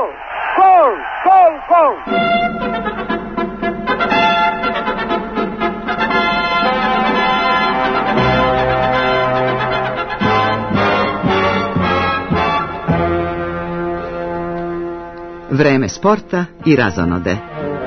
Gol! Gol! Gol! Gol! Vreme sporta i razonode.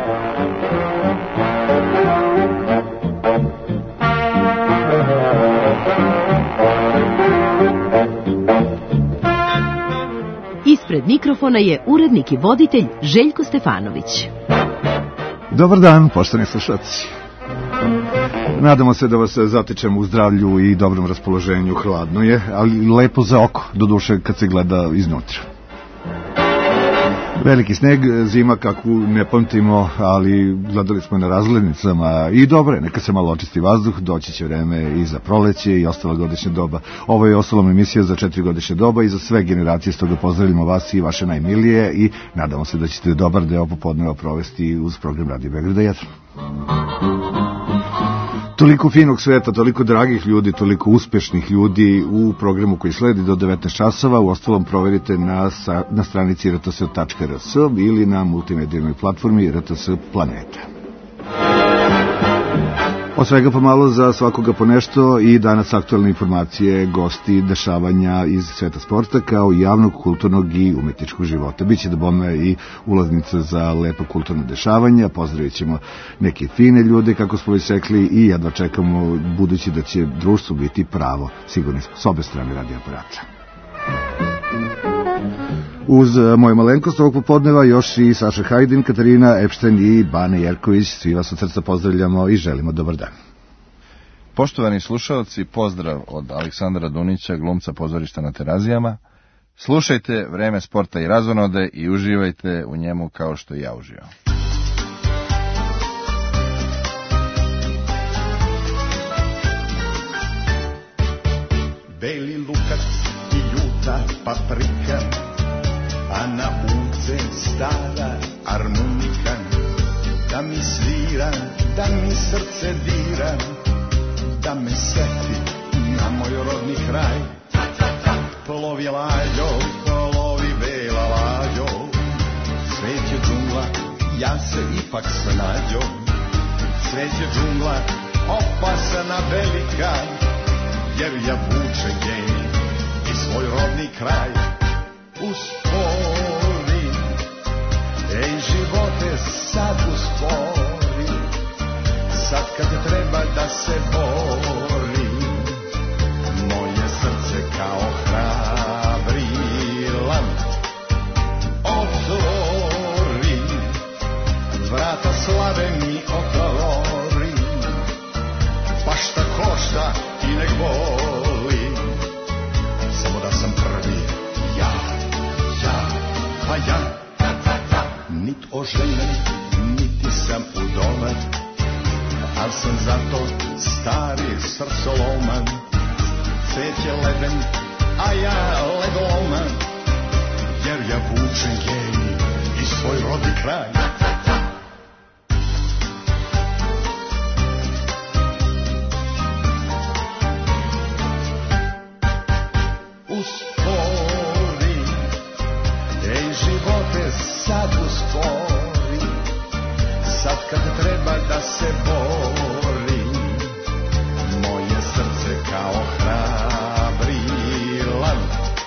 Ispred mikrofona je urednik i voditelj Željko Stefanović. Dobar dan, poštovani slušalci. Nadamo se da vas zatičemo u zdravlju i dobrom raspoloženju. Hladno je, ali lepo za oko, doduše kad se gleda iznutra. Veliki sneg, zima kakvu ne pamtimo, ali gledali smo na razglednicama i dobro je, neka se malo očisti vazduh, doći će vreme i za proleće i ostala godišnja doba. Ovo je ostalom emisija za 4 godišnje doba i za sve generacije, stoga pozdravljamo vas i vaše najmilije i nadamo se da ćete dobar deo popodneva provesti uz program Radio Beograda 1. Toliko finog sveta, toliko dragih ljudi, toliko uspešnih ljudi u programu koji sledi do 19 časova. U ostalom proverite na stranici rts.rs ili na multimedijalnoj platformi RTS Planeta. Od svega pomalo, za svakoga po nešto i danas aktualne informacije, gosti, dešavanja iz sveta sporta kao i javnog, kulturnog i umetničkog života. Biće da bome i ulaznica za lepo kulturno dešavanja, pozdravit ćemo neke fine ljude, kako smo već rekli, i jedva čekamo, budući da će društvo biti pravo, sigurni smo, s obe strane radioaparata. Uz moju malenkost ovog popodneva još i Saša Hajdin, Katarina Epšten i Bane Jerković. Svi vas od srca pozdravljamo i želimo dobar dan. Poštovani slušalci, pozdrav od Aleksandra Dunića, glumca pozorišta na Terazijama. Slušajte Vreme sporta i razonode i uživajte u njemu kao što i ja uživam. Beli lukac i ljuta paprika, a na ulice stara harmonika, da mi svira, da mi srce dira, da me seti na moj rodni kraj. Plovi lađo, plovi bela lađo, svet je džungla, ja se ipak snađo. Svet je džungla, opasana velika, jer ja vučem genij i svoj rodni kraj. Uspori, ej živote sad uspori, sad kad treba da se bori, moje srce kao hrabri lan otvori, vrata slave mi otvori, pa šta košta i nek boli, samo da sam prvi ja. Pa ja, nit oženjen, niti sam udoman, al sam zato stari srcoloman. Svet je leden, a ja ledoloman, jer ja vučem genij i svoj rodni kraj. Sad uspori, sad kad treba da se bori, moje srce kao hrabri lan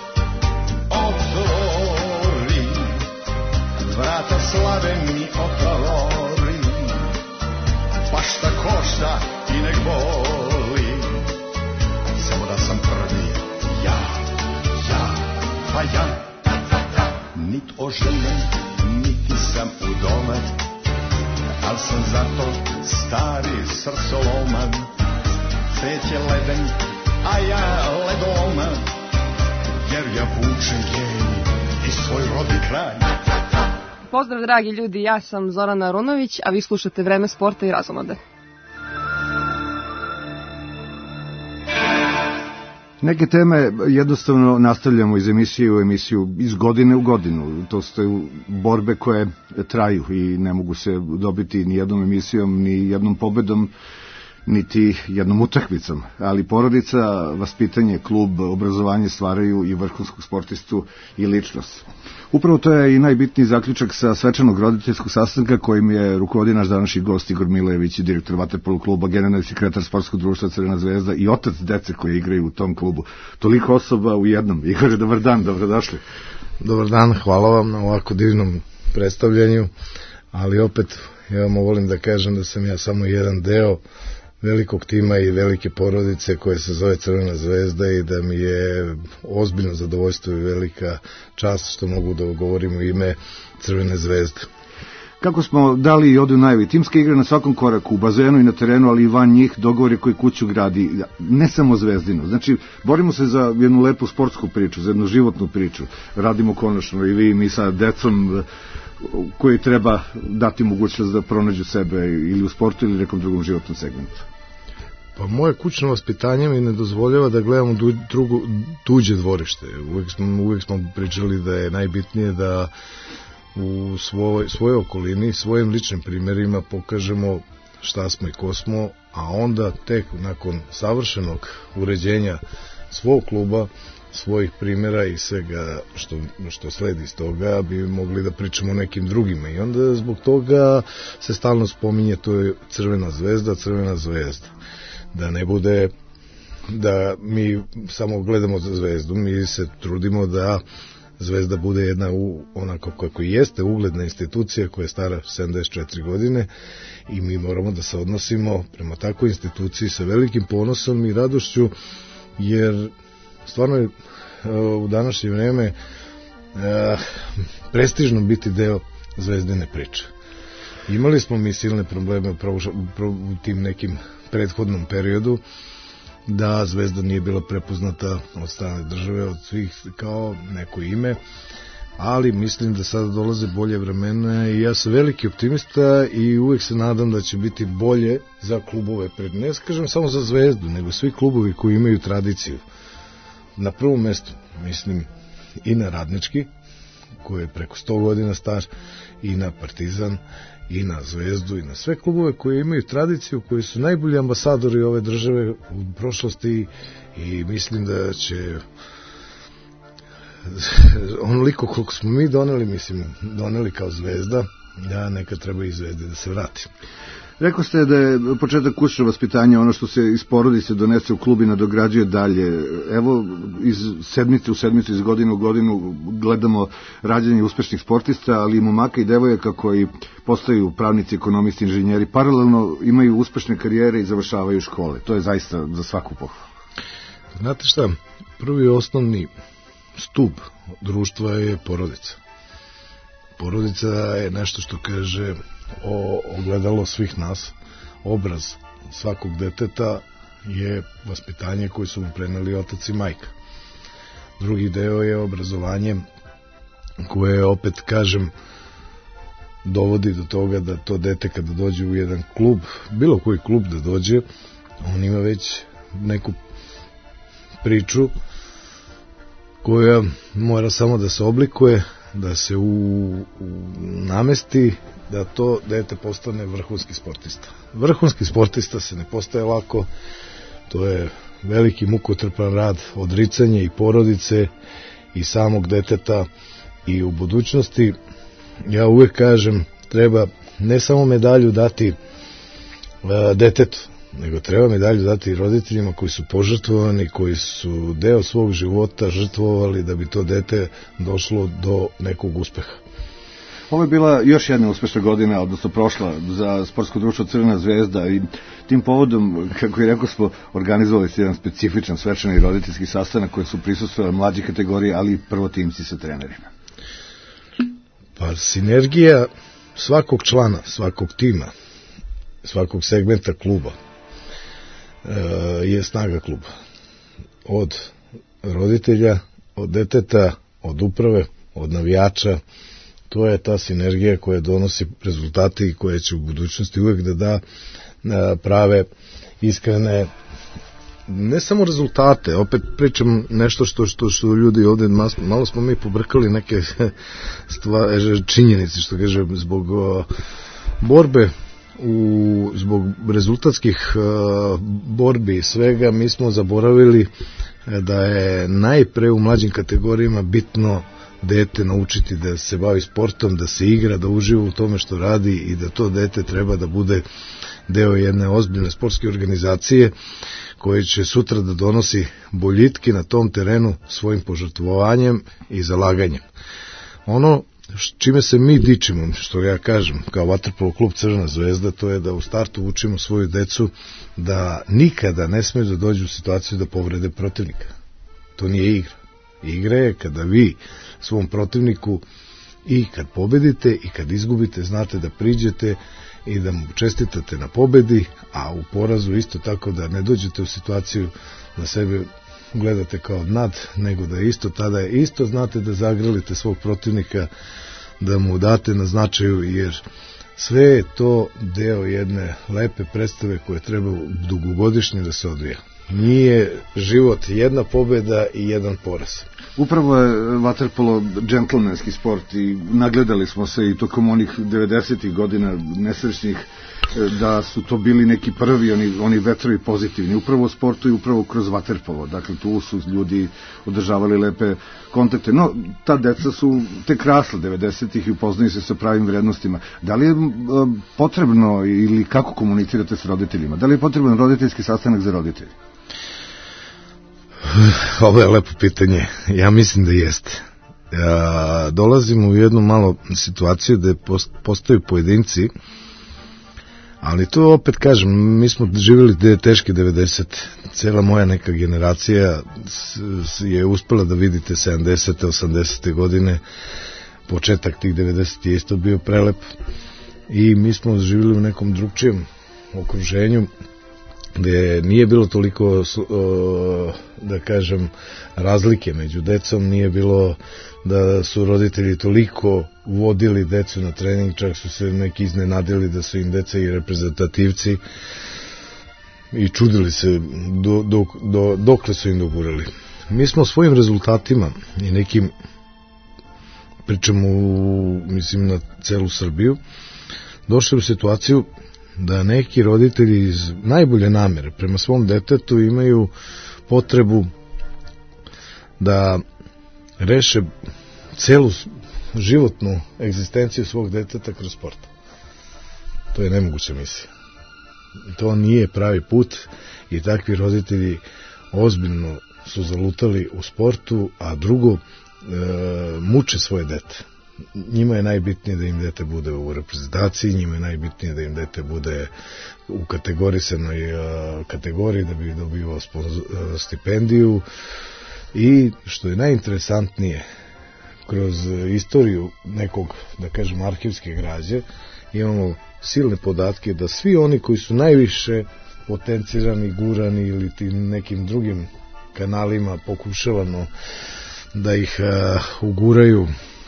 otvori, vrata slave mi otvori, pa šta košta i nek boli, samo da sam prvi ja, pa ja. Nit oženjen, niti sam udoman, al sam zato stari srcoloman. Svet je leden, a ja ledoloman, jer ja vučem genij i svoj rodni kraj. Pozdrav dragi ljudi, ja sam Zorana Arunović, a vi slušate Vreme sporta i razonode. Neke teme jednostavno nastavljamo iz emisije u emisiju, iz godine u godinu. To su borbe koje traju i ne mogu se dobiti ni jednom emisijom, ni jednom pobedom. niti jednom utakmicom, ali porodica, vaspitanje, klub, obrazovanje stvaraju i vrhunskog sportistu i ličnost. Upravo to je i najbitniji zaključak sa svečanog roditeljskog sastanka kojim je rukovodio naš današnji gost Igor Milejević, direktor vaterpolo kluba, generalni sekretar sportskog društva Crvena zvezda i otac dece koji igraju u tom klubu. Toliko osoba u jednom. Igor, dobar dan, dobrodošli. Dobar dan, hvala vam na ovako divnom predstavljanju, ali opet ja vam volim da kažem da sam ja samo jedan deo velikog tima i velike porodice koje se zove Crvena zvezda i da mi je ozbiljno zadovoljstvo i velika čast što mogu da govorim u ime Crvene zvezde. Kako smo dali i ovdje u najavi, timske igre na svakom koraku, u bazenu i na terenu, ali i van njih, dogovori koji kuću gradi, ne samo Zvezdinu. Znači, borimo se za jednu lepu sportsku priču, za jednu životnu priču. Radimo konačno i vi i mi sa decom koji treba dati mogućnost da pronađu sebe ili u sportu ili nekom drugom životnom segmentu. Pa moje kućno vaspitanje mi ne dozvoljava da gledamo tuđe dvorište. Uvijek smo pričali da je najbitnije da u svojoj okolini, svojim ličnim primjerima pokažemo šta smo i ko smo, a onda tek nakon savršenog uređenja svog kluba, svojih primjera i svega što sledi iz toga bi mogli da pričamo o nekim drugima i onda zbog toga se stalno spominje to je Crvena zvezda, da ne bude da mi samo gledamo za zvezdu, mi se trudimo da Zvezda bude jedna onako kako jeste ugledna institucija koja je stara 74 godine i mi moramo da se odnosimo prema takvoj instituciji sa velikim ponosom i radošću, jer stvarno je u današnje vreme prestižno biti deo Zvezdine priče. Imali smo mi silne probleme u tim nekim prethodnom periodu da Zvezda nije bila prepoznata od strane države, od svih kao neko ime, ali mislim da sada dolaze bolje vremena i ja sam veliki optimista i uvek se nadam da će biti bolje za klubove, ne kažem samo za Zvezdu, nego svi klubovi koji imaju tradiciju. Na prvom mestu mislim i na Radnički, koji je preko 100 godina star, i na Partizan, i na Zvezdu, i na sve klubove koji imaju tradiciju, koji su najbolji ambasadori ove države u prošlosti i mislim da će onoliko koliko smo mi doneli kao Zvezda, da nekad treba i Zvezdi da se vrati. Rekao ste da je početak kućnog vaspitanja ono što se iz porodice donese u klub i nadograđuje dalje. Evo, iz sedmice u sedmicu, iz godine u godinu gledamo rađanje uspešnih sportista, ali i momaka i devojaka koji postaju pravnici, ekonomisti, inženjeri, paralelno imaju uspešne karijere i završavaju škole. To je zaista za svaku pohvalu. Znate šta, prvi osnovni stub društva je porodica. Porodica je nešto što kaže ogledalo svih nas, obraz svakog deteta je vaspitanje koje su mu preneli otac i majka. Drugi deo je obrazovanje koje, opet kažem, dovodi do toga da to dete kada dođe u jedan klub, bilo koji klub da dođe, on ima već neku priču koja mora samo da se oblikuje, da se namesti, da to dete postane vrhunski sportista. Vrhunski sportista se ne postaje lako, to je veliki mukotrpan rad, odricanje i porodice i samog deteta i u budućnosti. Ja uvek kažem, treba ne samo medalju dati detetu, nego treba medalju dati roditeljima koji su požrtvovani, koji su deo svog života žrtvovali da bi to dete došlo do nekog uspeha. Ovo je bila još jedna uspešna godina, odnosno prošla, za sportsko društvo Crvena zvezda i tim povodom, kako je rekao, smo organizovali jedan specifičan svečani roditeljski sastanak koji su prisustvovali mlađe kategorije, ali i prvotimci sa trenerima. Pa sinergija svakog člana, svakog tima, svakog segmenta kluba je snaga kluba. Od roditelja, od deteta, od uprave, od navijača. To je ta sinergija koja donosi rezultate i koja će u budućnosti uvek da da prave, iskrene, ne samo rezultate, opet pričam nešto što ljudi ovde, malo smo mi pobrkali neke činjenice, što kaže, zbog borbe zbog rezultatskih borbi i svega mi smo zaboravili da je najpre u mlađim kategorijama bitno dete naučiti da se bavi sportom, da se igra, da uživa u tome što radi i da to dete treba da bude deo jedne ozbiljne sportske organizacije koje će sutra da donosi boljitke na tom terenu svojim požrtvovanjem i zalaganjem. Ono čime se mi dičimo, što ja kažem, kao vaterpolo klub Crvena zvezda, to je da u startu učimo svoju decu da nikada ne smeju da dođu u situaciju da povrede protivnika. To nije igra. Igra je kada vi svom protivniku i kad pobedite i kad izgubite, znate da priđete i da mu čestitate na pobedi, a u porazu isto tako da ne dođete u situaciju da sebe gledate kao dnad, nego da isto znate da zagrlite svog protivnika, da mu date na značaju, jer sve je to deo jedne lepe predstave koje treba dugogodišnje da se odvija. Nije život jedna pobeda i jedan poraz. Upravo je vaterpolo džentlmenski sport i nagledali smo se i tokom onih 90. godina nesrećnih da su to bili neki prvi oni vetrovi pozitivni upravo u sportu i upravo kroz vaterpolo. Dakle, tu su ljudi održavali lepe kontakte. No, ta deca su tek rasla 90-ih i upoznaju se sa pravim vrednostima. Da li je potrebno ili kako komunicirate s roditeljima? Da li je potreban roditeljski sastanak za roditelje? Ovo je lepo pitanje. Ja mislim da jeste. Dolazimo u jednu malo situaciju da postaju pojedinci, ali to opet kažem, mi smo živjeli teške 90. Cela moja neka generacija je uspela da vidite 70. 80. godine, početak tih 90. je isto bio prelep i mi smo živjeli u nekom drugčijem okruženju gde nije bilo toliko, da kažem, razlike među decom, nije bilo da su roditelji toliko vodili decu na trening, čak su se neki iznenadili da su im deca i reprezentativci i čudili se dokle su im dogurali. Mi smo svojim rezultatima i nekim, pričamo mislim na celu Srbiju, došli u situaciju da neki roditelji iz najbolje namere prema svom detetu imaju potrebu da reše celu životnu egzistenciju svog deteta kroz sport. To je nemoguća misija. To nije pravi put i takvi roditelji ozbiljno su zalutali u sportu, a drugo, muče svoje dete. Njima je najbitnije da im dete bude u reprezentaciji, njima je najbitnije da im dete bude u kategorisanoj kategoriji da bi dobio stipendiju i što je najinteresantnije, kroz istoriju nekog, da kažem, arhivske građe imamo silne podatke da svi oni koji su najviše potencirani, gurani ili tim nekim drugim kanalima pokušavano da ih uguraju,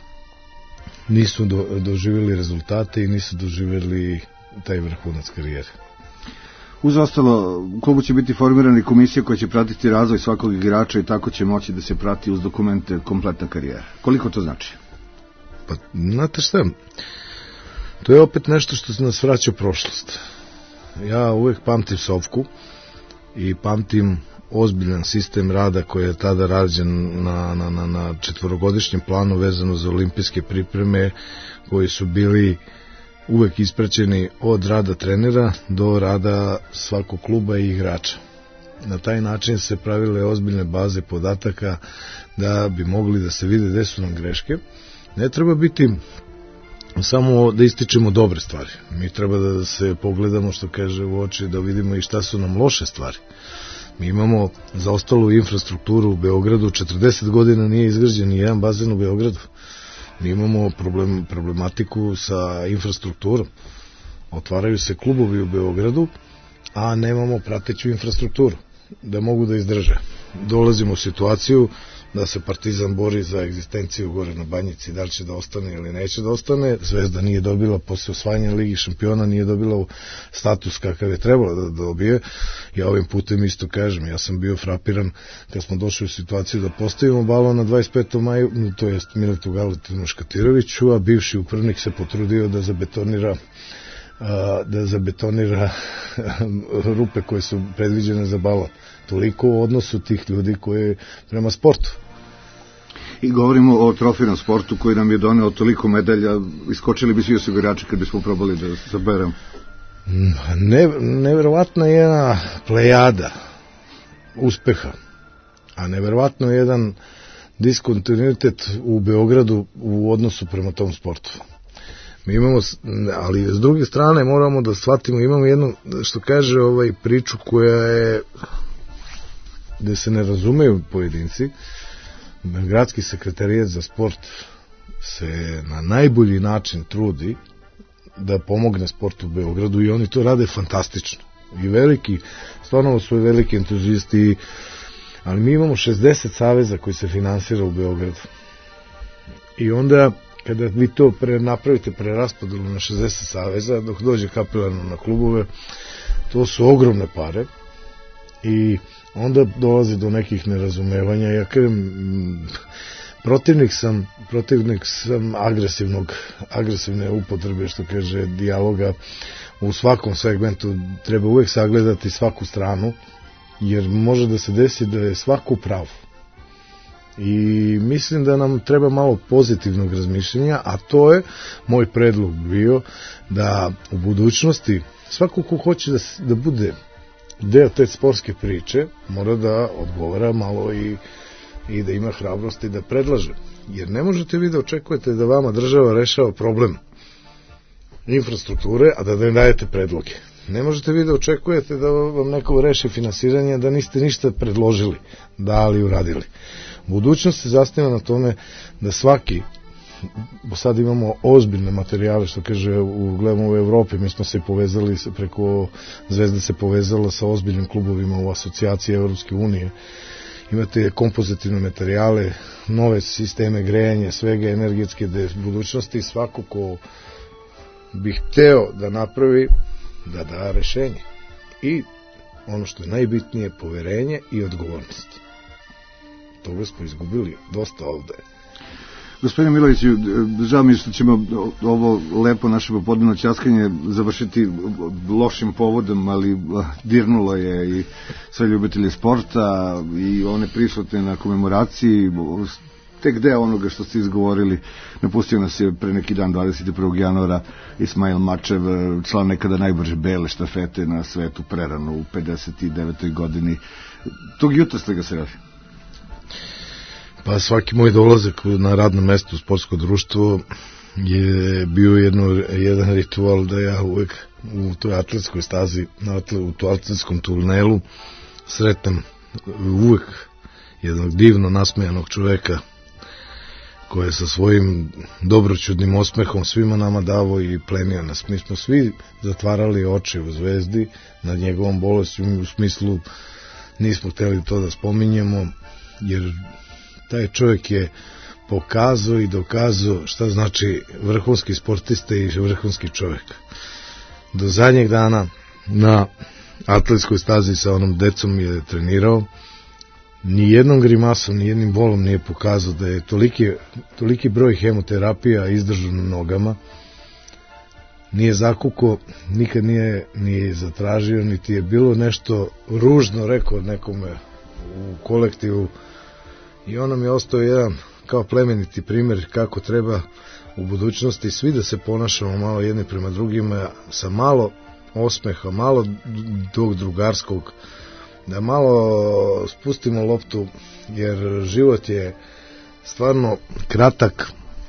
nisu doživjeli rezultate i nisu doživjeli taj vrhunac karijere. Uz ostalo, u klubu će biti formirana komisija koja će pratiti razvoj svakog igrača i tako će moći da se prati uz dokumente kompletna karijera. Koliko to znači? Pa, znate šta, to je opet nešto što nas vraća u prošlost. Ja uvek pamtim Sofku i pamtim ozbiljan sistem rada koji je tada rađen na četvorogodišnjem planu vezano za olimpijske pripreme, koji su bili uvek ispraćeni od rada trenera do rada svakog kluba i igrača. Na taj način se pravile ozbiljne baze podataka da bi mogli da se vide gde su nam greške. Ne treba biti samo da ističemo dobre stvari. Mi treba da se pogledamo, što kaže, u oči, da vidimo i šta su nam loše stvari. Mi imamo zaostalu infrastrukturu u Beogradu, 40 godina nije izgrađen ni jedan bazen u Beogradu. Mi imamo problematiku sa infrastrukturom. Otvaraju se klubovi u Beogradu, a nemamo prateću infrastrukturu da mogu da izdrže. Dolazimo u situaciju da se Partizan bori za egzistenciju gore na Banjici, da li će da ostane ili neće da ostane. Zvezda nije dobila, posle osvajanja Ligi šampiona, nije dobila status kakav je trebalo da dobije. Ja ovim putem isto kažem, ja sam bio frapiran kad smo došli u situaciju da postavimo balon na 25. maju, to jest Miletu Galetinu Škatiroviću, a bivši upravnik se potrudio da zabetonira da zabetonira rupe koje su predviđene za balon. Toliko u odnosu tih ljudi koji prema sportu. I govorimo o trofejnom sportu koji nam je doneo toliko medalja. Iskočili bi svi osigurači kad bismo probali da saberemo. Neverovatna je jedna plejada uspeha, a neverovatno je jedan diskontinuitet u Beogradu u odnosu prema tom sportu. Mi imamo, ali s druge strane moramo da shvatimo, imamo jednu, što kaže priču koja je, gde se ne razumeju pojedinci. Gradski sekretarijat za sport se na najbolji način trudi da pomogne sportu u Beogradu i oni to rade fantastično. I veliki, stvarno su veliki entuzisti, ali mi imamo 60 saveza koji se finansira u Beogradu. I onda, kada vi to napravite preraspodelu na 60 saveza, dok dođe kapilarno na klubove, to su ogromne pare i onda dolazi do nekih nerazumevanja. Ja kažem, protivnik sam agresivne upotrebe, što kaže, dijaloga u svakom segmentu. Treba uvek sagledati svaku stranu, jer može da se desi da je svaku pravu. I mislim da nam treba malo pozitivnog razmišljenja, a to je moj predlog bio da u budućnosti svako ko hoće da bude deo te sportske priče mora da odgovara malo i da ima hrabrosti da predlaže. Jer ne možete vi da očekujete da vama država rešava problem infrastrukture, a da ne dajete predloge. Ne možete vi da očekujete da vam neko reši finansiranje, da niste ništa predložili, dali, uradili. Budućnost se zasniva na tome da svaki, sad imamo ozbiljne materijale, što kaže, gledamo u Evropi, mi smo se povezali preko Zvezda se povezala sa ozbiljnim klubovima u asocijaciji Evropske unije. Imate kompozitivne materijale, nove sisteme grejanja, svega energetske budućnosti, svako ko bi hteo da napravi, da da rešenje. I ono što je najbitnije, poverenje i odgovornost. Toga smo izgubili dosta ovde. Gospodine Miloviću, žao mi što ćemo ovo lepo naše popodnevno ćaskanje završiti lošim povodom, ali dirnulo je i sve ljubitelje sporta i one prisutne na komemoraciji. Tek deo onoga što ste izgovorili, napustio nas je pre neki dan 21. januara Ismail Mačev, član nekada najbrže bele štafete na svetu, prerano u 59. godini. Tog jutra ste ga sreli? Pa svaki moj dolazak na radno mesto u sportsko društvo je bio jedan ritual da ja uvek u toj atletskoj stazi, u toj atletskom tunelu sretnem uvek jednog divno nasmejanog čoveka koji je sa svojim dobroćudnim osmehom svima nama davo i plenio nas. Mi smo svi zatvarali oči u Zvezdi nad njegovom bolesti, u smislu nismo hteli to da spominjemo, jer taj čovjek je pokazao i dokazao šta znači vrhunski sportista i vrhunski čovjek. Do zadnjeg dana na atletskoj stazi sa onom decom je trenirao, ni jednom grimasom, ni jednim bolom nije pokazao da je toliki broj hemoterapija izdržao na nogama, nije zakukao, nikad nije ni zatražio, niti je bilo nešto ružno rekao nekome u kolektivu. I on nam je ostao jedan kao plemeniti primjer kako treba u budućnosti svi da se ponašamo malo jedni prema drugima, sa malo osmeha, malo tog drugarskog, da malo spustimo loptu, jer život je stvarno kratak,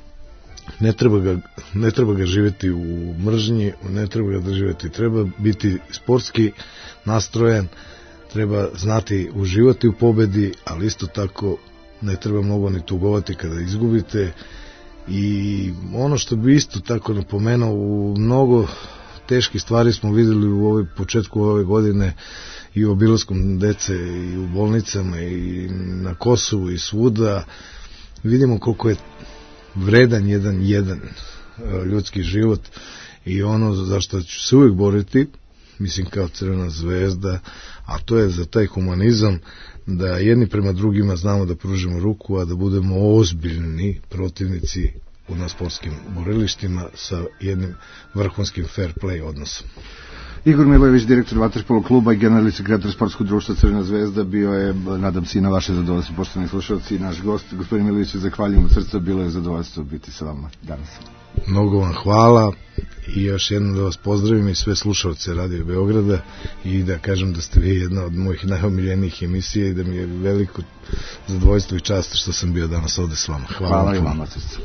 ne treba ga živjeti u mržnji, ne treba ga živjeti, treba biti sportski nastrojen, treba znati uživati u pobedi, ali isto tako ne treba mnogo ni tugovati kada izgubite. I ono što bi isto tako napomenuo, u mnogo teških stvari smo videli u početku ove godine i u obilaskom dece i u bolnicama i na Kosovu i svuda. Vidimo koliko je vredan jedan ljudski život i ono za što ću se uvijek boriti, mislim kao Crvena zvezda, a to je za taj humanizam, da jedni prema drugima znamo da pružimo ruku, a da budemo ozbiljni protivnici na sportskim borilištima sa jednim vrhunskim fair play odnosom. Igor Milojević, direktor vaterpolo kluba i generalni sekretar sportskog društva Crvena zvezda, bio je, nadam se, i na vaše zadovoljstvo, poštovani slušalci, i naš gost. Gospodin Milojević, zahvaljujem od srca, bilo je zadovoljstvo biti sa vama danas. Mnogo vam hvala i još jednom da vas pozdravim i sve slušalce Radio Beograda i da kažem da ste vi jedna od mojih najomiljenijih emisija i da mi je veliko zadovoljstvo i čast što sam bio danas ovde s vama. Hvala i vama srca.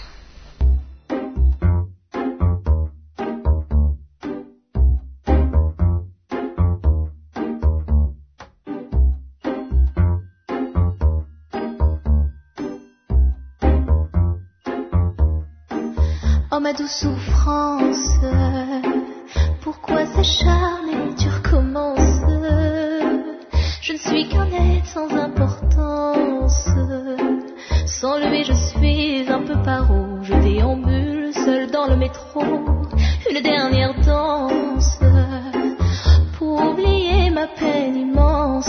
Oh ma douce souffrance, pourquoi s'acharner, tu recommences. Je ne suis qu'un être sans importance. Sans lui je suis un peu paro. Je déambule seul dans le métro. Une dernière danse pour oublier ma peine immense.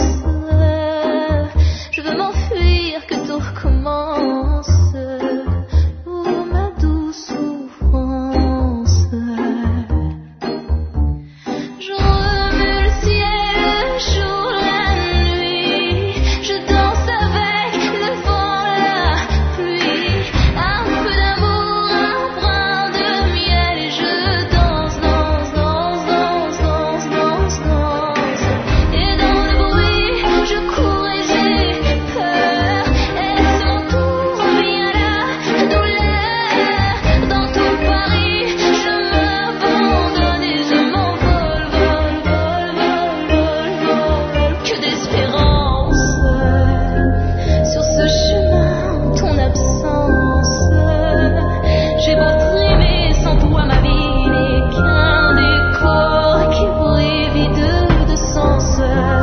Je veux m'enfuir, que tout recommence. Oh ma douce souffrance. Je remue le ciel, le jour, la nuit. Je danse avec le vent, la pluie. Un peu d'amour, un brin de miel. Et je danse, danse, danse, danse, danse, danse, danse. Et dans le bruit, je cours et j'ai peur. Est-ce mon tour, bien la douleur? Dans tout Paris, je m'abandonne et je m'envole, vol, vol, vol, vol, vol. Que d'espérance sur ce chemin, ton absence. J'ai beau trimer, sans toi ma vie n'est qu'un décor qui brille vide de sens.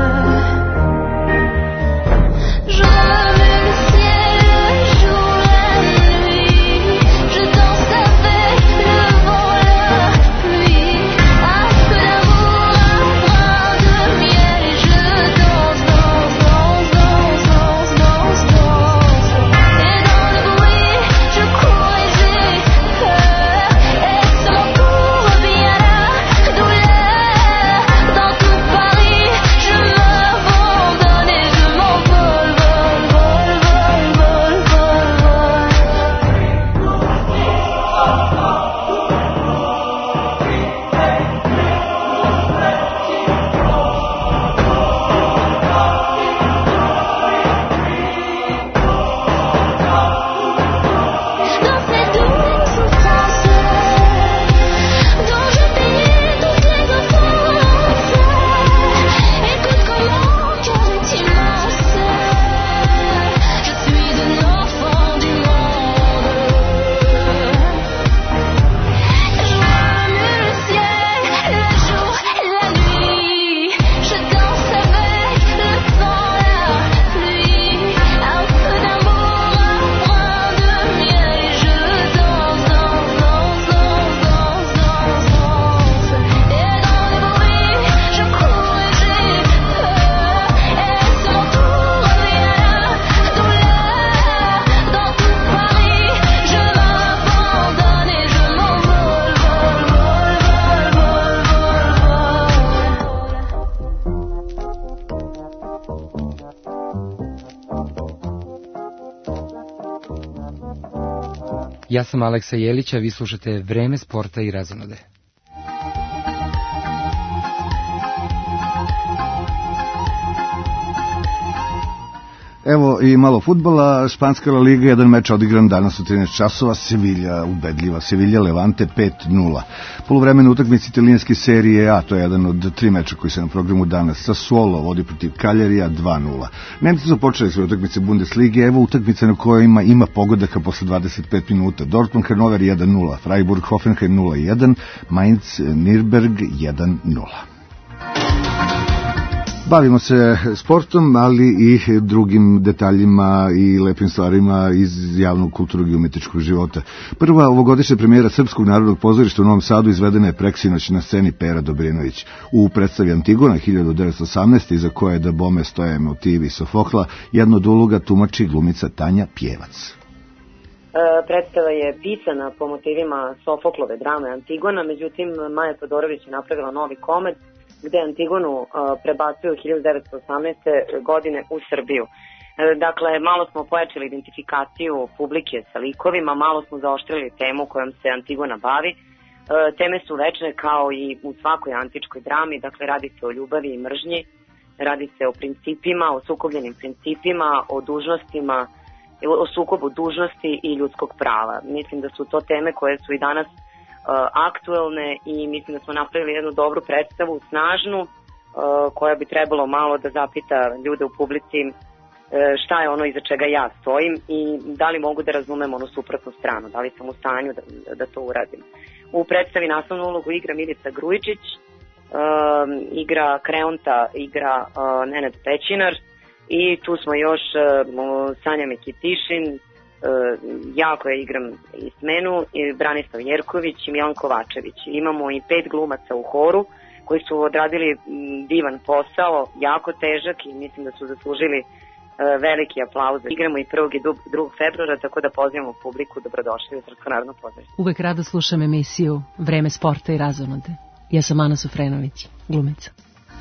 Je remue le ciel, le jour, la nuit. Je danse avec le vent, la pluie. Un peu d'amour, un brin de miel. Et je danse, danse, danse, danse, danse, danse, danse. Et dans le bruit, je cours et j'ai peur. Est-ce mon tour, bien la douleur? Dans tout Paris, je m'abandonne et je m'envole, vol, vol, vol, vol, vol, dans cette douce souffrance dont je payais toutes les offenses. Écoute comment mon cœur est immense. Je suis un enfant du monde. Je remue le ciel, le jour, la nuit. Je danse avec le vent, la pluie. Un peu d'amour, un brin de miel. Et je danse, danse, danse, danse, danse, danse, danse. Et dans le bruit, je cours et j'ai peur. Est-ce mon tour, bien la douleur? Dans tout Paris, je m'abandonne et je m'envole, vol, vol, vol. Ja sam Aleksa Jelić, a vi slušate Vreme sporta i razonode. Evo i malo fudbala. Španska La Liga, jedan meč odigran danas u 13 časova. Sevilla ubedljiva. Sevilla Levante 5-0. Poluvremena utakmica italijanske serije A, to je jedan od 3 meča koji se na programu danas. Sassuolo vodi protiv Cagliarija 2-0. Nemci su počeli svoje utakmice Bundeslige. Evo utakmice na kojima ima pogodaka posle 25 minuta. Dortmund Hannover 1-0, Freiburg Hoffenheim 0-1, Mainz Nürnberg 1-0. Bavimo se sportom, ali i drugim detaljima i lepim stvarima iz javnog, kulturnog i umetničkog života. Prva ovogodišnja premijera Srpskog narodnog pozorišta u Novom Sadu izvedena je preksinoć na sceni Pera Dobrinović. U predstavi Antigona 1918. iza koje da bome stoje motivi Sofokla, jedno od uloga tumači glumica Tanja Pjevac. Predstava je pisana po motivima Sofoklove drame Antigona, međutim Maja Todorović je napravila novi komad gde Antigonu prebacuju 1918. godine u Srbiju. Dakle, malo smo pojačali identifikaciju publike sa likovima, malo smo zaoštrili temu kojom se Antigona bavi. Teme su večne kao i u svakoj antičkoj drami, dakle radi se o ljubavi i mržnji, radi se o principima, o sukobljenim principima, o dužnostima, o sukobu dužnosti i ljudskog prava. Mislim da su to teme koje su i danas aktuelne i mislim da smo napravili jednu dobru predstavu, snažnu, koja bi trebalo malo da zapita ljude u publici šta je ono iza čega ja stojim i da li mogu da razumem onu suprotnu stranu, da li sam u stanju da to uradim. U predstavi naslovnu ulogu igra Milica Grujičić, igra Kreonta, igra Nenad Pećinar i tu smo još Sanja Mekitišin, ja koja igram Ismenu, Branislav Jerković i Milan Kovačević. Imamo i 5 glumaca u horu koji su odradili divan posao, jako težak i mislim da su zaslužili veliki aplauz. Igramo i 1. i 2. februara, tako da pozivamo publiku, dobrodošli u Srpsko narodno pozorište. Uvek rado slušam emisiju Vreme sporta i razonode. Ja sam Ana Sufrenović, glumica.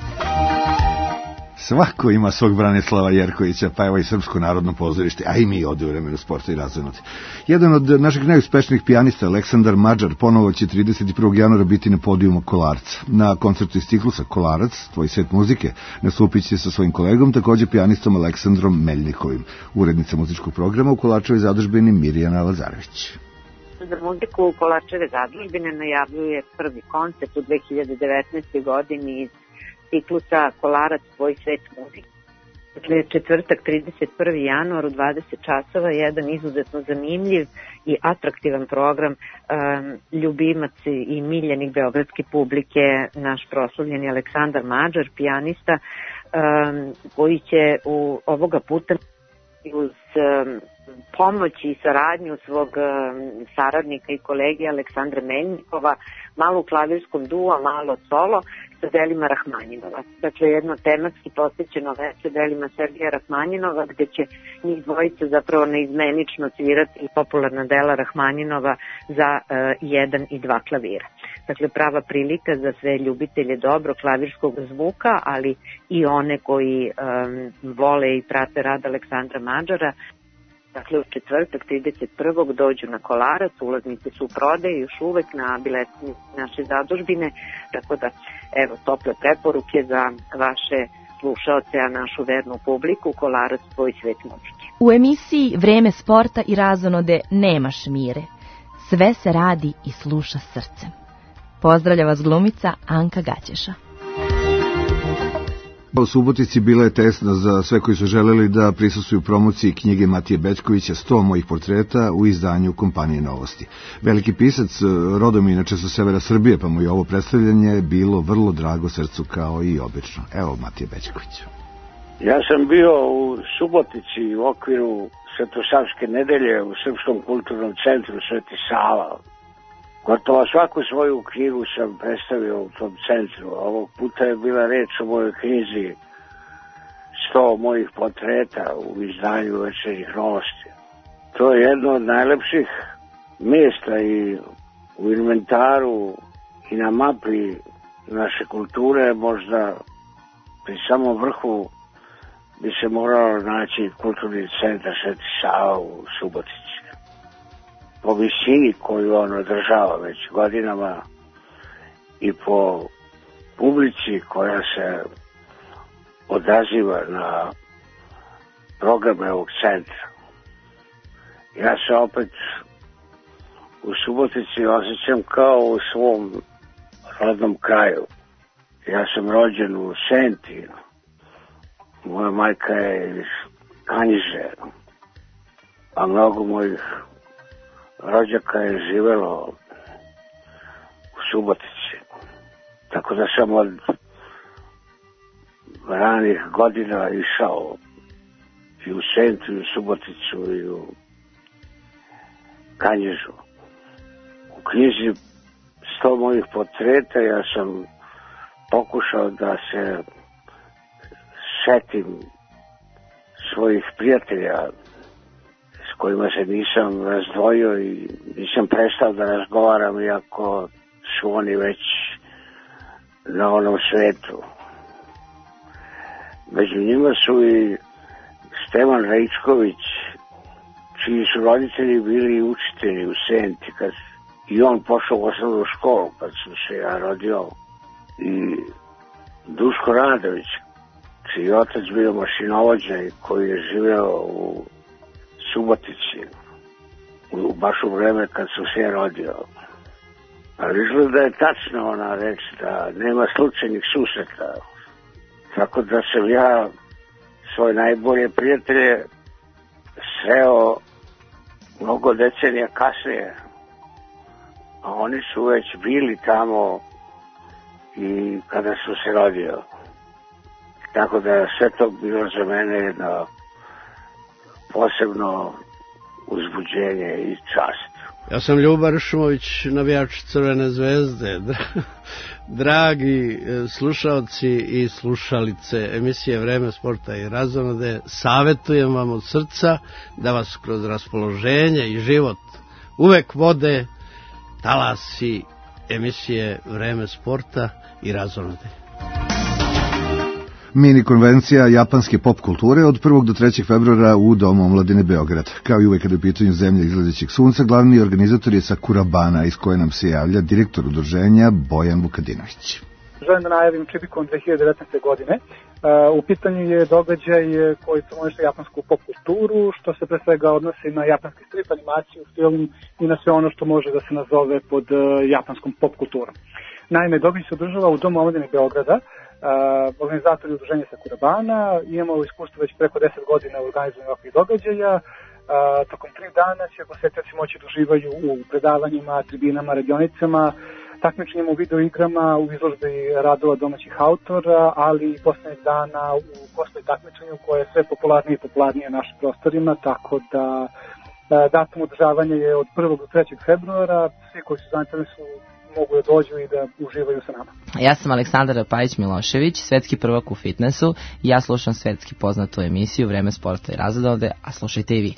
Svako ima svog Branislava Jerkovića, pa evo i Srpsko narodno pozorište, a i mi ovde u Vremenu sporta i razonode. Jedan od naših najuspešnijih pijanista, Aleksandar Mađar, ponovo će 31. januara biti na podijumu Kolarca. Na koncertu iz ciklusa Kolarac, Tvoj svet muzike, nastupit će sa svojim kolegom, takođe pijanistom Aleksandrom Meljnikovim. Urednica muzičkog programa u Kolarčevoj zadužbini Mirjana Lazarević. Za muziku u Kolarčeve zadužbine najavljuje prvi koncert u 2019. godini iz ciklusa Kolarac, Tvoj svet muzike. Dakle, četvrtak 31. januar u 20 časova, jedan izuzetno zanimljiv i atraktivan program, ljubimac i miljenik beogradske publike, naš proslavljeni Aleksandar Mađar, pijanista, koji će ovoga puta uz pomoć i saradnju svog saradnika i kolege Aleksandra Meljnikova, malo u klavirskom duo, malo solo, sa delima Rahmanjinova. Dakle, jedno tematski posvećeno veče delima Sergeja Rahmanjinova, gde će njih dvojice zapravo neizmenično svirati popularna dela Rahmanjinova za 1 i 2 klavira. Dakle, prava prilika za sve ljubitelje dobro klavirskog zvuka, ali i one koji vole i prate rad Aleksandra Mađara. Dakle, u četvrtak 31. dođu na Kolarac, ulaznice su u prodaji još uvek na biletni naše zadužbine, tako da, evo, tople preporuke za vaše slušaoce, a našu vernu publiku, Kolarac, Tvoj svet muzike. U emisiji Vreme sporta i razonode nema šmire. Sve se radi i sluša srcem. Pozdravlja vas glumica Anka Gaćeša. U Subotici bila je tesna za sve koji su želeli da prisustvuju promociji knjige Matije Bećkovića 100 mojih portreta u izdanju kompanije Novosti. Veliki pisac, rodom inače sa severa Srbije, pa mu je ovo predstavljanje bilo vrlo drago srcu kao i obično. Evo Matije Bećković. Ja sam bio u Subotici u okviru Svetosavske nedelje u Srpskom kulturnom centru Sveti Sava. Gotovo svaku svoju knjigu sam predstavio u tom centru. Ovog puta je bila reč o mojoj knjizi 100 mojih portreta u izdanju Večernjih novosti. To je jedno od najlepših mjesta i u inventaru i na mapi naše kulture, možda pri samom vrhu bi se moralo naći kulturni centar Sveti Sava u Subotici. Po visini koju on održava već godinama i po publici koja se odaziva na programe ovog centra. Ja se opet u Subotici osjećam kao u svom rodnom kraju. Ja sam rođen u Senti, moja majka je iz Kanjiže, a mnogo mojih rođaka je živelo u Subotici. Tako da sam od ranih godina išao i u Sentu, i u Suboticu, i u Kanjižu. U knjizi 100 mojih portreta ja sam pokušao da se setim svojih prijatelja s kojima se nisam razdvojio i nisam prestao da razgovaram, iako su oni već na onom svetu. Među njima su i Stevan Rejčković, čiji su roditelji bili učitelji u Senti, kad i on pošao u osnovnu školu kad sam se ja rodio, i Duško Radović, čiji je otac bio mašinovođa i koji je živeo u Subotici baš u vreme kad sam se ja rodio. Ali izgleda da je tačno ona reč da nema slučajnih susreta. Tako da sam ja svoje najbolje prijatelje sreo mnogo decenija kasnije. A oni su već bili tamo i kada sam se rodio. Tako da sve to bilo za mene jedno posebno uzbuđenje i čast. Ja sam Ljuba Ršumović, navijač Crvene zvezde. Dragi slušalci i slušalice emisije Vreme sporta i razonode, savjetujem vam od srca da vas kroz raspoloženje i život uvek vode talasi emisije Vreme sporta i razonode. Mini konvencija japanske pop kulture od 1. do 3. februara u Domu omladine Beograd. Kao i uvek kada je u pitanju zemlje izlazećeg sunca, glavni organizator je Sakurabana, iz koje nam se javlja direktor udruženja Bojan Vukadinović. Želim da najavim Čibikon 2019. godine. U pitanju je događaj koji promoviše japansku pop kulturu, što se pre svega odnosi na japanski strip, animaciju, film i na sve ono što može da se nazove pod japanskom pop kulturom. Naime, događaj se održava u Domu omladine Beograda. Organizatori udruženja Sakurabana, imamo iskustvo već preko 10 godina u organizovanju ovakvih događaja. Tokom 3 dana će posetioci moći da uživaju u predavanjima, tribinama, radionicama, takmičenjima u videoigrama, u izložbi radova domaćih autora, ali i poslednjeg dana u cosplay takmičenju koje je sve popularnije i popularnije na našim prostorima, tako da datum održavanja je od 1. do 3. februara. Svi koji su zainteresovani mogu da dođu i da uživaju sa nama. Ja sam Aleksandar Pajić-Milošević, svetski prvak u fitnessu. Ja slušam svetski poznatu emisiju Vreme sporta i razonode, a slušajte i vi.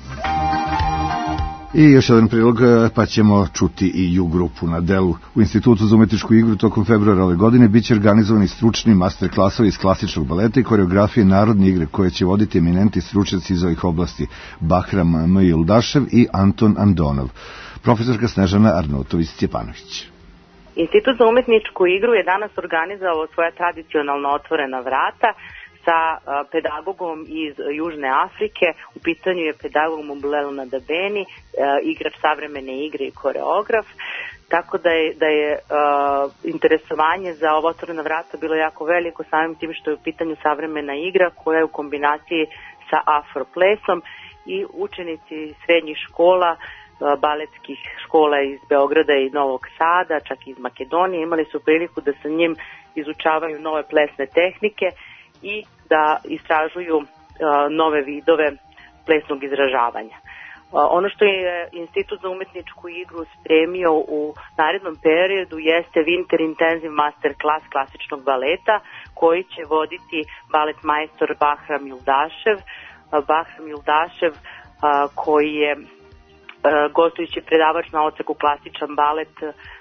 I još jedan prilog, pa ćemo čuti i U grupu na delu. U Institutu za umetničku igru tokom februara ove godine biće organizovani stručni master klasovi iz klasičnog baleta i koreografije narodne igre koje će voditi eminentni stručnjaci iz ovih oblasti Bahram M. Juldašev i Anton Andonov. Profesorka Snežana Arnautović-Stjepanović. Institut za umetničku igru je danas organizovao svoja tradicionalno otvorena vrata sa pedagogom iz Južne Afrike. U pitanju je pedagog Mbulelo Nadabeni, igrač savremene igre i koreograf. Tako da je interesovanje za ova otvorena vrata bilo jako veliko, samim tim što je u pitanju savremena igra koja je u kombinaciji sa afroplesom, i učenici srednjih škola, baletskih škola iz Beograda i Novog Sada, čak i iz Makedonije, imali su priliku da sa njim izučavaju nove plesne tehnike i da istražuju nove vidove plesnog izražavanja. Ono što je Institut za umetničku igru spremio u narednom periodu jeste Winter Intensive Master Class klasičnog baleta koji će voditi balet majstor Bahram Juldašev. Bahram Juldašev koji je gostujući predavač na odseku klasičan balet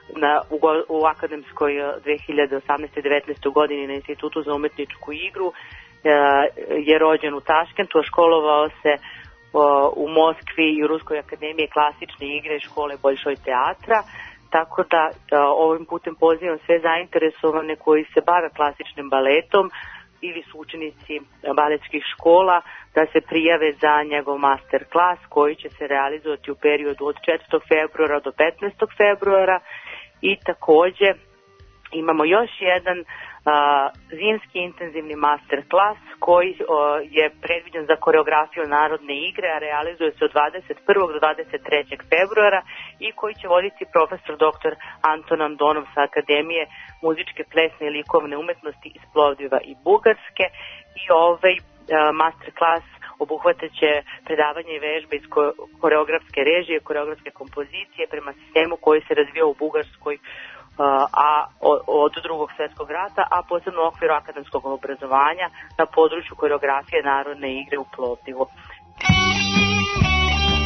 u akademskoj 2018-19. godini na Institutu za umetničku igru, je rođen u Taškentu, a školovao se u Moskvi i u Ruskoj akademiji klasične igre i škole Bolšoj teatra. Tako da ovim putem pozivam sve zainteresovane koji se bave klasičnim baletom ili su učenici baletskih škola da se prijave za njegov master klas koji će se realizovati u periodu od 4. februara do 15. februara. I takođe imamo još jedan zimski intenzivni master klas koji je predviđen za koreografiju narodne igre, a realizuje se od 21. do 23. februara i koji će voditi profesor dr. Anton Andonov sa Akademije muzičke, plesne i likovne umetnosti iz Plovdiva i Bugarske. I ovaj master klas obuhvataće predavanje i vežbe iz koreografske režije, koreografske kompozicije prema sistemu koji se razvija u Bugarskoj od drugog svjetskog rata, a posebno u okviru akademskog obrazovanja na području koreografije narodne igre u Plovdivu.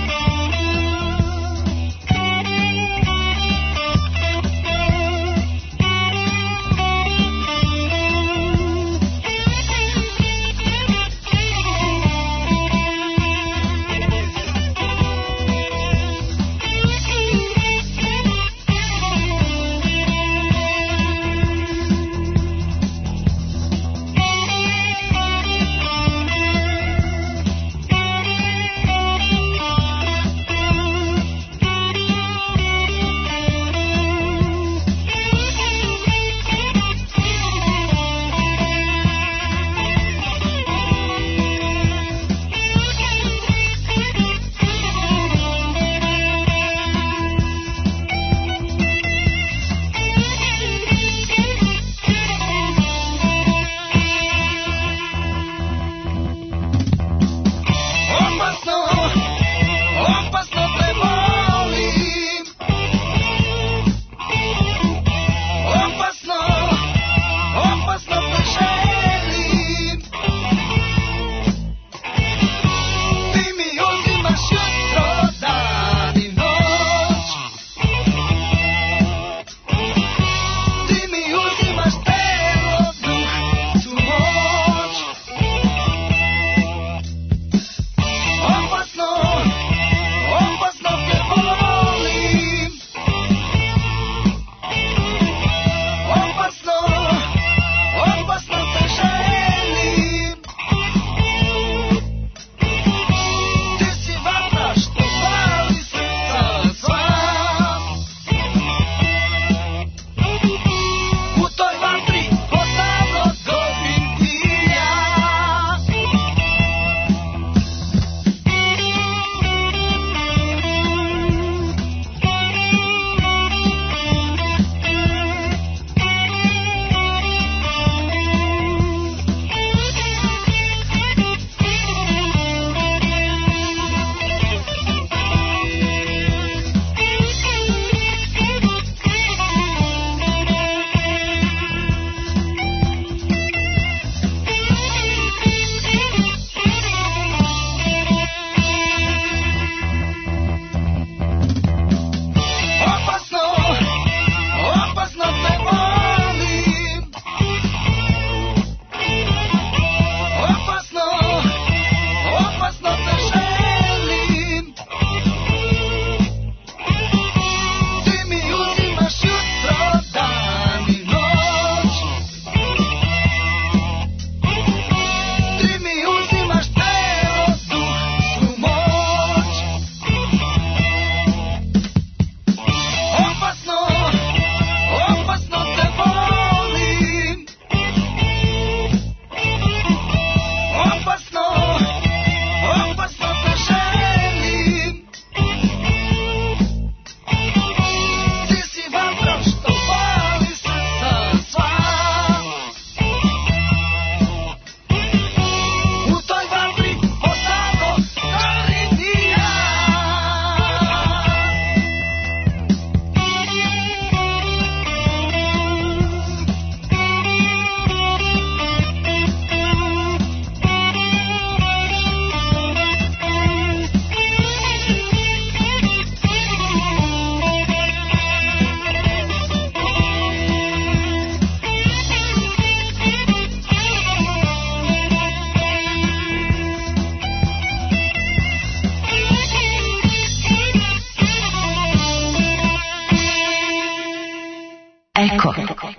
Eko.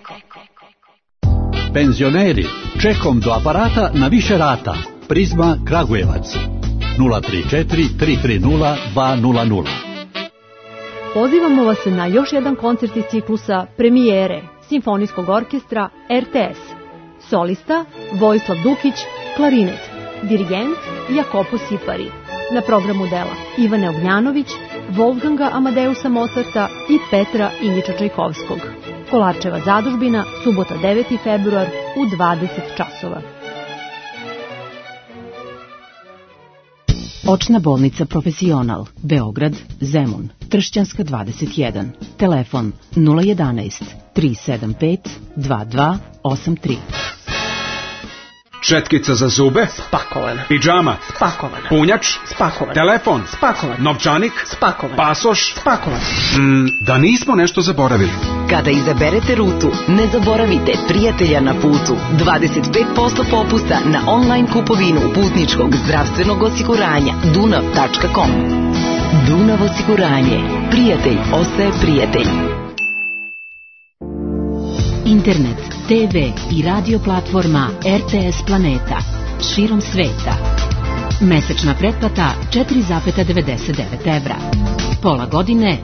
Penzioneri, čekom do aparata na više rata. Prizma Kragujevac 034 330 200. Pozivamo vas na još jedan koncert iz ciklusa Premijere Simfonijskog orkestra RTS. Solista Vojislav Dukić, klarinet. Dirigent Jakopo Sipari. Na programu dela Ivane Ognjanović, Wolfganga Amadeusa Mozarta i Petra Iljiča Čajkovskog. Kolarčeva zadužbina, subota 9. februar u 20 časova. Očna bolnica Profesional, Beograd, Zemun, Tršćanska 21. Telefon 011 375 2283. Četkica za zube? Spakovana. Pidžama? Spakovana. Punjač? Spakovan. Telefon? Spakovan. Novčanik? Spakovan. Pasoš? Spakovan. Da nismo nešto zaboravili. Kada izaberete rutu, ne zaboravite prijatelja na putu. 25% popusta na online kupovinu putničkog zdravstvenog osiguranja dunav.com. Dunav osiguranje. Prijatelj ostaje prijatelj. Internet, TV i radio platforma RTS Planeta. Širom sveta. Mesečna pretplata 4,99 evra. Pola godine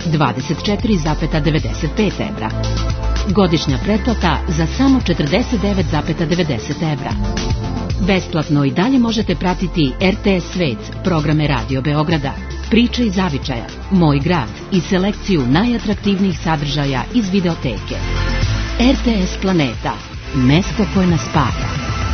24,95 evra. Godišnja pretplata za samo 49,90 evra. Besplatno i dalje možete pratiti RTS Svet, programe Radio Beograda, Priče iz zavičaja, Moj grad i selekciju najatraktivnijih sadržaja iz videoteke. RTS Planeta, mesto koje nas spaja.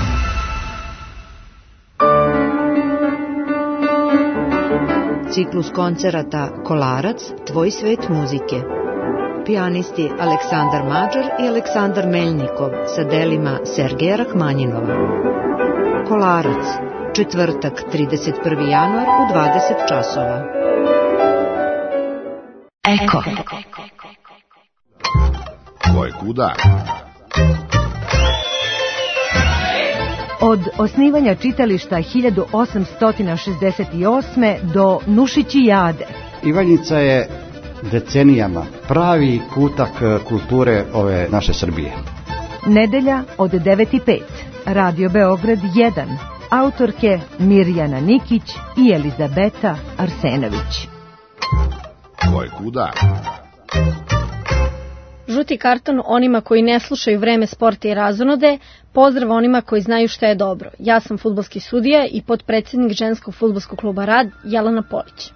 Ciklus koncerata Kolarac, Tvoj svet muzike. Pijanisti Aleksandar Mađar i Aleksandar Meljnikov sa delima Sergeja Rahmanjinova. Kolarac, četvrtak 31. januar u 20 časova. Eko. Ko je kuda? Od osnivanja čitališta 1868. do Nušićijade. Ivanjica je decenijama pravi kutak kulture ove naše Srbije. Nedelja od 9:05. Radio Beograd 1. Autorke Mirjana Nikić i Elizabeta Arsenović. Ko je kuda? Žuti karton onima koji ne slušaju Vreme sporta i razonode, pozdrav onima koji znaju šta je dobro. Ja sam fudbalski sudija i potpredsjednik ženskog fudbalskog kluba Rad, Jelena Polić.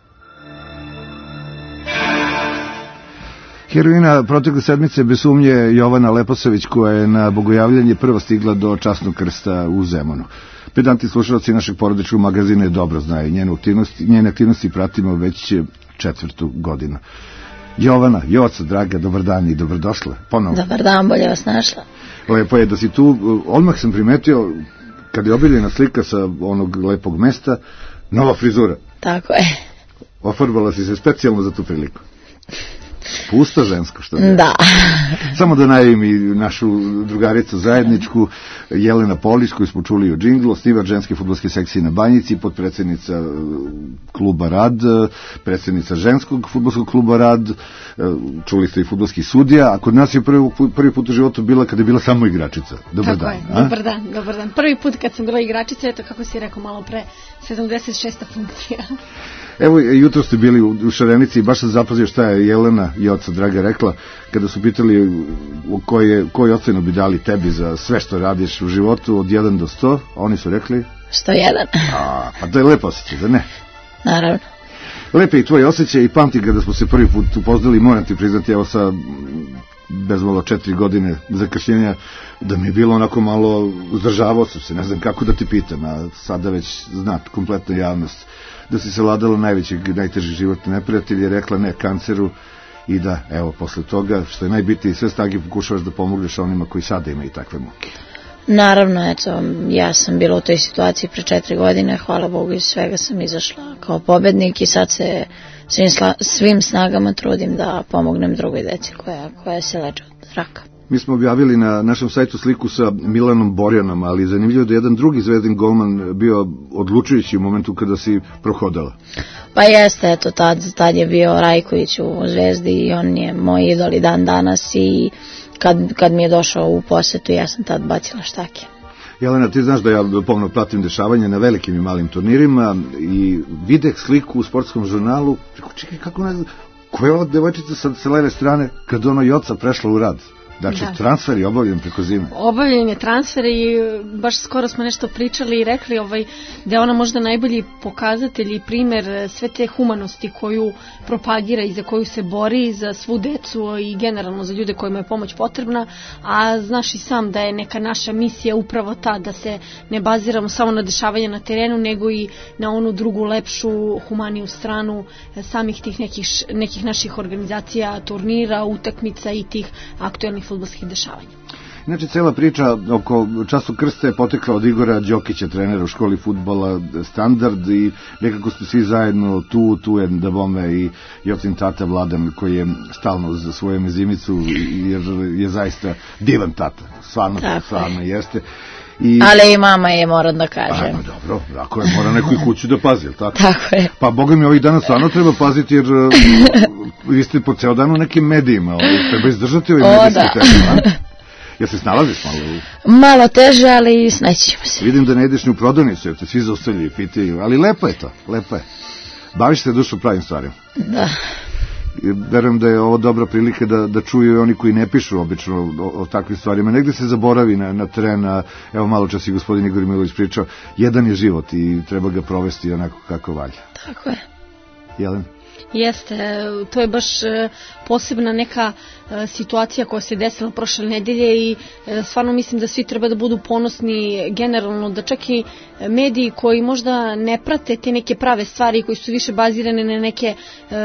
Heroina protekle sedmice bez sumnje Jovana Leposavić, koja je na bogojavljanje prva stigla do časnog krsta u Zemunu. Pedanti slušalci našeg porodičkog magazina dobro znaju njene aktivnosti pratimo već 4. godinu. Jovana, Joca, draga, dobar dan i dobrodošla. Ponovo. Dobar dan, bolje vas našla. Lepo je da si tu. Odmah sam primetio, kad je obiljena slika sa onog lepog mesta, nova frizura. Tako je. Ofarbala si se specijalno za tu priliku. Pusta žensko, što ne? Da. Samo da najavim i našu drugaricu zajedničku, Jelena Polić, koju smo čuli u džinglu, osnivač ženske fudbalske sekcije na Banjici, potpredsjednica kluba Rad, predsjednica ženskog fudbalskog kluba Rad, čuli ste i fudbalski sudija, a kod nas je prvi put u životu bila kada je bila samo igračica. Dobar Tako dan. Je, dobar dan. Prvi put kad sam bila igračica, eto kako si rekao malo pre, 76. funkcija. Evo, jutro ste bili u Šarenici i baš sam zapazio šta je Jelena Joca draga rekla kada su pitali koju ocenu bi dali tebi za sve što radiš u životu od 1 do 100, a oni su rekli 101. Pa to je lepo osjećaj, da ne? Naravno. Lepe i tvoje osjećaj i pamti kada smo se prvi put upoznali, moram ti priznati, evo sa bezmalo 4 godine zakašnjenja, da mi je bilo onako malo, uzdržavao sam se, ne znam kako da ti pitam, a sada već zna kompletna javnost da si se vladala najteži životni neprijatelj, je rekla ne kanceru i da, evo, posle toga, što je najbitnije, sve snage pokušavaš da pomogneš onima koji sada imaju takve muke. Naravno, eto, ja sam bila u toj situaciji pre 4 godine, hvala Bogu iz svega sam izašla kao pobednik i sad se svim snagama trudim da pomognem drugoj deci koja se leče od raka. Mi smo objavili na našem sajtu sliku sa Milanom Borjanom, ali zanimljivo da je jedan drugi zvezdin golman bio odlučujući u momentu kada si prohodala. Pa jeste, eto, tad je bio Rajković u Zvezdi i on je moj idol i dan danas i kad mi je došao u posetu, ja sam tad bacila štake. Jelena, ti znaš da ja pomno pratim dešavanje na velikim i malim turnirima i videh sliku u sportskom žurnalu, čekaj, kako ne znam, koja je ova devojčica sa leve strane kad ono Joca prešla u rad? Znači, transfer je obavljen preko zime. Obavljen je transfer i baš skoro smo nešto pričali i rekli da je ona možda najbolji pokazatelj i primer sve te humanosti koju propagira i za koju se bori, za svu decu i generalno za ljude kojima je pomoć potrebna, a znaš i sam da je neka naša misija upravo ta da se ne baziramo samo na dešavanje na terenu, nego i na onu drugu, lepšu, humaniju stranu samih tih nekih naših organizacija, turnira, utakmica i tih aktuelnih fudbalskih dešavanja. Inače, cela priča oko času krsta je potekla od Igora Đokića, trenera u školi fudbala Standard, i nekako ste svi zajedno tu je da bome i Jocin tata Vladan, koji je stalno za svoju mezimicu, jer je zaista divan tata, stvarno jeste. Ali i mama je, moram da kažem. Dobro, ako je, mora neko i kuću da pazi, ili tako? Tako je. Pa boga mi ovih dana stvarno treba paziti, jer vi ste po ceo dan u nekim medijima, treba izdržati ovim medijskim temama. Jel se snalaziš malo? Malo teže, ali snaći ćemo se. Vidim da ne ideš ni u prodavnicu, jer te svi zaustavljaju, pitaju, ali lepo je to, lepo je. Baviš se dušu pravim stvarima. Da. Verujem da je ovo dobra prilika da čuju oni koji ne pišu obično o takvim stvarima. Negde se zaboravi na tren, evo malo čas i gospodin Igor Milović pričao, jedan je život i treba ga provesti onako kako valja. Tako je. Jelen? Jeste, to je baš posebna neka situacija koja se desila prošle nedelje i stvarno mislim da svi treba da budu ponosni generalno, da čak i mediji koji možda ne prate te neke prave stvari, koji su više bazirane na neke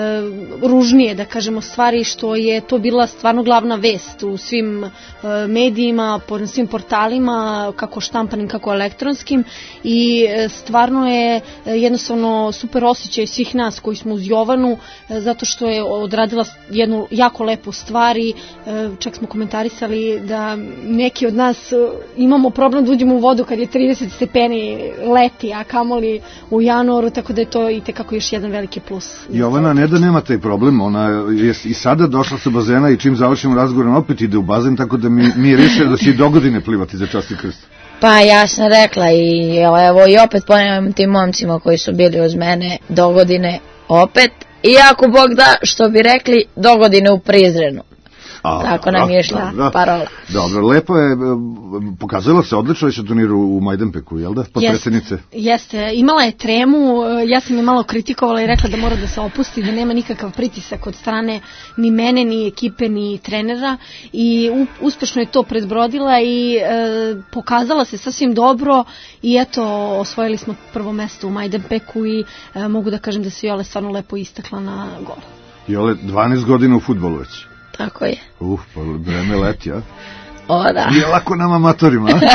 ružnije, da kažemo, stvari, što je to bila stvarno glavna vest u svim medijima, na svim portalima, kako štampanim, kako elektronskim, i stvarno je jednostavno super osjećaj svih nas koji smo uz Jovanu, zato što je odradila jednu jako lepu stvar i čak smo komentarisali da neki od nas imamo problem da uđemo u vodu kad je 30 stepeni leti, a kamoli u januaru, tako da je to i tekako još jedan veliki plus. Jovana ne da nema taj problem, ona je i sada došla sa bazena i čim završimo razgovor opet ide u bazen, tako da mi riše da će i dogodine plivati za čast i krst. Pa ja sam rekla i evo i opet ponavljam tim momcima koji su bili uz mene, dogodine opet, i ako Bog da, što bi rekli, dogodine u Prizrenu. Tako nam je išla parola. Dobro, lepo je, pokazalo se odlično već na turniru u Majdanpeku, jel da, potpredsjednice? Jeste, imala je tremu, ja sam je malo kritikovala i rekla da mora da se opusti, da nema nikakav pritisak od strane ni mene, ni ekipe, ni trenera, i uspešno je to predbrodila i pokazala se sasvim dobro i eto, osvojili smo prvo mesto u Majdanpeku i mogu da kažem da se Jole stvarno lepo istakla na gol. Jole, 12 godina u fudbalu već. Tako je. Pa vreme leti, a? O, da. Nije lako nam amatorima, a?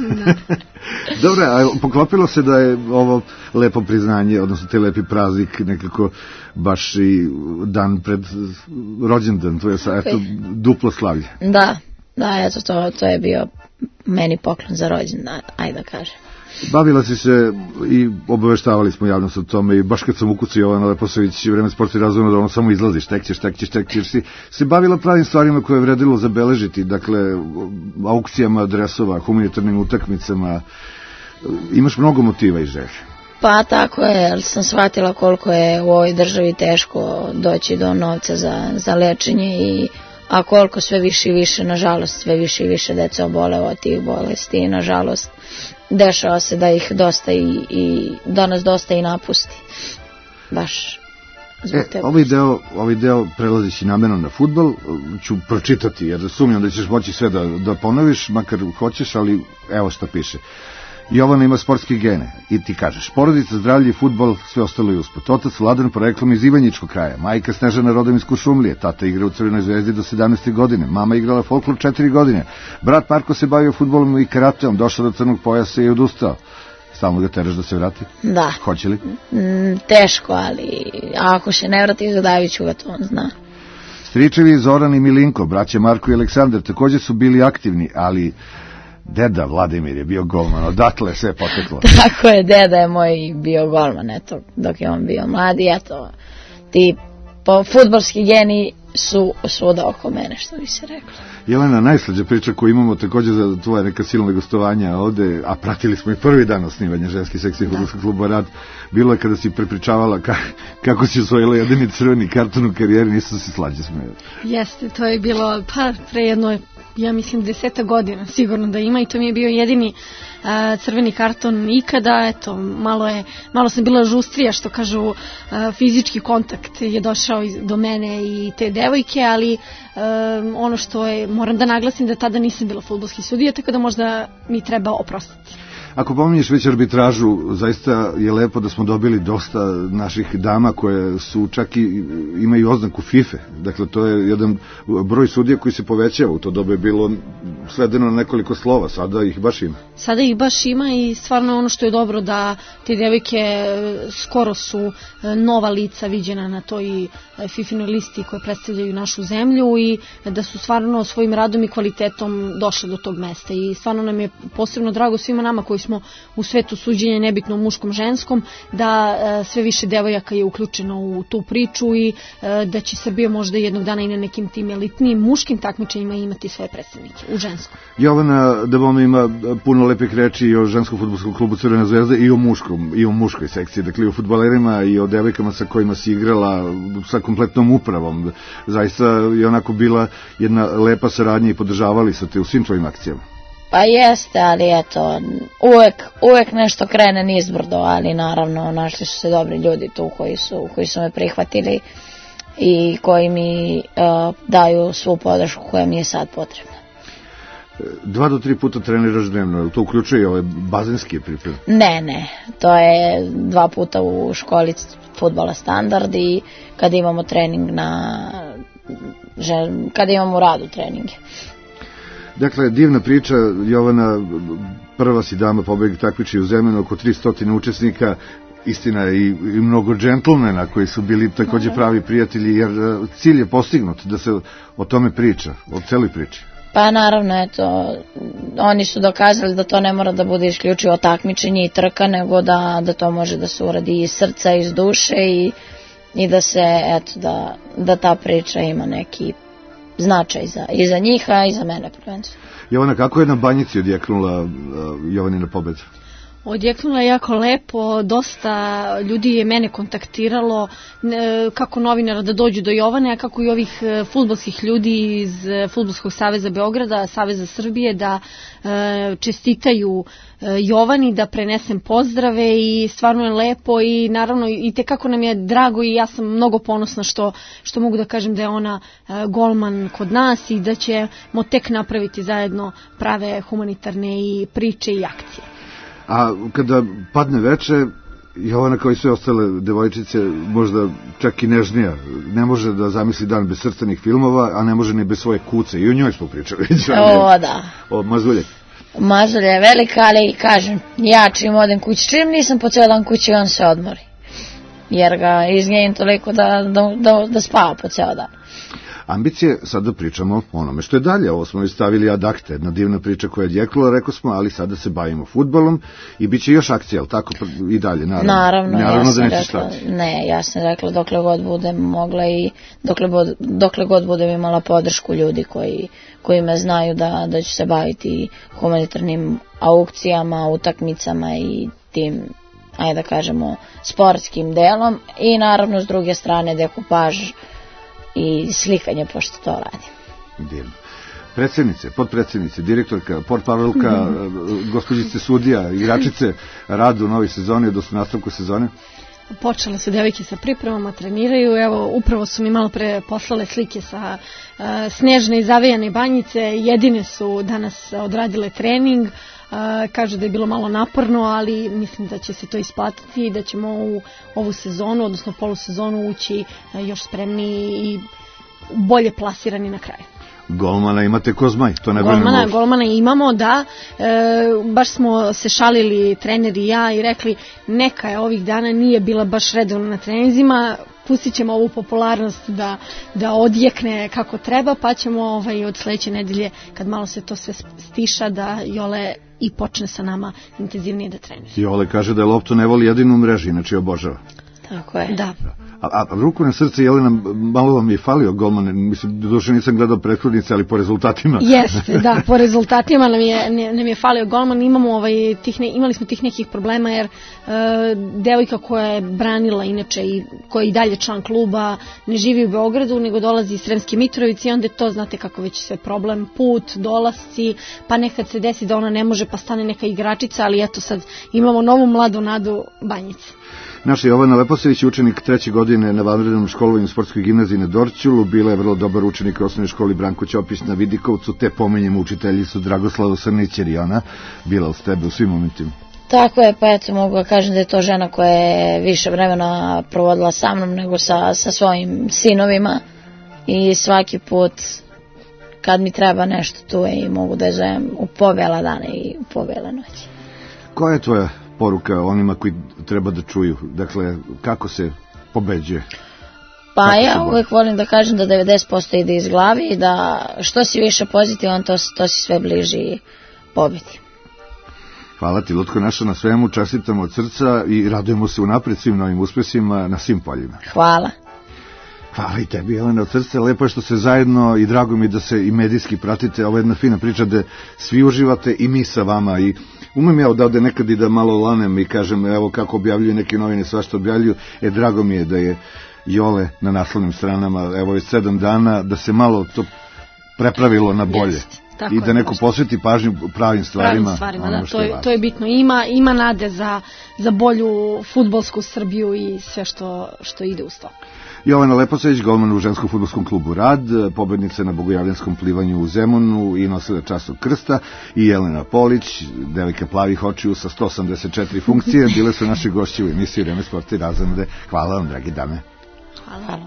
Dobre, a poklopilo se da je ovo lepo priznanje, odnosno te lepi praznik, nekako baš i dan pred rođendan, to je eto, duplo slavlje. Da, eto, to je bio meni poklon za rođendan, ajde da kažem. Bavila si se i obaveštavali smo javnost o tome i baš kad sam ukucao Jovana Leposavić i Vreme sporta i razvojno da ono samo izlaziš, tekćeš, si se bavila pravim stvarima koje je vredilo zabeležiti, dakle aukcijama dresova, humanitarnim utakmicama, imaš mnogo motiva i želje. Pa tako je, jer sam shvatila koliko je u ovoj državi teško doći do novca za lečenje, a koliko sve više i više, nažalost, sve više i više deca oboleva od tih bolesti i nažalost dešava se da ih dosta i da nas dosta i napusti. Baš zbog tebe. Ovaj deo prelazići namerno na fudbal, ću pročitati jer sumnjam da ćeš moći sve da ponoviš, makar hoćeš, ali evo šta piše. Jovana ima sportske gene i ti kažeš porodica, zdravlje i fudbal, sve ostalo je usput. Otac Vladan poreklom iz Ivanjičkog kraja, majka Snežana rodom iz Kuršumlije, tata igra u Crvenoj zvezdi do 17. godine, mama igrala folklor 4 godine, brat Marko se bavio fudbalom i karateom, došao do crnog pojasa i odustao. Stalno ga teraš da se vrati? Da. Hoće li? Teško, ali ako se ne vrati, zadavit ću ga, to on zna. Stričevi Zoran i Milinko, braće Marko i Aleksandar, također su bili aktivni, ali deda Vladimir je bio golman, odatle sve poteklo. Tako je, deda je moj bio golman, eto, dok je on bio mladi, eto, ti fudbalski geni su svuda oko mene, što bi se reklo. Jelena, najslađa priča koju imamo takođe za tvoja neka silna gostovanja ovde, a pratili smo i prvi dan osnivanja ženske sekcije fudbalskog kluba Rad, bilo je kada si prepričavala kako si osvojila jedini crveni karton u karijeri, nisam se slađe smela. Jeste, to je bilo pre jedno, ja mislim 10 godina sigurno da ima, i to mi je bio jedini crveni karton ikada. Eto, malo sam bila žustrija, što kažu, fizički kontakt je došao do mene i te devojke, ali ono što je, moram da naglasim da tada nisam bila fudbalski sudija, tako da možda mi treba oprostiti. Ako pominješ već arbitražu, zaista je lepo da smo dobili dosta naših dama koje su čak i imaju oznaku FIFA. Dakle, to je jedan broj sudija koji se povećava. U to doba je bilo svedeno na nekoliko slova, sada ih baš ima. Sada ih baš ima i stvarno ono što je dobro da te devojke skoro su nova lica viđena na toj FIFA-noj listi koje predstavljaju našu zemlju i da su stvarno svojim radom i kvalitetom došle do tog mesta. I stvarno nam je posebno drago svima nama koji smo u svetu suđenja, nebitno muškom, ženskom, da sve više devojaka je uključeno u tu priču i da će Srbija možda jednog dana i na nekim tim elitnim muškim takmičenjima imati svoje predstavnike u ženskom. Jovana Dabome ima puno lepih reči i o ženskom fudbalskom klubu Crvena zvezda i o muškoj sekciji, dakle i o fudbalerima i o devojkama sa kojima si igrala, sa kompletnom upravom. Zaista je onako bila jedna lepa saradnja i podržavali su te u svim tvojim akcijama. Pa jeste, ali eto, uvek nešto krene nizbrdo, ali naravno našli su se dobri ljudi tu koji su me prihvatili i koji mi daju svu podršku koja mi je sad potrebna. 2 do 3 puta treniraš dnevno, to uključuje i ove bazenske pripreme? Ne, to je 2 puta u školi fudbala standard i kada imamo trening kada imamo u radu treninge. Dakle, divna priča, Jovana, prva si dama pobednik takmičenja u Zemunu, oko 300 učesnika, istina je i mnogo džentlmena koji su bili takođe pravi prijatelji, jer cilj je postignut da se o tome priča, o celoj priči. Pa naravno, eto, oni su dokazali da to ne mora da bude isključivo takmičenje i trka, nego da to može da se uradi iz srca, iz duše i da se, eto, da ta priča ima neki značaj i za njih, a i za mene prvenstveno. Jovana, kako je na Banjici odjeknula Jovanina pobeda? Odjeknula je jako lepo, dosta ljudi je mene kontaktiralo, kako novinara da dođu do Jovane, a kako i ovih fudbalskih ljudi iz Fudbalskog saveza Beograda, Saveza Srbije, da čestitaju Jovani, da prenesem pozdrave i stvarno je lepo i naravno i tekako nam je drago i ja sam mnogo ponosna što mogu da kažem da je ona golman kod nas i da ćemo tek napraviti zajedno prave humanitarne i priče i akcije. A kada padne veče, Jovana kao i sve ostale devojčice, možda čak i nežnija, ne može da zamisli dan bez crtanih filmova, a ne može ni bez svoje kuce. I o njoj smo pričali. O, da. O Mazulje. Mazulje je velika, ali kažem, ja čim odem kući, čim nisam po cijel dan kući, on se odmori. Jer ga izgnjevim toliko da spava po cijel dan. Ambicije, sad da pričamo o onome što je dalje. Ovo smo stavili ad acta, jedna divna priča koja je odjeknula, rekao smo, ali sada se bavimo fudbalom i bit će još akcija, ali tako i dalje, naravno da neće stati. Ne, ja sam rekla dokle god budem mogla i dokle god budem imala podršku ljudi koji me znaju da ću se baviti humanitarnim aukcijama, utakmicama i tim, ajde da kažemo, sportskim delom i naravno s druge strane dekupaž i slikanje, pošto to radim. Divno. Predsjednice, podpredsjednice, direktorka, portparolka, gospođice sudija, igračice radu u novoj sezoni, odnosno nastavku sezone? Počele su devojke sa pripremama, treniraju. Evo, upravo su mi malo pre poslale slike sa snežne i zavejane Banjice. Jedine su danas odradile trening. Kažu da je bilo malo naporno, ali mislim da će se to isplatiti i da ćemo u ovu sezonu, odnosno polusezonu, ući još spremniji i bolje plasirani na kraju. Golmana imate ko zmaj, to ne gledamo. Golmana imamo, da. Baš smo se šalili, trener i ja, i rekli neka je ovih dana nije bila baš redovna na treninzima, pustit ćemo ovu popularnost da odjekne kako treba, pa ćemo od sledeće nedelje, kad malo se to sve stiša, da Jole i počne sa nama intenzivnije da trenira. Jole kaže da je loptu ne voli jedinu mreži, inače je obožava. Tako je. Da. A ruku na srce, Jelena, malo vam je falio golman, mislim, doduše nisam gledao prethodnice, ali po rezultatima. Jeste, da, po rezultatima nam je falio golman, imali smo tih nekih problema, jer devojka koja je branila inače i koja je i dalje član kluba ne živi u Beogradu, nego dolazi iz Sremske Mitrovice i onda je to, znate kako već sve problem, put, dolasci, pa nekad se desi da ona ne može pa stane neka igračica, ali eto sad imamo novu mladu nadu Banjice. Naša Jovana Leposević je učenik 3. godine na vanrednom školovanju u sportskoj gimnaziji na Dorćolu, bila je vrlo dobar učenik u osnovnoj školi Branko Ćopić na Vidikovcu, te pomenjemo učiteljicu Dragoslavu Srnić, jer i ona bila uz tebe u svim momentima. Tako je, pa eto mogu da kažem da je to žena koja je više vremena provodila sa mnom nego sa svojim sinovima i svaki put kad mi treba nešto tu je i mogu da je zovem u pobjela dane i u pobjele noći. Koja je tvoja poruka onima koji treba da čuju? Dakle, kako se pobeđuje? Pa ja uvijek volim da kažem da 90% ide iz glavi i da što si više pozitivan, to si sve bliži pobjedi. Hvala ti, Lutko naša, na svemu, čestitamo od srca i radujemo se unapred svim novim uspesima na svim poljima. Hvala. Hvala i tebi, Jelena, od srca. Lepo je što se zajedno i drago mi da se i medijski pratite. Ovo je jedna fina priča da svi uživate i mi sa vama. I umem ja odavde nekad i da malo lanem i kažem evo kako objavljuju neke novine, svašta objavljuju. Drago mi je da je Jole na naslovnim stranama, evo već 7 dana, da se malo to prepravilo na bolje. I da neko posveti pažnju pravim stvarima. Da, to je bitno. Ima nade za bolju fudbalsku Srbiju i sve što ide uz to. Jovana Leposević, golman u ženskom fudbalskom klubu Rad, pobednica na bogojavljanskom plivanju u Zemunu i nosila časnog krsta, i Jelena Polić, devojka plavih očiju sa 184 funkcije, bile su naši gošći u emisiji Vreme sporta i razonode. Hvala vam, dragi dame. Hvala.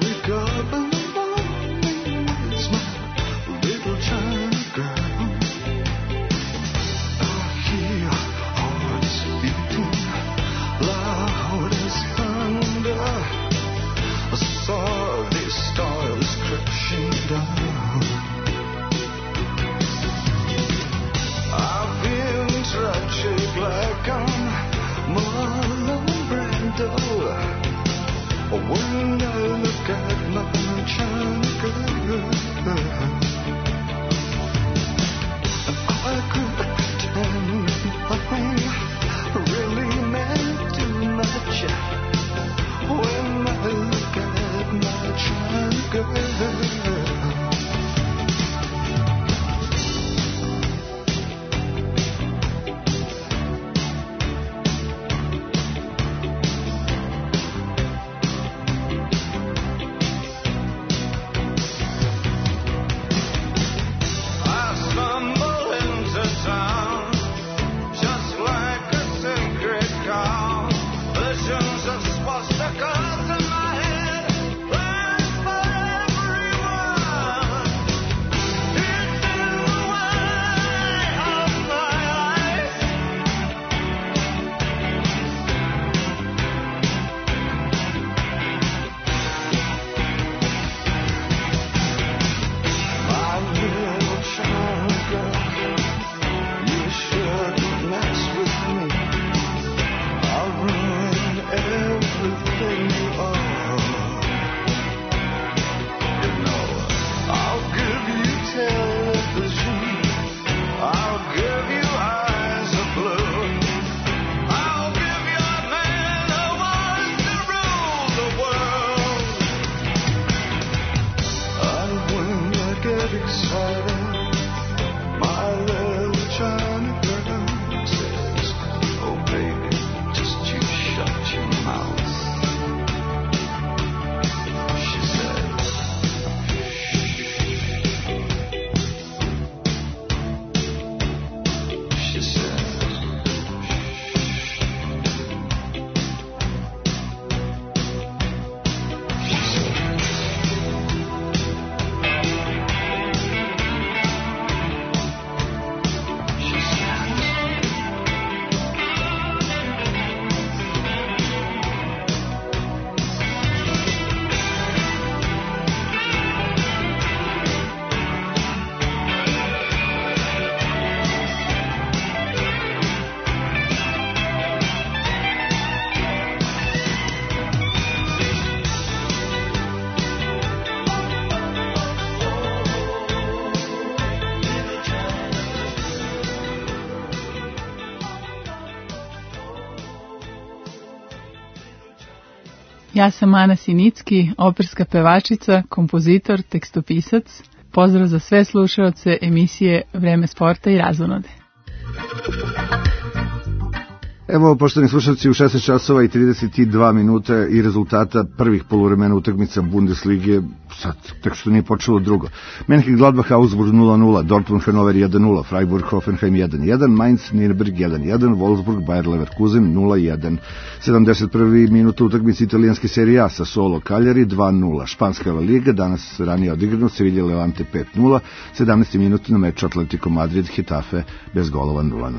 China girl. Ja sam Ana Sinicki, operska pevačica, kompozitor, tekstopisac. Pozdrav za sve slušaoce emisije Vreme sporta i razonode. Evo, poštovani slušalci, u 16 časova i 32 minuta i rezultata prvih poluvremena utakmica Bundeslige, sad, tek što nije počelo drugo. Mönchengladbach Augsburg 0-0, Dortmund Hannover 1-0, Freiburg Hoffenheim 1-1, Mainz Nürnberg 1-1, Wolfsburg Bayer Leverkusen 0-1. 71. minuta utakmice italijanske serije A, Sassuolo Cagliari 2-0, španska La Liga, danas ranije odigrano, Sevilla Levante 5-0, 17. minut na meču Atletico Madrid Getafe bez golova 0-0.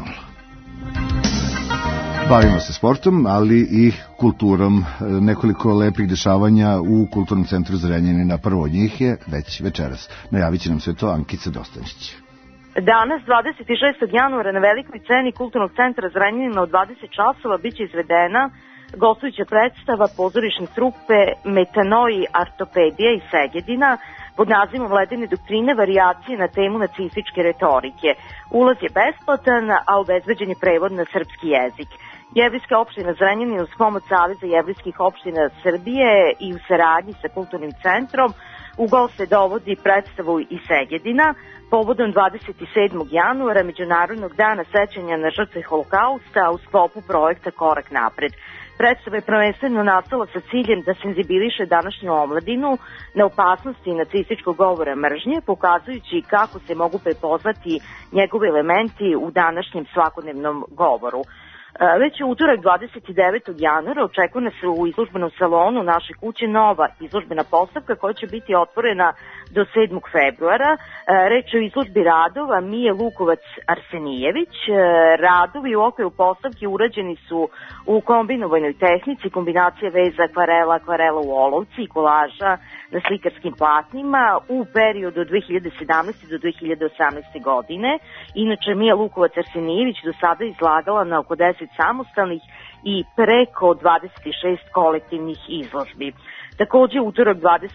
Bavimo se sportom, ali i kulturom. Nekoliko lepih dešavanja u Kulturnom centru Zrenjanina. Prvo od njih je već večeras. Najavit će nam sve to Ankica Dostanić. Danas, 26. januara, na velikoj sceni Kulturnog centra Zrenjanina od 20 časova biće izvedena gostujuća predstava pozorišne trupe Metanoi Artopedija iz Segedina pod nazivom Ledene doktrine, varijacije na temu nacističke retorike. Ulaz je besplatan, a obezbeđen je prevod na srpski jezik. Jevrijska opština Zrenjanin uz pomoć Saveza jevrijskih opština Srbije i u saradnji sa Kulturnim centrom u goste dovodi predstavu iz Segedina povodom 27. januara, Međunarodnog dana sećanja na žrtve Holokausta u sklopu projekta Korak napred. Predstava je prvenstveno nastala sa ciljem da senzibiliše današnju omladinu na opasnosti nacističkog govora mržnje, pokazujući kako se mogu prepoznati njegovi elementi u današnjem svakodnevnom govoru. Već u utorak 29. januara očekuje se u izložbenom salonu naše kuće nova izložbena postavka koja će biti otvorena do 7. februara. Reč je o izložbi radova Mije Lukovac Arsenijević. Radovi u okviru postavke urađeni su u kombinovanoj tehnici, kombinacija veza akvarela u olovci i kolaža na slikarskim platnima u periodu od 2017. do 2018. godine. Inače, Mija Lukovac Arsenijević do sada izlagala na oko 10 samostalnih i preko 26 kolektivnih izložbi. Takođe, utorak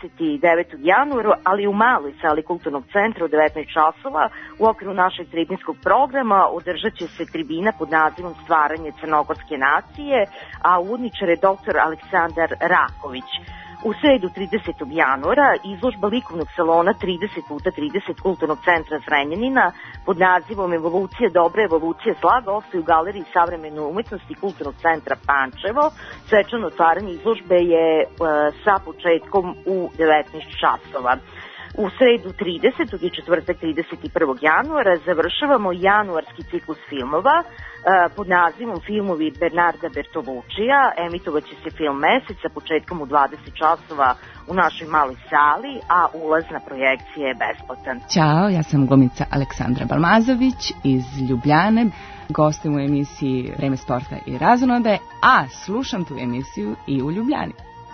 29. januara, ali u maloj sali Kulturnog centra u 19 časova, u okviru našeg tribinskog programa održat će se tribina pod nazivom Stvaranje crnogorske nacije, a uvodničar je dr. Aleksandar Raković. U sredu 30. januara izložba likovnog salona 30x30 Kulturnog centra Zrenjanina pod nazivom Evolucija dobra, evolucija zla gostuju u Galeriji savremene umetnosti Kulturnog centra Pančevo. Svečano otvaranje izložbe je sa početkom u 19 časova. U sredu 30. i četvrtak 31. januara završavamo januarski ciklus filmova pod nazivom Filmovi Bernarda Bertolučija. Emitovaće se film Mesec sa početkom u 20 časova u našoj maloj sali, a ulaz na projekcije je besplatan. Ćao, ja sam glumica Aleksandra Balmazović iz Ljubljane. Gostim u emisiji Vreme sporta i razonode, a slušam tu emisiju i u Ljubljani.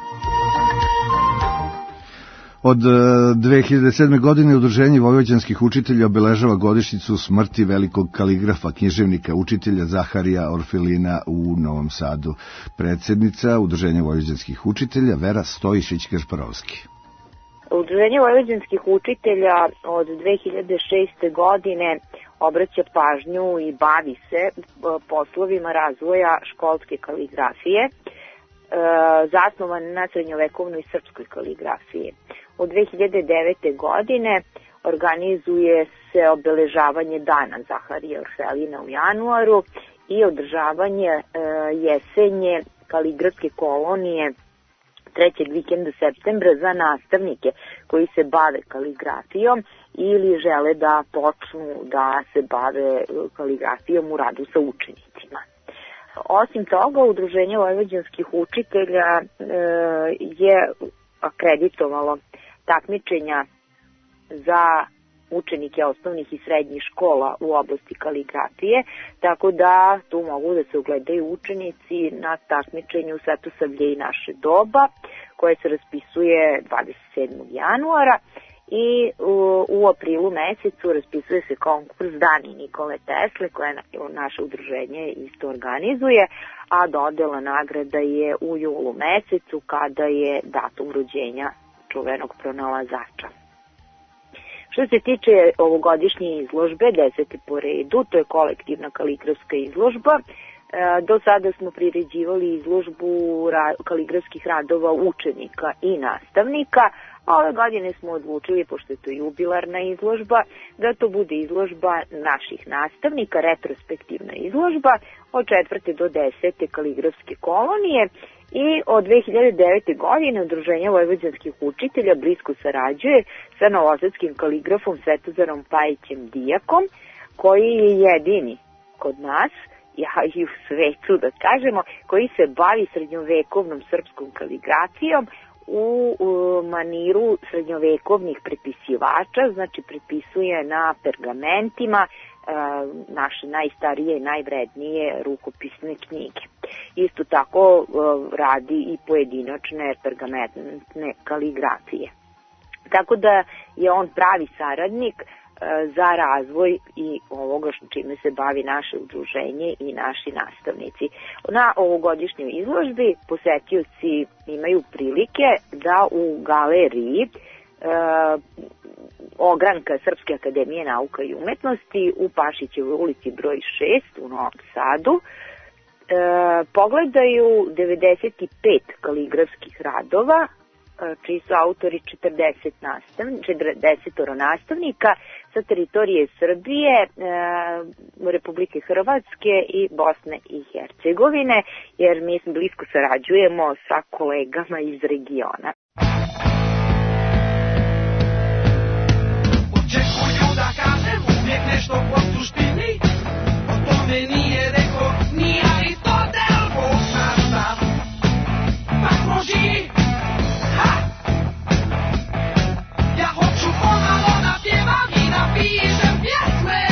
Od 2007. godine Udruženje vojvođanskih učitelja obeležava godišnjicu smrti velikog kaligrafa, književnika, učitelja Zaharija Orfelina u Novom Sadu. Predsjednica Udruženja vojvođanskih učitelja Vera Stojišić-Gašparovski. Udruženje vojvođanskih učitelja od 2006. godine obraća pažnju i bavi se poslovima razvoja školske kaligrafije, zasnovan na srednjovekovnoj srpskoj kaligrafiji. Od 2009. godine organizuje se obeležavanje dana Zaharija Orfelina u januaru i održavanje jesenje kaligrafske kolonije 3. vikenda septembra za nastavnike koji se bave kaligrafijom ili žele da počnu da se bave kaligrafijom u radu sa učenicima. Osim toga, Udruženje vojvođanskih učitelja je akreditovalo takmičenja za učenike osnovnih i srednjih škola u oblasti kaligrafije, tako da tu mogu da se ugledaju učenici na takmičenju Svetosavlje i naše doba, koje se raspisuje 27. januara. I u aprilu mesecu raspisuje se konkurs Dani Nikole Tesle, koje naše udruženje isto organizuje, a dodela nagrada je u julu mesecu kada je datum rođenja čuvenog pronalazača. Što se tiče ovogodišnje izložbe, 10. po redu, to je kolektivna kaligrafska izložba, Do sada smo priređivali izložbu kaligrafskih radova učenika i nastavnika, a ove godine smo odlučili, pošto je to jubilarna izložba, da to bude izložba naših nastavnika, retrospektivna izložba od 4. do 10. kaligrafske kolonije. I od 2009. godine Udruženje vojvođanskih učitelja blisko sarađuje sa novosadskim kaligrafom Svetozarom Pajićem Dijakom, koji je jedini kod nas, i u svetu da kažemo, koji se bavi srednjovekovnom srpskom kaligrafijom u maniru srednjovekovnih prepisivača, znači prepisuje na pergamentima naše najstarije i najvrednije rukopisne knjige. Isto tako radi i pojedinačne pergamentne kaligrafije. Tako da je on pravi saradnik za razvoj i ovoga čime se bavi naše udruženje i naši nastavnici. Na ovogodišnjoj izložbi posetioci imaju prilike da u galeriji ogranka Srpske akademije nauka i umetnosti u Pašićevoj ulici broj 6 u Novom Sadu pogledaju 95 kaligrafskih radova, čiji su autori 40 nastavnika sa teritorije Srbije, Republike Hrvatske i Bosne i Hercegovine, jer mi blisko sarađujemo sa kolegama iz regiona. Očekuju da kažem uvijek nešto po suštini, o tome nije rekao ni Aristotel, Bog zna šta, pa smo živi. Ja hoću pomalo da pjevam i da pišem pjesme,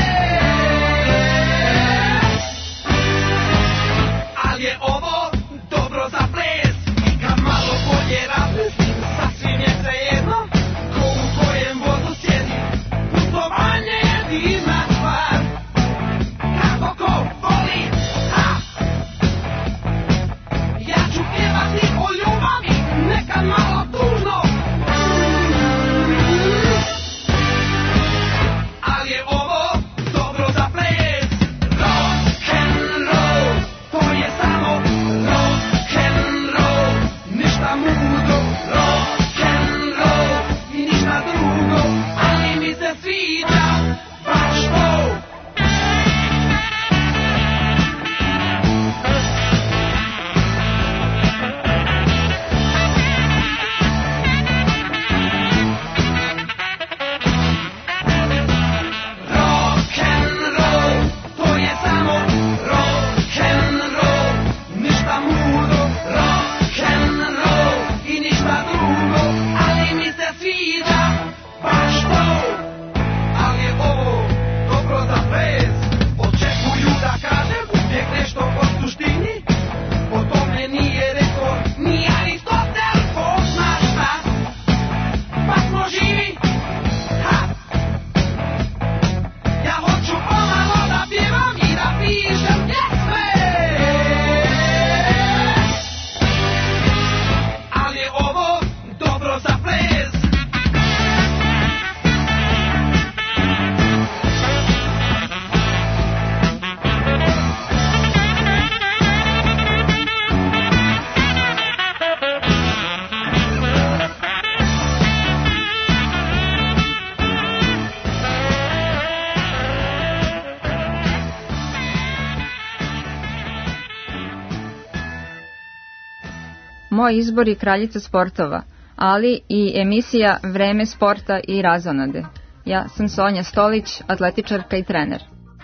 ali je ovo dobro za ples i kad malo bolje razmislim, sasvim je svejedno ko u kojem vozu sjedi. Putovanje je divna stvar, kako ko voli, ha! Ja ću pjevati o ljubavi, nekad malo tužno, ali je ovo dobro za ples. Rock and roll, to je samo rock and roll, ništa mudo. Rock and roll i ništa drugo, ali mi se sviđa baš to. Rock and roll, to je samo rock and roll, ništa mudo. Rock and roll i ništa drugo, ali mi se sviđa baš to. Ali je ovo dobro za ples. Očekuju da kažem uvijek nešto po suštini, o tome nije rekao ni Aristotel, Bog zna šta, pa smo živi. Ha! Ja hoću pomalo da pjevam i da pišem pjesme, ali je ovo dobro za ples. Moj izbor je kraljica sportova, ali i emisija Vreme sporta i razonode. Ja sam Sonja Stolić, atletičarka i trener.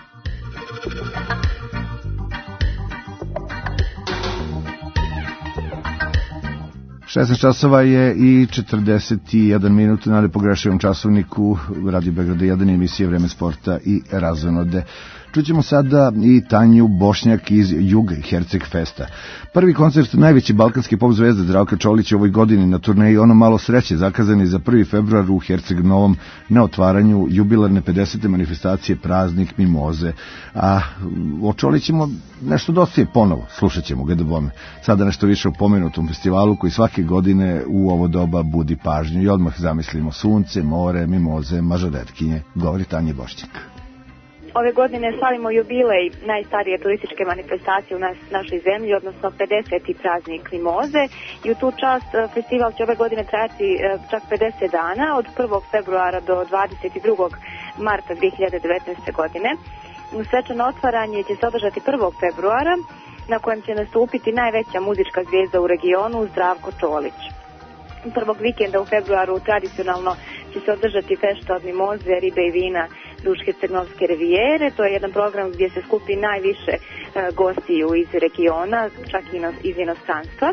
16 časova je i 41 minut na nepogrešivom časovniku Radio Beograda 1 emisije Vreme sporta i razonode. Čućemo sada i Tanju Bošnjak iz Juga i Herceg Festa. Prvi koncert najveće balkanske pop zvezde Zdravka Čolića ovoj godini na turneji Ono malo sreće zakazani za 1. februar u Herceg Novom na otvaranju jubilarne 50. manifestacije Praznik mimoze. A o Čolićima nešto dosta je ponovo, slušat ćemo ga da bome. Sada nešto više o pomenutom festivalu koji svake godine u ovo doba budi pažnju i odmah zamislimo sunce, more, mimoze, mažoretkinje, govori Tanja Bošnjak. Ove godine slavimo jubilej najstarije turističke manifestacije u našoj zemlji, odnosno 50. praznik Mimoze, i u tu čast festival će ove godine trajati čak 50 dana, od 1. februara do 22. marta 2019. godine. Svečano otvaranje će se održati 1. februara, na kojem će nastupiti najveća muzička zvijezda u regionu, Zdravko Čolić. Prvog vikenda u februaru tradicionalno će se održati fešta od mimoze, ribe i vina Duške Crnovske rivijere. To je jedan program gdje se skupi najviše gostiju iz regiona, čak i iz inostranstva.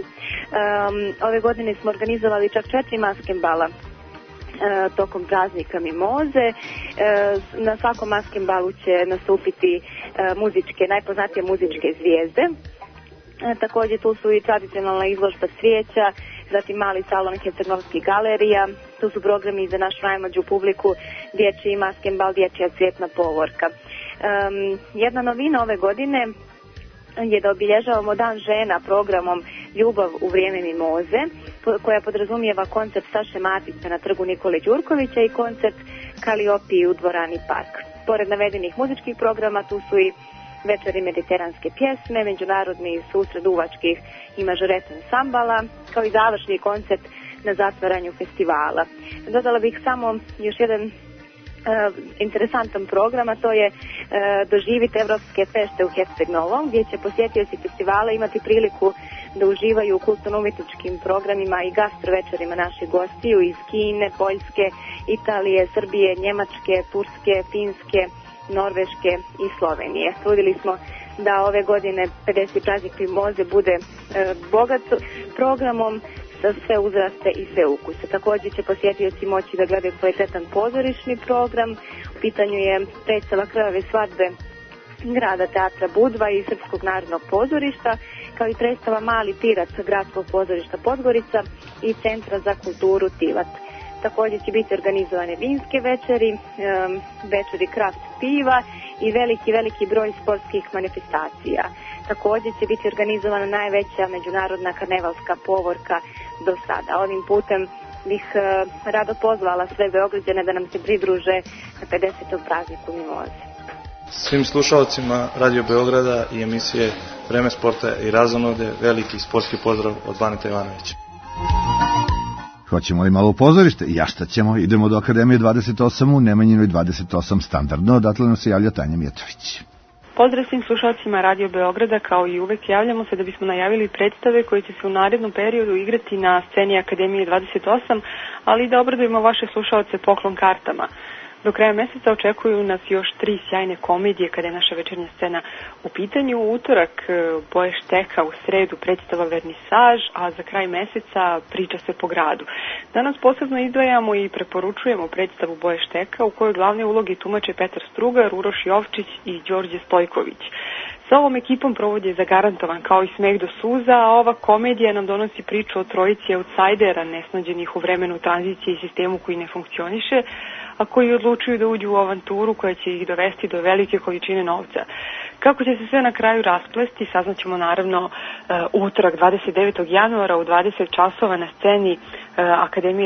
Ove godine smo organizovali čak 4 maskembala tokom praznika Mimoze. Na svakom maskembalu će nastupiti najpoznatije muzičke zvijezde. Također tu su i tradicionalna izložba cvijeća, zatim mali salon Herceg-Novskih galerija, tu su programi za našu najmlađu publiku, dječji maskembal, dječja cvjetna povorka. Jedna novina ove godine je da obilježavamo Dan žena programom Ljubav u vrijeme mimoze, koja podrazumijeva koncert Saše Matića na trgu Nikole Đurkovića i koncert Kaliopiji u dvorani Park. Pored navedenih muzičkih programa tu su i večeri mediteranske pjesme, međunarodni susret duvačkih i mažoretnih ensambala, kao i završni koncert na zatvaranju festivala. Dodala bih samo još jedan interesantan program, a to je doživite evropske fešte u Herceg Novom, gdje će posjetioci festivala imati priliku da uživaju u kulturno-umjetničkim programima i gastrovečerima naših gostiju iz Kine, Poljske, Italije, Srbije, Njemačke, Turske, Finske, Norveške i Slovenije. Trudili smo da ove godine 50. praznik Mimoze bude bogat programom za sve uzraste i sve ukuse. Također će posjetioci moći da gledaju kvalitetan pozorišni program. U pitanju je predstava Krvave svadbe grada teatra Budva i Srpskog narodnog pozorišta, kao i predstava Mali pirac gradskog pozorišta Podgorica i Centra za kulturu Tivat. Također će biti organizovane vinske večeri, večeri kraft piva i veliki broj sportskih manifestacija. Također će biti organizovana najveća međunarodna karnevalska povorka do sada. Ovim putem bih rado pozvala sve Beograđane da nam se pridruže na 50. prazniku Mimoze. Svim slušalcima Radio Beograda i emisije Vreme sporta i razonode veliki sportski pozdrav od Baneta Ivanovića. Hoćemo li malo u pozorište? Ja šta ćemo? Idemo do Akademije 28 u Nemanjinoj 28 standardno. Odatle nam se javlja Tanja Mijatović. Pozdrav svim slušalcima Radio Beograda, kao i uvek javljamo se da bismo najavili predstave koje će se u narednom periodu igrati na sceni Akademije 28, ali i da obradujemo vaše slušalce poklon kartama. Do kraja meseca očekuju nas još 3 sjajne komedije kada je naša večernja scena u pitanju. U utorak Boje šteka, u sredu predstava Vernisaž, a za kraj meseca Priča se po gradu. Danas posebno izdvajamo i preporučujemo predstavu Boje šteka, u kojoj glavne uloge tumače Petar Strugar, Uroš Jovčić i Đorđe Stojković. Sa ovom ekipom provod je zagarantovan kao i smeh do suza, a ova komedija nam donosi priču o trojici autsajdera nesnađenih u vremenu tranzicije i sistemu koji ne funkcioniše, a koji odlučuju da uđu u avanturu koja će ih dovesti do velike količine novca. Kako će se sve na kraju rasplesti, saznaćemo naravno utorak 29. januara u 20 časova na sceni Akademije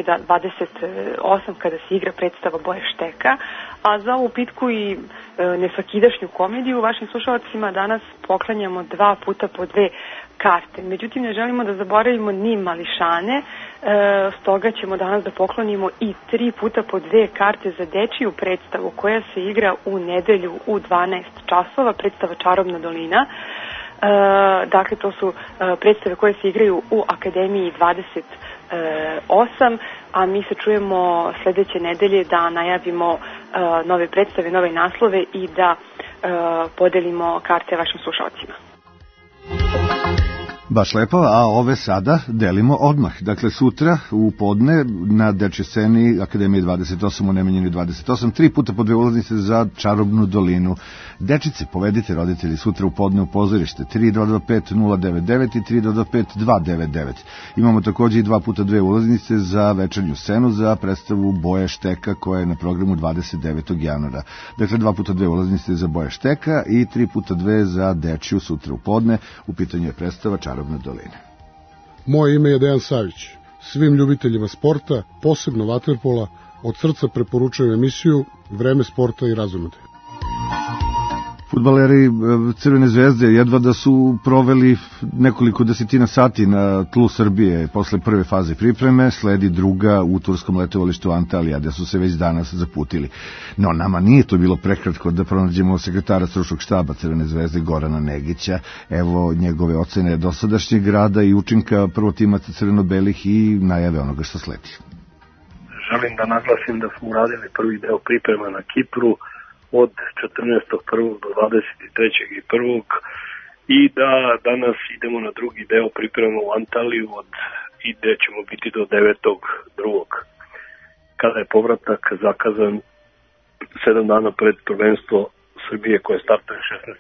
28 kada se igra predstava Boje šteka, a za ovu pitku i nesvakidašnju komediju vašim slušalcima danas poklanjamo 2 puta po 2 karte. Međutim, ne želimo da zaboravimo ni mališane, stoga ćemo danas da poklonimo i 3 puta po 2 karte za dečiju predstavu koja se igra u nedelju u 12 časova, predstava Čarobna dolina. Dakle, to su predstave koje se igraju u Akademiji 28, a mi se čujemo sljedeće nedelje da najavimo nove predstave, nove naslove i da podelimo karte vašim slušalcima. Baš lepo, a ove sada delimo odmah. Dakle, sutra u podne na dečjoj sceni Akademije 28 u Nemanjinoj 28, 3 puta po 2 ulaznice za Čarobnu dolinu. Dečice, povedite roditelji sutra u podne u pozorište 3225-099 i 3225-299. Imamo također i 2 puta 2 ulaznice za večernju scenu za predstavu Boje šteka koja je na programu 29. januara. Dakle, 2 puta 2 ulaznice za Boje šteka i 3 puta 2 za dečju sutra u podne. U pitanju je predstava Čarobne doline. Moje ime je Dejan Savić. Svim ljubiteljima sporta, posebno vaterpola, od srca preporučujem emisiju Vreme sporta i razonode. Fudbaleri Crvene zvezde jedva da su proveli nekoliko desetina sati na tlu Srbije posle prve faze pripreme, sledi druga u turskom letovalištu Antalija, gde su se već danas zaputili. No, nama nije to bilo prekratko da pronađemo sekretara stručnog štaba Crvene zvezde Gorana Negića. Evo njegove ocene dosadašnjeg rada i učinka prvotimaca crveno-belih i najave onoga što sledi. Želim da naglasim da smo uradili prvi deo priprema na Kipru od 14.1. do 23.1. i da danas idemo na drugi deo priprema u Antaliju i gde ćemo biti do 9.2. kada je povratak zakazan 7 dana pred prvenstvo Srbije koje startuje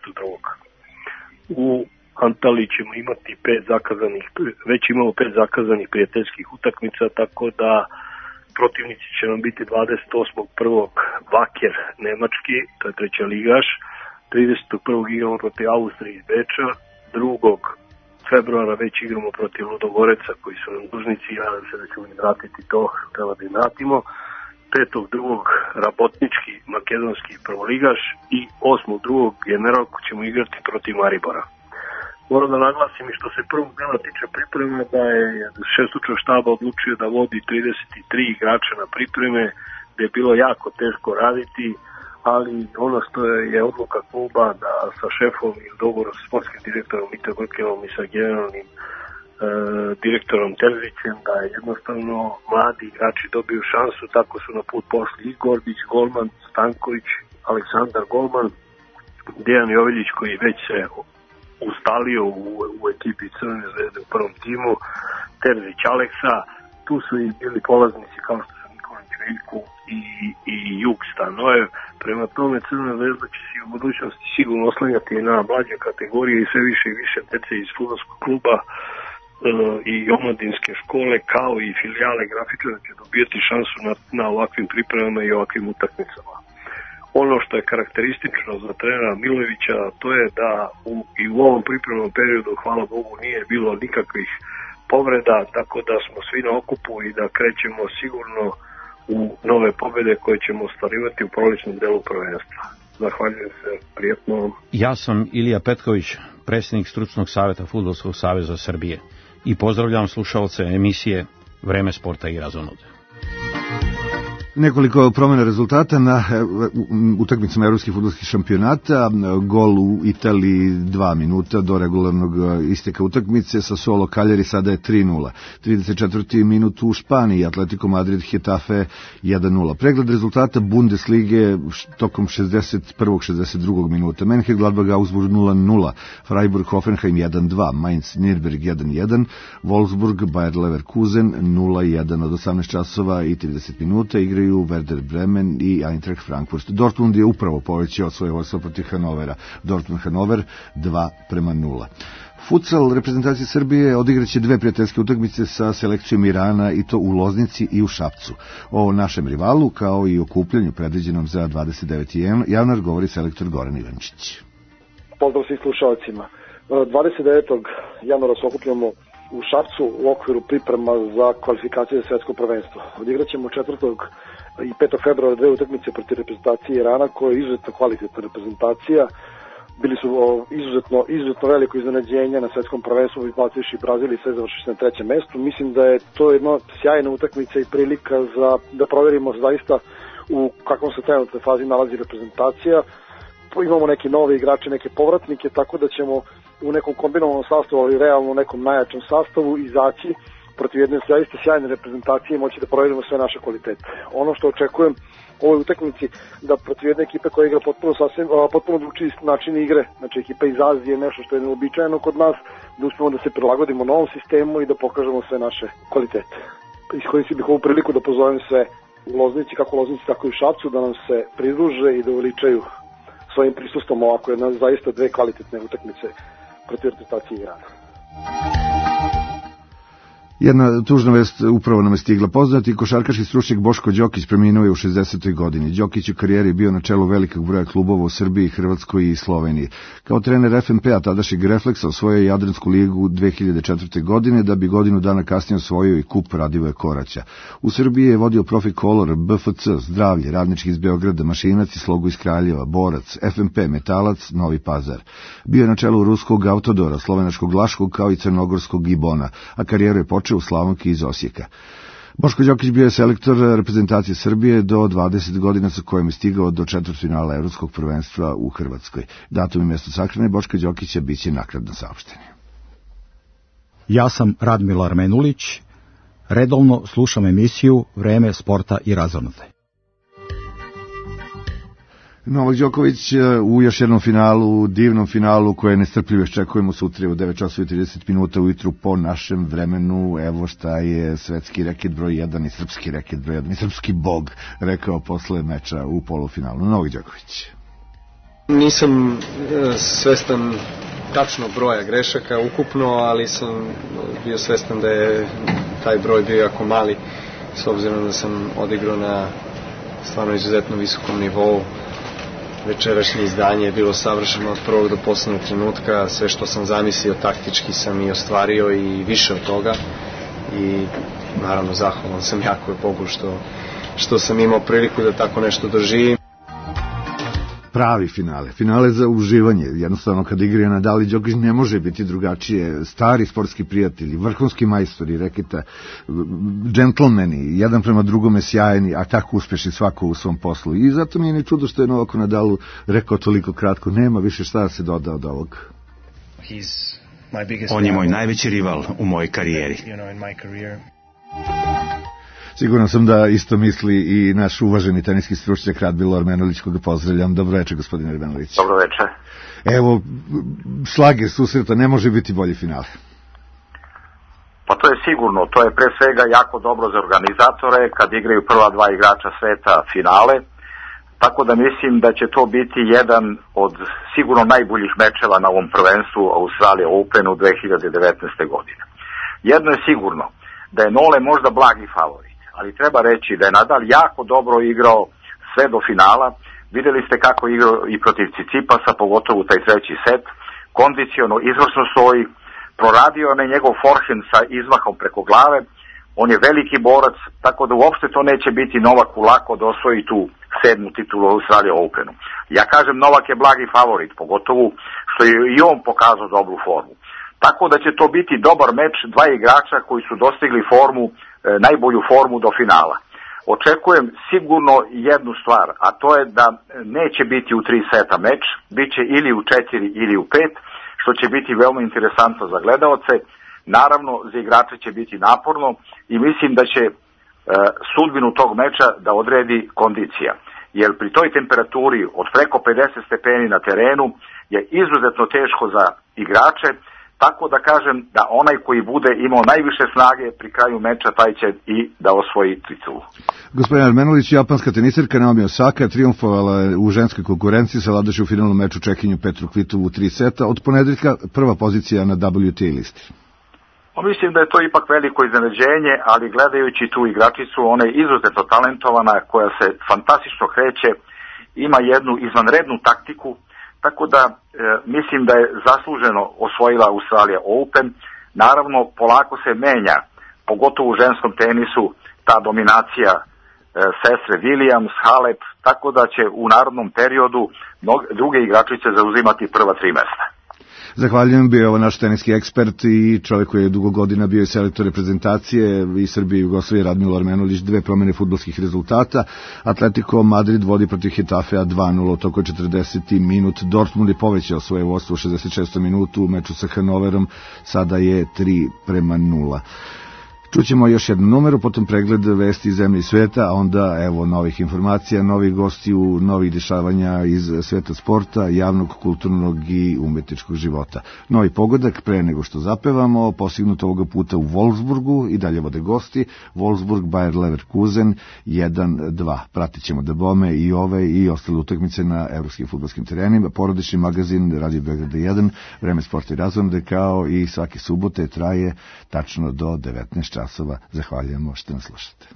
16.2. U Antaliji ćemo imati već imamo 5 zakazanih prijateljskih utakmica, tako da protivnici će nam biti 28.1. Vaker nemački, to je treća ligaš, 30.1. igramo protiv Austrije iz Beča, 2. februara već igramo protiv Ludogoreca koji su nam dužnici i nadam se da ćemo im vratiti to što treba da im vratimo, 5.2. Rabotnički makedonski prvoligaš i 8.2. Generalku ćemo igrati protiv Maribora. Moram da naglasim i što se prvog dela tiče pripreme da je šestručnog štaba odlučio da vodi 33 igrača na pripreme, gde je bilo jako teško raditi, ali ono što je odluka kluba da sa šefom i u dogovoru sa sportskim direktorom Mito Grkevom i sa generalnim direktorom Terzićem da je jednostavno mladi igrači dobiju šansu, tako su na put pošli i Gordić, Golman, Stanković, Aleksandar Golman, Dejan Joveljić koji već se ustalio u ekipi Crvene zvezde u prvom timu, Terzić Aleksa, tu su i bili polaznici kao što su Nikolić Veljko i Jug Stanojev, prema tome Crvena zvezda će se u budućnosti sigurno oslanjati na mlađe kategorije i sve više i više dece iz fudbalskog kluba i omladinske škole kao i filijale grafičara će dobijati šansu na ovakvim pripremama i ovakvim utakmicama. Ono što je karakteristično za trenera Milojevića, to je da i u ovom pripremnom periodu, hvala Bogu, nije bilo nikakvih povreda, tako da smo svi na okupu i da krećemo sigurno u nove pobede koje ćemo ostvarivati u prolećnom delu prvenstva. Zahvaljujem se, prijetno. Ja sam Ilija Petković, predsjednik stručnog savjeta Fudbalskog saveza Srbije i pozdravljam slušalce emisije Vreme sporta i razonude. Nekoliko promjena rezultata na utakmicama evropskih fudbalskih šampionata. Gol u Italiji 2 minuta do regularnog isteka utakmice. Sassuolo Cagliari sada je 3-0. 34. minut u Španiji. Atletico Madrid Getafe 1-0. Pregled rezultata Bundeslige tokom 61. 62. minuta. Mönchengladbach Augsburg 0-0. Freiburg Hoffenheim 1-2. Mainz Nürnberg 1-1. Wolfsburg Bayer Leverkusen 0-1 od 18 časova i 30 minuta igraju Werder Bremen i Eintracht Frankfurt. Dortmund je upravo povećao svoje vodstvo protiv Hanovera. Dortmund-Hanover 2-0. Futsal reprezentacije Srbije odigraće 2 prijateljske utakmice sa selekcijom Irana i to u Loznici i u Šapcu. O našem rivalu kao i okupljanju predviđenom za 29. januar govori selektor Goran Ivančić. Pozdrav svim slušalcima. 29. januara se okupljamo u Šapcu u okviru priprema za kvalifikacije za svetsko prvenstvo. Odigraćemo 4. i 5. februara 2 utakmice protiv reprezentacije Irana, koja je izuzetno kvalitetna reprezentacija. Bili su izuzetno veliko iznenađenje na svetskom prvenstvu, izbacivši Brazil i sve završili na 3. mestu. Mislim da je to jedna sjajna utakmica i prilika da proverimo zaista u kakvom se trenutnoj fazi nalazi reprezentacija. Imamo neke nove igrače, neke povratnike, tako da ćemo u nekom kombinovanom sastavu, ali realno u nekom najjačem sastavu izaći protiv jedne zaista sjajne reprezentacije i moći da proverimo sve naše kvalitete. Ono što očekujem u ovoj utakmici, da protiv jedne ekipe koja igra potpuno drugačiji način igre, znači ekipa iz Azije, nešto što je neobičajeno kod nas, da uspemo da se prilagodimo novom sistemu i da pokažemo sve naše kvalitete. Iskoristio bih ovu priliku da pozovem sve u Loznici, kako u Loznici, tako i u Šapcu, da nam se pridruže i da uveličaju svojim prisustvom ovako jedna zaista 2 kvalitetne utakmice protiv reprezentacije Irana. Jedna tužna vest upravo nam je stigla. Poznati košarkaški stručnjak Boško Đokić preminuo je u 60. godini. Đokić u karijeri bio na čelu velikog broja klubova u Srbiji, Hrvatskoj i Sloveniji. Kao trener FNP-a tadašnjeg Refleksa osvojio je Jadransku ligu 2004. godine, da bi godinu dana kasnije osvojio i kup Radivoja Koraća. U Srbiji je vodio Profi Kolor, BFC, Zdravlje, Radnički iz Beograda, Mašinac i Slogu iz Kraljeva, Borac, FNP, Metalac, Novi Pazar. Bio je na čelu ruskog Autodora, slovenačkog Laškog kao i crnogorskog Gibona, a karijeru je počeo u Slavonki iz Osijeka. Boško Đokić bio je selektor reprezentacije Srbije do 20 godina, sa kojim je stigao do četvrtfinala Evropskog prvenstva u Hrvatskoj. Datum i mjesto sahrane Boška Đokića biće naknadno saopšteni. Ja sam Radmila Armenulić, redovno slušam emisiju Vreme sporta i razonode. Novak Đoković u još jednom finalu, divnom finalu koje nestrpljivo iščekujemo sutra u 9:30 ujutru po našem vremenu. Evo šta je svetski reket broj 1 i srpski reket broj 1 i srpski bog rekao posle meča u polufinalu. Novak Đoković. Nisam svestan tačno broja grešaka ukupno, ali sam bio svestan da je taj broj bio jako mali, s obzirom da sam odigrao na stvarno izuzetno visokom nivou. Večerašnje izdanje je bilo savršeno od prvog do poslednjeg trenutka. Sve što sam zamislio taktički sam i ostvario i više od toga. I naravno zahvalan sam jako Bogu što sam imao priliku da tako nešto doživim. Pravi finale za uživanje. Jednostavno kad igra Nadal i Đoković ne može biti drugačije. Stari sportski prijatelji, vrhunski majstori reketa, džentlmeni, jedan prema drugome sjajni, a tako uspešni svako u svom poslu. I zato mi je ni čudo što je Novak Nadalu rekao toliko kratko, nema više šta da se doda od ovog. On je moj najveći rival u mojoj karijeri. Siguran sam da isto misli i naš uvaženi teniski stručnjak Radmilo Armenulić, koga pozdravljam. Dobro večer, gospodine Armenulić. Dobro večer. Evo, šlager susreta, ne može biti bolji finale. Pa to je sigurno, to je pre svega jako dobro za organizatore kad igraju prva dva igrača sveta finale, tako da mislim da će to biti jedan od sigurno najboljih mečeva na ovom prvenstvu Australija Openu 2019. godine. Jedno je sigurno, da je Nole možda blagi favorit, ali treba reći da je Nadal jako dobro igrao sve do finala. Videli ste kako je igrao i protiv Cicipasa, pogotovo taj treći set. Kondiciono, izvrsno stoji, proradio je njegov forehand sa izmahom preko glave. On je veliki borac, tako da uopšte to neće biti Novaku lako da osvoji tu 7. titulu Australija Openu. Ja kažem, Novak je blagi favorit, pogotovo što je i on pokazao dobru formu. Tako da će to biti dobar meč dva igrača koji su dostigli najbolju formu do finala. Očekujem sigurno jednu stvar, a to je da neće biti u 3 seta meč, bit će ili u 4 ili u 5, što će biti veoma interesantno za gledaoce. Naravno, za igrače će biti naporno i mislim da će sudbinu tog meča da odredi kondicija. Jer pri toj temperaturi od preko 50 stepeni na terenu je izuzetno teško za igrače, tako da kažem da onaj koji bude imao najviše snage pri kraju meča, taj će i da osvoji titulu. Gospodin Armenulić, japanska tenisirka Naomi Osaka triumfovala u ženskoj konkurenciji, savladaše u finalnom meču Čekinju Petru Kvitovu u 3 seta. Od ponedeljka prva pozicija na WTA listi. Mislim da je to ipak veliko iznenađenje, ali gledajući tu igračicu, ona je izuzetno talentovana, koja se fantastično kreće, ima jednu izvanrednu taktiku, tako da mislim da je zasluženo osvojila Australija Open. Naravno, polako se menja, pogotovo u ženskom tenisu, ta dominacija sestre Williams, Halep, tako da će u narodnom periodu druge igračice zauzimati prva 3 mesta. Zahvaljujem, bio je ovo naš teniski ekspert i čovjek koji je dugo godina bio i selektor reprezentacije i Srbije i Jugoslavije, Radmilo Armenulić. 2 promene fudbalskih rezultata. Atletico Madrid vodi protiv Getafea 2-0 u toku 40. minut. Dortmund je povećao svoje vodstvo u 66. minutu u meču sa Hanoverom, sada je 3-0. Čućemo još jednu numeru, potom pregled vesti iz zemlje i sveta, a onda evo novih informacija, novih gostiju, novih dešavanja iz sveta sporta, javnog, kulturnog i umetničkog života. Novi pogodak pre nego što zapevamo, postignut ovoga puta u Wolfsburgu i dalje vode gosti, Wolfsburg, Bayer Leverkusen 1-2. Pratit ćemo da bome i ove i ostale utakmice na evropskim fudbalskim terenima. Porodični magazin Radio Beograda 1, Vreme sporta i razonode, kao i svake subote traje tačno do 19 časova. Zahvaljujemo što nas slušate.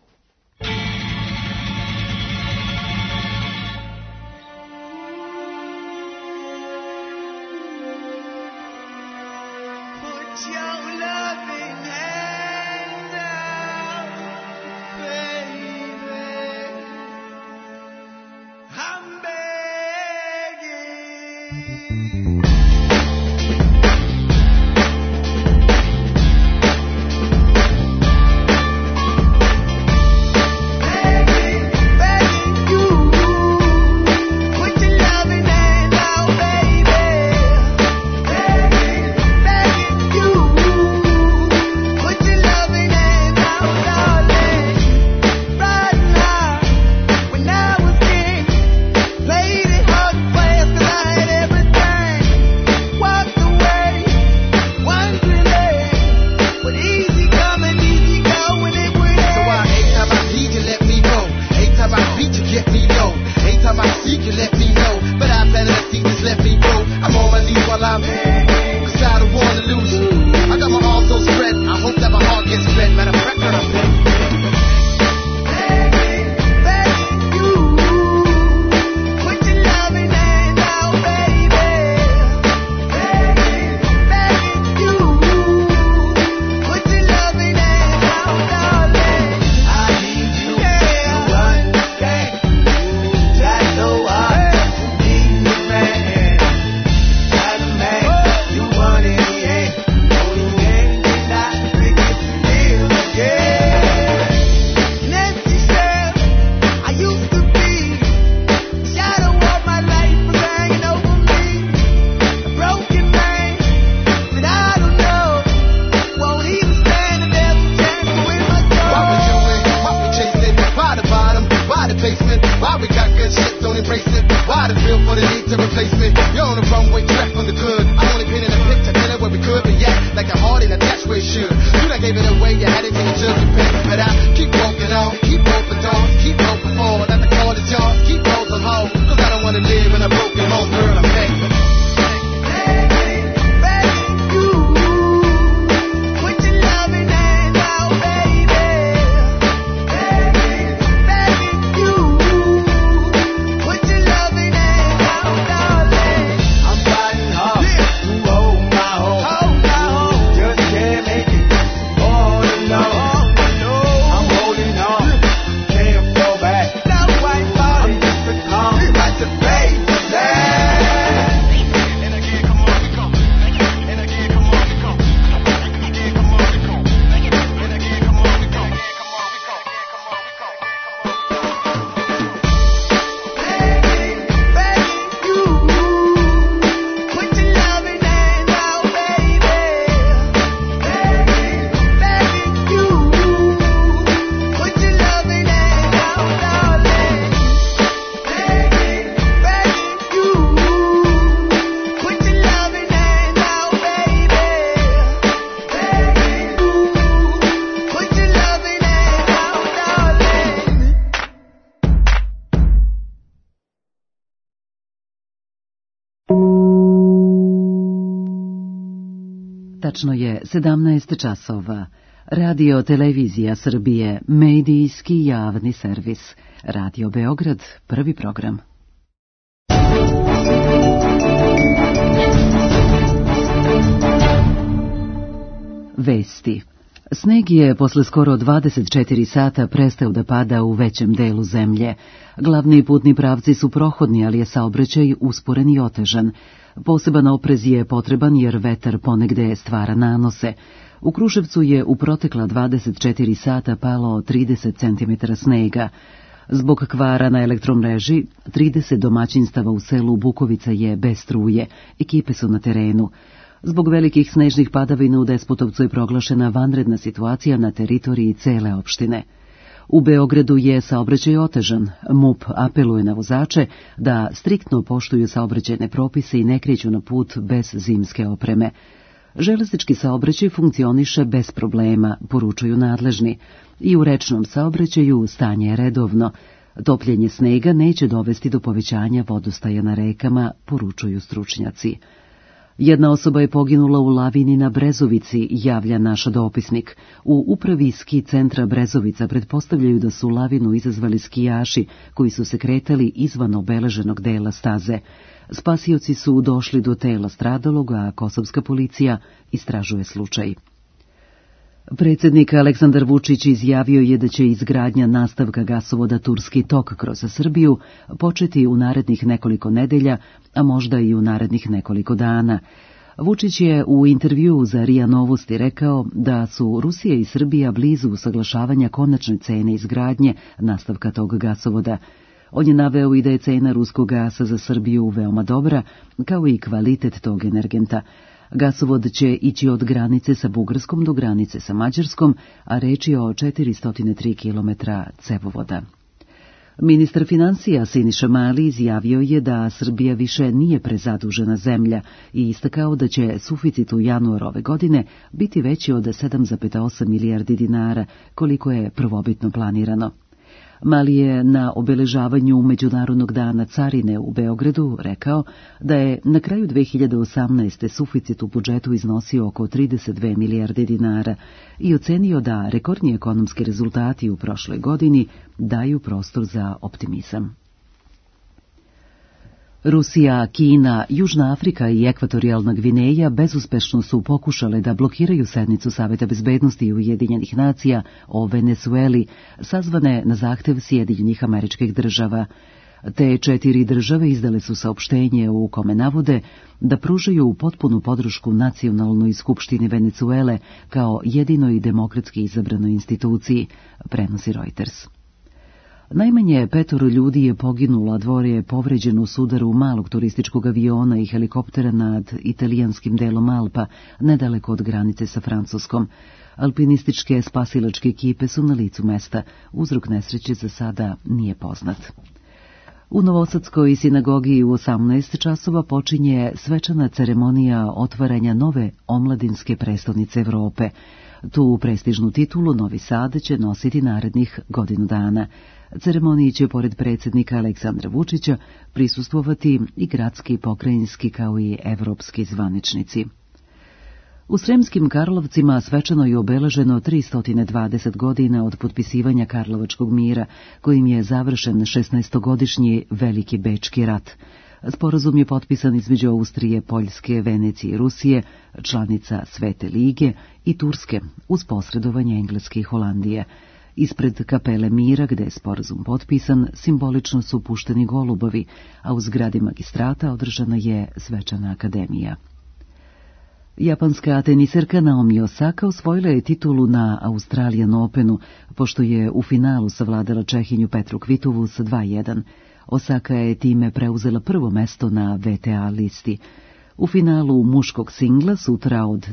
Tačno je 17 časova. Radio Televizija Srbije, medijski javni servis. Radio Beograd, prvi program. Vesti. Sneg je posle skoro 24 sata prestao da pada u većem delu zemlje. Glavni putni pravci su prohodni, ali je saobraćaj usporen i otežan. Poseban oprez je potreban jer vetar ponegde stvara nanose. U Kruševcu je u protekla 24 sata palo 30 cm snega. Zbog kvara na elektromreži, 30 domaćinstava u selu Bukovica je bez struje. Ekipe su na terenu. Zbog velikih snežnih padavina u Despotovcu je proglašena vanredna situacija na teritoriji cele opštine. U Beogradu je saobraćaj otežan. MUP apeluje na vozače da striktno poštuju saobraćajne propise i ne kreću na put bez zimske opreme. Železnički saobraćaj funkcioniše bez problema, poručuju nadležni. I u rečnom saobraćaju stanje je redovno. Topljenje snega neće dovesti do povećanja vodostaja na rekama, poručuju stručnjaci. Jedna osoba je poginula u lavini na Brezovici, javlja naš dopisnik. U upravi ski centra Brezovica pretpostavljaju da su lavinu izazvali skijaši koji su se kretali izvan obeleženog dela staze. Spasioci su došli do tela stradalog, a kosovska policija istražuje slučaj. Predsjednik Aleksandar Vučić izjavio je da će izgradnja nastavka gasovoda Turski tok kroz Srbiju početi u narednih nekoliko nedelja, a možda i u narednih nekoliko dana. Vučić je u intervjuu za RIA Novosti rekao da su Rusija i Srbija blizu usaglašavanja konačne cene izgradnje nastavka tog gasovoda. On je naveo i da je cena ruskog gasa za Srbiju veoma dobra, kao i kvalitet tog energenta. Gasovod će ići od granice sa Bugarskom do granice sa Mađarskom, a reč je o 403 km cevovoda. Ministar financija Siniša Mali izjavio je da Srbija više nije prezadužena zemlja i istakao da će suficit u januaru ove godine biti veći od 7,8 milijardi dinara, koliko je prvobitno planirano. Mali je na obeležavanju Međunarodnog dana carine u Beogradu rekao da je na kraju 2018. suficit u budžetu iznosio oko 32 milijarde dinara i ocenio da rekordni ekonomski rezultati u prošloj godini daju prostor za optimizam. Rusija, Kina, Južna Afrika i Ekvatorijalna Gvineja bezuspešno su pokušale da blokiraju sednicu Saveta bezbednosti Ujedinjenih nacija o Venezueli, sazvane na zahtev Sjedinjenih Američkih Država. Te 4 države izdale su saopštenje u kome navode da pružaju potpunu podršku Nacionalnoj skupštini Venezuele kao jedinoj demokratski izabranoj instituciji, prenosi Reuters. Najmanje 5 ljudi je poginulo, a 2 je povređeno u sudaru malog turističkog aviona i helikoptera nad italijanskim delom Alpa, nedaleko od granice sa Francuskom. Alpinističke spasilačke ekipe su na licu mesta. Uzrok nesreće za sada nije poznat. U Novosadskoj sinagogi u 18 časova počinje svečana ceremonija otvaranja nove omladinske prestonice Evrope. Tu prestižnu titulu Novi Sad će nositi narednih godinu dana. Ceremoniji će pored predsjednika Aleksandra Vučića prisustvovati i gradski, pokrajinski kao i evropski zvaničnici. U Sremskim Karlovcima svečano je obeleženo 320 godina od potpisivanja Karlovačkog mira, kojim je završen 16-godišnji Veliki Bečki rat. Sporazum je potpisan između Austrije, Poljske, Venecije i Rusije, članica Svete lige, i Turske, uz posredovanje Engleske i Holandije. Ispred kapele mira, gde je sporazum potpisan, simbolično su pušteni golubovi, a u zgradi magistrata održana je svečana akademija. Japanska teniserka Naomi Osaka osvojila je titulu na Australian Openu, pošto je u finalu savladala Čehinju Petru Kvitovu sa 2:1. Osaka je time preuzela prvo mesto na VTA listi. U finalu muškog singla sutra od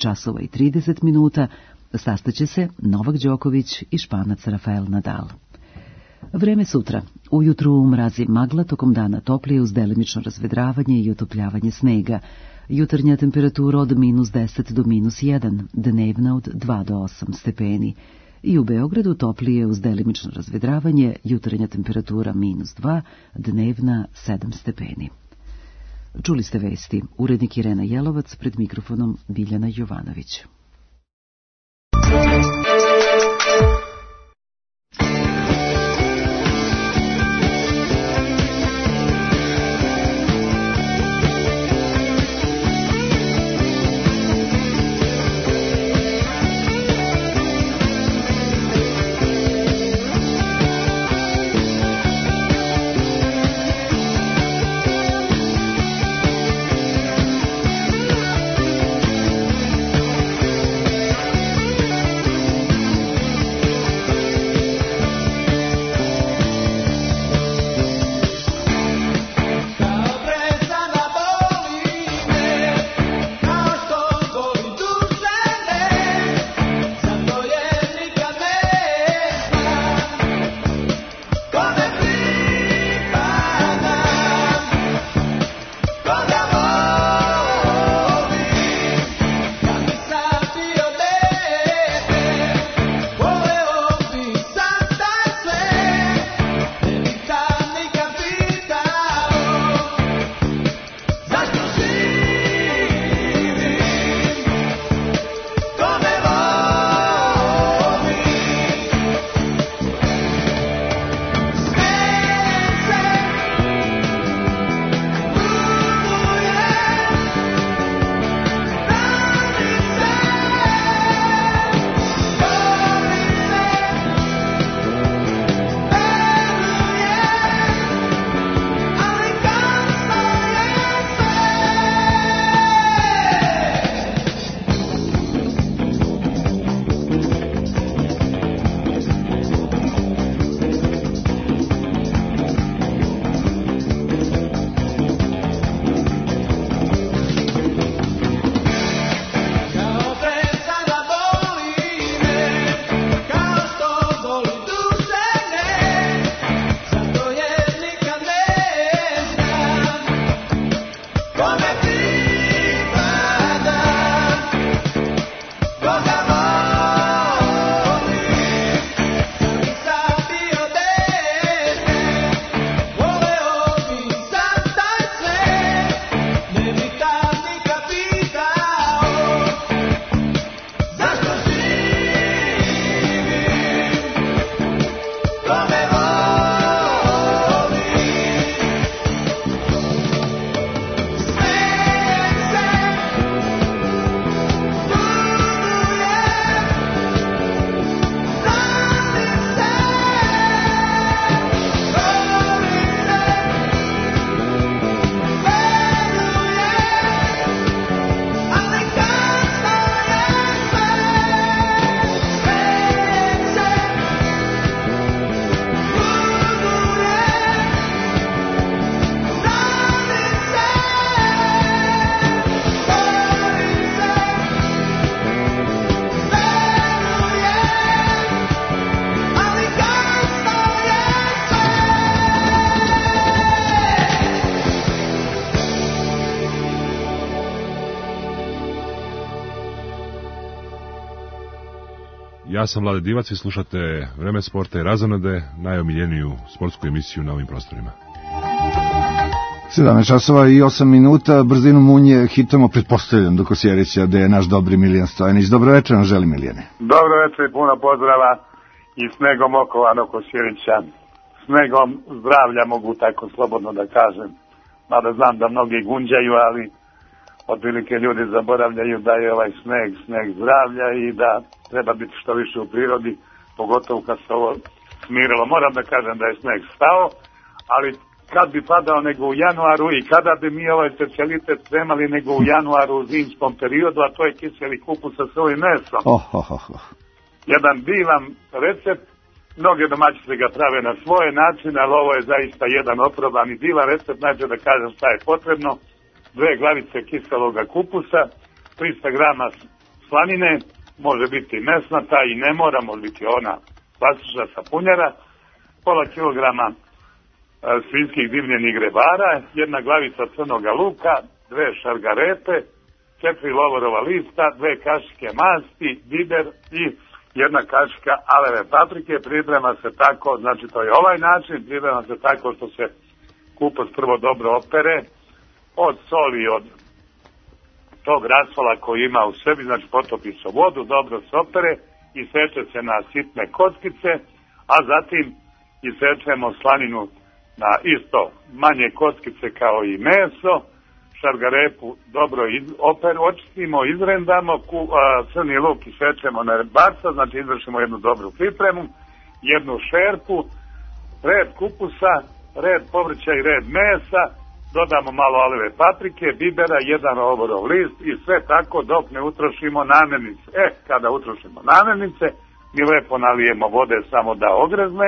9:30 sastaće se Novak Đoković i Španac Rafael Nadal. Vreme sutra. Ujutru mrazi magla, tokom dana toplije uz delimično razvedravanje i otopljavanje snega. Jutarnja temperatura od -10 do -1, dnevna od 2 do 8 stepeni. I u Beogradu toplije uz delimično razvedravanje, jutarnja temperatura -2, dnevna 7 stepeni. Čuli ste vesti. Urednik Irena Jelovac, pred mikrofonom Biljana Jovanović. Ja sam Vlade Divac i slušate Vreme sporta i razonode, najomiljeniju sportsku emisiju na ovim prostorima. 17 časova i 8 minuta, brzinu munje hitamo, pretpostavljam do Kosjerića, da je naš dobri Milijan Stojanić. Dobro večer nam želi, Milijane. Dobro večer i puno pozdrava i snegom okovano Kosjerića. Snegom zdravlja, mogu tako slobodno da kažem. Mada znam da mnogi gunđaju, ali otprilike ljudi zaboravljaju da je ovaj sneg zdravlja i da treba biti što više u prirodi, pogotovo kad se ovo smirilo. Moram da kažem da je sneg stao, ali kad bi padao nego u januaru i kada bi mi ovaj specijalitet spremali nego u januaru u zimskom periodu, a to je kiseli kupus sa svojim mesom. Jedan divan recept, mnoge domaćice ga prave na svoje načine, ali ovo je zaista jedan oproban i divan recept. Znači da kažem šta je potrebno: 2 glavice kiseloga kupusa, 300 grama slanine, može biti mesnata i ne mora, može biti ona klasična sapunjara, pola kilograma svinjskih dimljenih grebara, 1 glavica crnoga luka, 2 šargarepe, 4 lovorova lista, 2 kašike masti, biber i 1 kašika aleve paprike. Priprema se tako, znači to je ovaj način, priprema se tako što se kupus prvo dobro opere, od soli, od tog rasvala koji ima u sebi, znači potopi se u vodu, dobro se opere i seče se na sitne kockice, a zatim isečemo slaninu na isto manje kockice kao i meso, šargarepu dobro očistimo, izrendamo, crni luk isečemo na rebarca, znači izvršimo jednu dobru pripremu, jednu šerpu, red kupusa, red povrća i red mesa, dodamo malo aleve paprike, bibera, 1 lovorov list i sve tako dok ne utrošimo namirnice. Kada utrošimo namirnice, mi lepo nalijemo vode samo da ogrezne,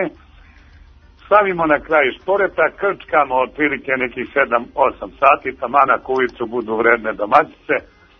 stavimo na kraj šporeta, krčkamo otprilike nekih 7-8 sati, taman ako ulicu budu vredne domaćice,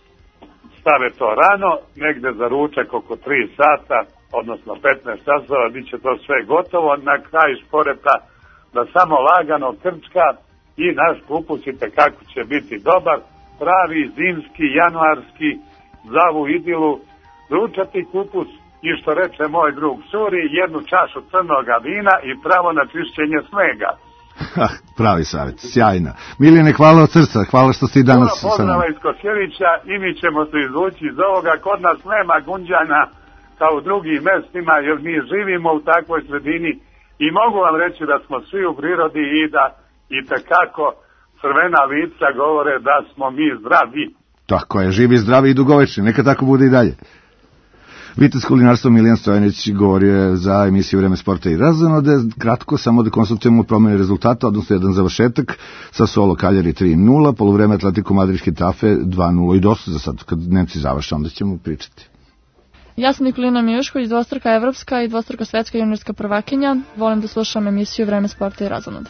stave to rano, negde za ručak oko 3 sata, odnosno 15 časova, bit će to sve gotovo, na kraj šporeta da samo lagano krčka i naš kupus itekako će biti dobar, pravi zimski, januarski, za ovu idilu, ručati kupus i što reče moj drug Suri, 1 čašu crnoga vina i pravo na čišćenje snega. Pravi savjet, sjajna. Milijane, hvala od srca, hvala što ste i danas sa nama. Pozdrava iz Kosjerića i mi ćemo se izvući iz ovoga. Kod nas nema gunđana kao u drugim mestima, jer mi živimo u takvoj sredini i mogu vam reći da smo svi u prirodi i da itekako crvena lica govore da smo mi zdravi. Tako je, živi, zdravi i dugovečni, neka tako bude i dalje. Vitez kulinarstva Milijan Stojanić govorio za emisiju Vreme sporta i razonode. Kratko samo da konstatujemo promjene rezultata, odnosno jedan završetak sa Solo Kaljari 3-0, poluvreme Atletico Madrid Hetafe 2-0 i dosta za sad. Kad Nemci završe, onda ćemo pričati. Ja sam Nikolina Mijušković, dvostruka evropska i dvostruka svetska juniorska prvakinja. Volim da slušam emisiju Vreme sporta i razonode.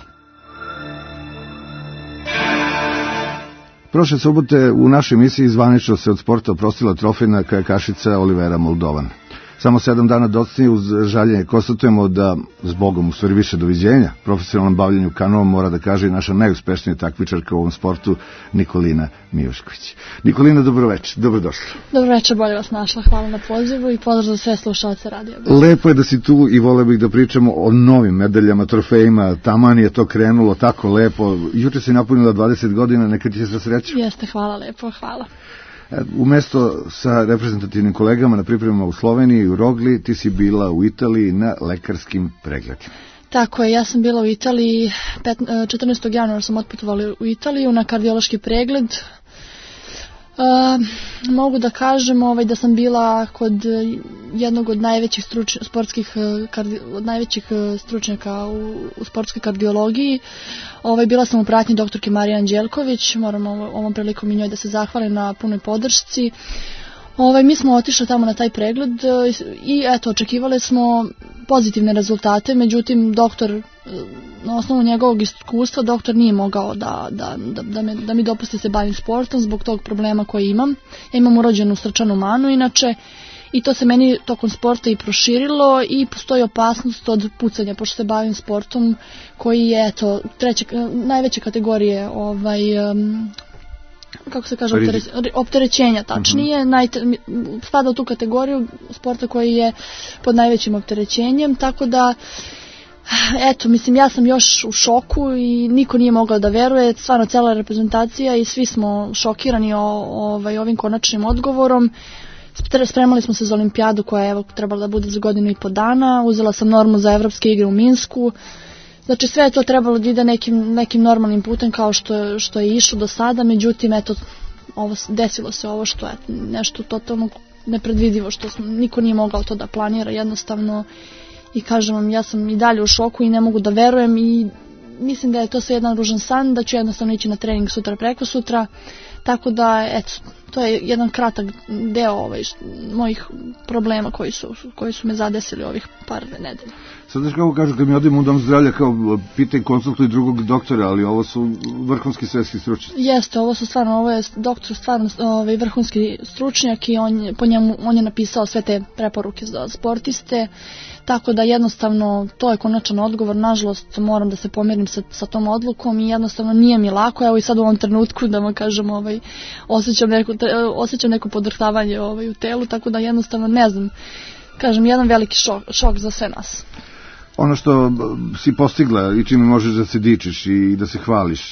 Prošle subote u našoj emisiji zvanično se od sporta oprostila trofejna kajakašica Olivera Moldovan. Samo 7 dana docnije uz žaljenje konstatujemo da, zbogom u stvari više doviđenja, profesionalnom bavljenju kanoom mora da kaže i naša najuspešnija takmičarka u ovom sportu, Nikolina Mijušković. Nikolina, dobroveče, dobrodošla. Dobroveče, bolje vas našla, hvala na pozivu i pozdrav za sve slušalce Radio. Lepo je da si tu i voleo bih da pričamo o novim medaljama, trofejima, taman je to krenulo tako lepo. Juče si napunila 20 godina, neka ti se za sreću. Jeste, hvala lepo, hvala. Umesto sa reprezentativnim kolegama na pripremama u Sloveniji i u Rogli, ti si bila u Italiji na lekarskim pregledima. Tako je, ja sam bila u Italiji, 14. januara sam otputovala u Italiju na kardiološki pregled. Mogu da kažem da sam bila kod jednog od najvećih stručnjaka u sportskoj kardiologiji. Bila sam u pratnji doktorke Marije Anđelković, moram ovom prilikom i njoj da se zahvalim na punoj podršci. Mi smo otišli tamo na taj pregled i očekivali smo pozitivne rezultate, međutim doktor, na osnovu njegovog iskustva, doktor nije mogao da mi dopusti se bavim sportom zbog tog problema koji imam. Ja imam urođenu srčanu manu inače i to se meni tokom sporta i proširilo i postoji opasnost od pucanja pošto se bavim sportom koji je najveće kategorije kako se kaže, opterećenja tačnije, spada u tu kategoriju sporta koji je pod najvećim opterećenjem, tako da ja sam još u šoku i niko nije mogao da veruje, stvarno cela reprezentacija i svi smo šokirani ovim konačnim odgovorom. Spremali smo se za olimpijadu koja je trebala da bude za 1.5 godina, uzela sam normu za evropske igre u Minsku. Znači sve je to trebalo da ide nekim normalnim putem kao što je išlo do sada, međutim desilo se ovo što je nešto totalno nepredvidivo, što niko nije mogao to da planira jednostavno i kažem vam, ja sam i dalje u šoku i ne mogu da verujem i mislim da je to sve jedan ružan san, da ću jednostavno ići na trening sutra preko sutra, tako da to je jedan kratak deo mojih problema koji su me zadesili ovih par nedelja. Sad znaš kako kažu, kad mi odemo u dom zdravlja, kao pitaj, konsultuj drugog doktora, ali ovo su vrhunski svetski stručnjaci. Jeste, ovo je doktor stvarno vrhunski stručnjak i on je napisao sve te preporuke za sportiste, tako da jednostavno to je konačan odgovor. Nažalost moram da se pomirim sa tom odlukom i jednostavno nije mi lako. Evo i sad u ovom trenutku da vam kažem osjećam neko podrhtavanje u telu, tako da jednostavno ne znam, kažem, jedan veliki šok za sve nas. Ono što si postigla i čime možeš da se dičiš i da se hvališ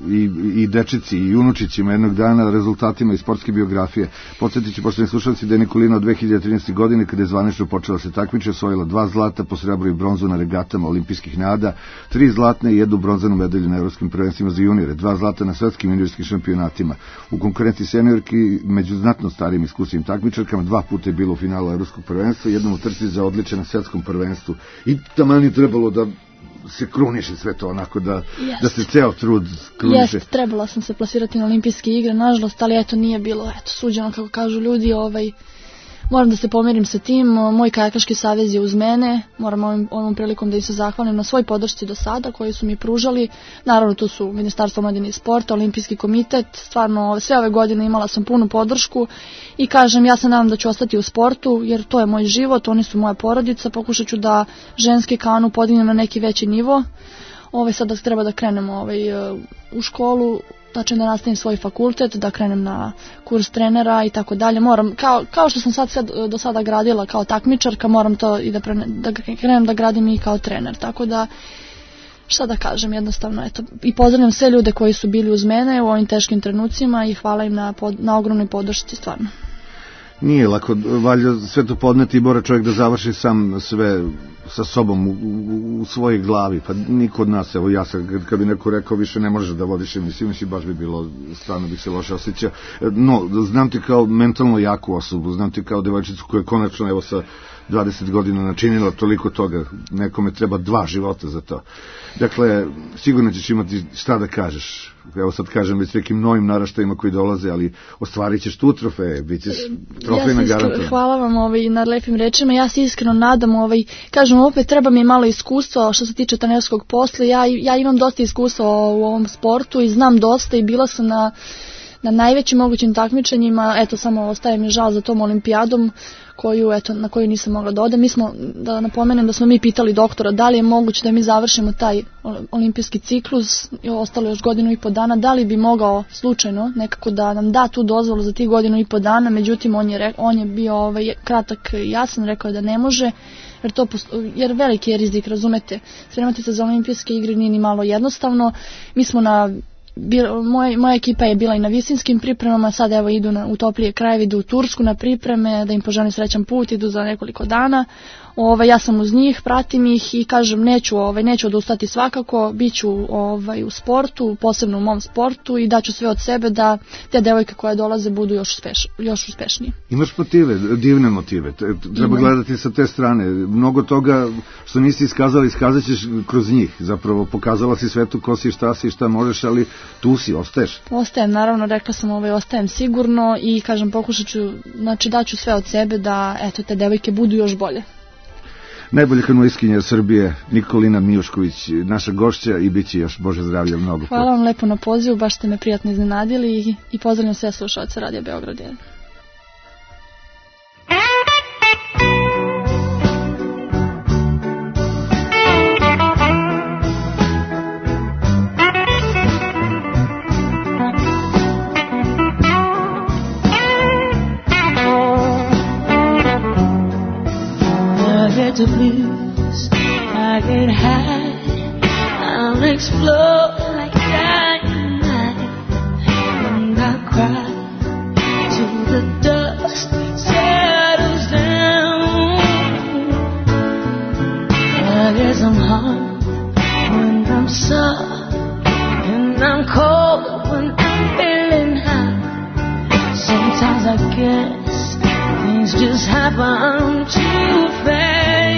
i dečici i unučićima jednog dana rezultatima iz sportske biografije. Podsjetit ću poštovani slušalci da je Nikolina od 2013. godine, kada je zvanično počela se takmiči, osvojila 2 zlata, po srebru i bronzu na regatama olimpijskih nada, 3 zlatne i 1 bronzanu medalju na evropskim prvenstvima za junijore, 2 zlata na svetskim juniorskim šampionatima. U konkurenciji seniorki među znatno starijim iskusnim takmičarkama 2 puta je bilo u finalu evropskog prvenstva, jednom u trci za odličje na svetskom prvenstvu. I meni trebalo da se kruniše sve to onako, da se ceo trud kruniše. Trebala sam se plasirati na olimpijske igre, nažalost, ali nije bilo suđeno, kako kažu ljudi, moram da se pomirim sa tim, moj kajakaški savez je uz mene, moram ovom prilikom da im se zahvalim na svoj podršci do sada koji su mi pružali, naravno tu su Ministarstvo omladine i sporta, Olimpijski komitet, stvarno sve ove godine imala sam punu podršku i kažem, ja se nadam da ću ostati u sportu jer to je moj život, oni su moja porodica, pokušat ću da ženski kanu podignem na neki veći nivo. Sada treba da krenem u školu, znači da nastavim svoj fakultet, da krenem na kurs trenera i tako dalje. Moram, kao što sam do sada gradila kao takmičarka, moram to i da krenem da gradim i kao trener. Tako da, šta da kažem, jednostavno, i pozdravljam sve ljude koji su bili uz mene u ovim teškim trenucima i hvala im na ogromnoj podršci, stvarno. Nije lako, valjda sve to podneti i mora čovjek da završi sam sve sa sobom u svojoj glavi, pa niko od nas, evo ja sam, kad bi neko rekao više ne možeš da vodiš emisiju, baš bi bilo, stvarno bih se loše osjećao, no, znam ti kao mentalno jaku osobu, znam ti kao devojčicu koja je konačno, evo sa 20 godina načinila toliko toga, nekome treba 2 života za to. Dakle, sigurno ćeš imati šta da kažeš, evo sad kažem već nekim novim naraštajima koji dolaze, ali ostvarit ćeš tu trofeje, bit ćeš trofejna garantovana. Hvala vam na lepim rečima, ja se iskreno nadam, kažem, opet treba mi malo iskustva što se tiče trenerskog posla, ja imam dosta iskustva u ovom sportu i znam dosta i bila sam na najvećim mogućim takmičenjima. Eto, samo ostaje mi žal za tom olimpijadom na koju nisam mogla da odem. Mi smo, da napomenem da smo mi pitali doktora da li je moguće da mi završimo taj olimpijski ciklus, ostalo još 1.5 godina, da li bi mogao slučajno nekako da nam da tu dozvolu za tih 1.5 godina, međutim on je bio kratak i jasan, rekao je da ne može, jer veliki je rizik, razumete, spremati se za olimpijske igre nije ni malo jednostavno. Mi smo moja ekipa je bila i na visinskim pripremama, sad evo idu u toplije krajeve, idu u Tursku na pripreme, da im poželim srećan put, idu za nekoliko dana. Ja sam uz njih, pratim ih i kažem neću odustati svakako, bit ću u sportu, posebno u mom sportu i daću sve od sebe da te devojke koje dolaze budu još uspešnije. Imaš motive, divne motive, treba gledati sa te strane. Mnogo toga što nisi iskazat ćeš kroz njih, zapravo pokazala si svetu ko si, šta možeš, ali tu si, ostaješ. Ostajem, naravno, rekla sam, ostajem sigurno i kažem pokušat ću, znači daću sve od sebe da te devojke budu još bolje. Najbolje kanuistkinja Srbije, Nikolina Mijušković, naša gošća i bit će još, Bože zdravlja, mnogo. Hvala vam lepo na pozivu, baš ste me prijatno iznenadili i pozdravljam sve slušalce Radija Beograd 1. To blues, I get high, I'll explode like dynamite, and I cry till the dust settles down. I guess I'm hard when I'm soft, and I'm cold when I'm feeling high. Sometimes I guess things just happen too fast.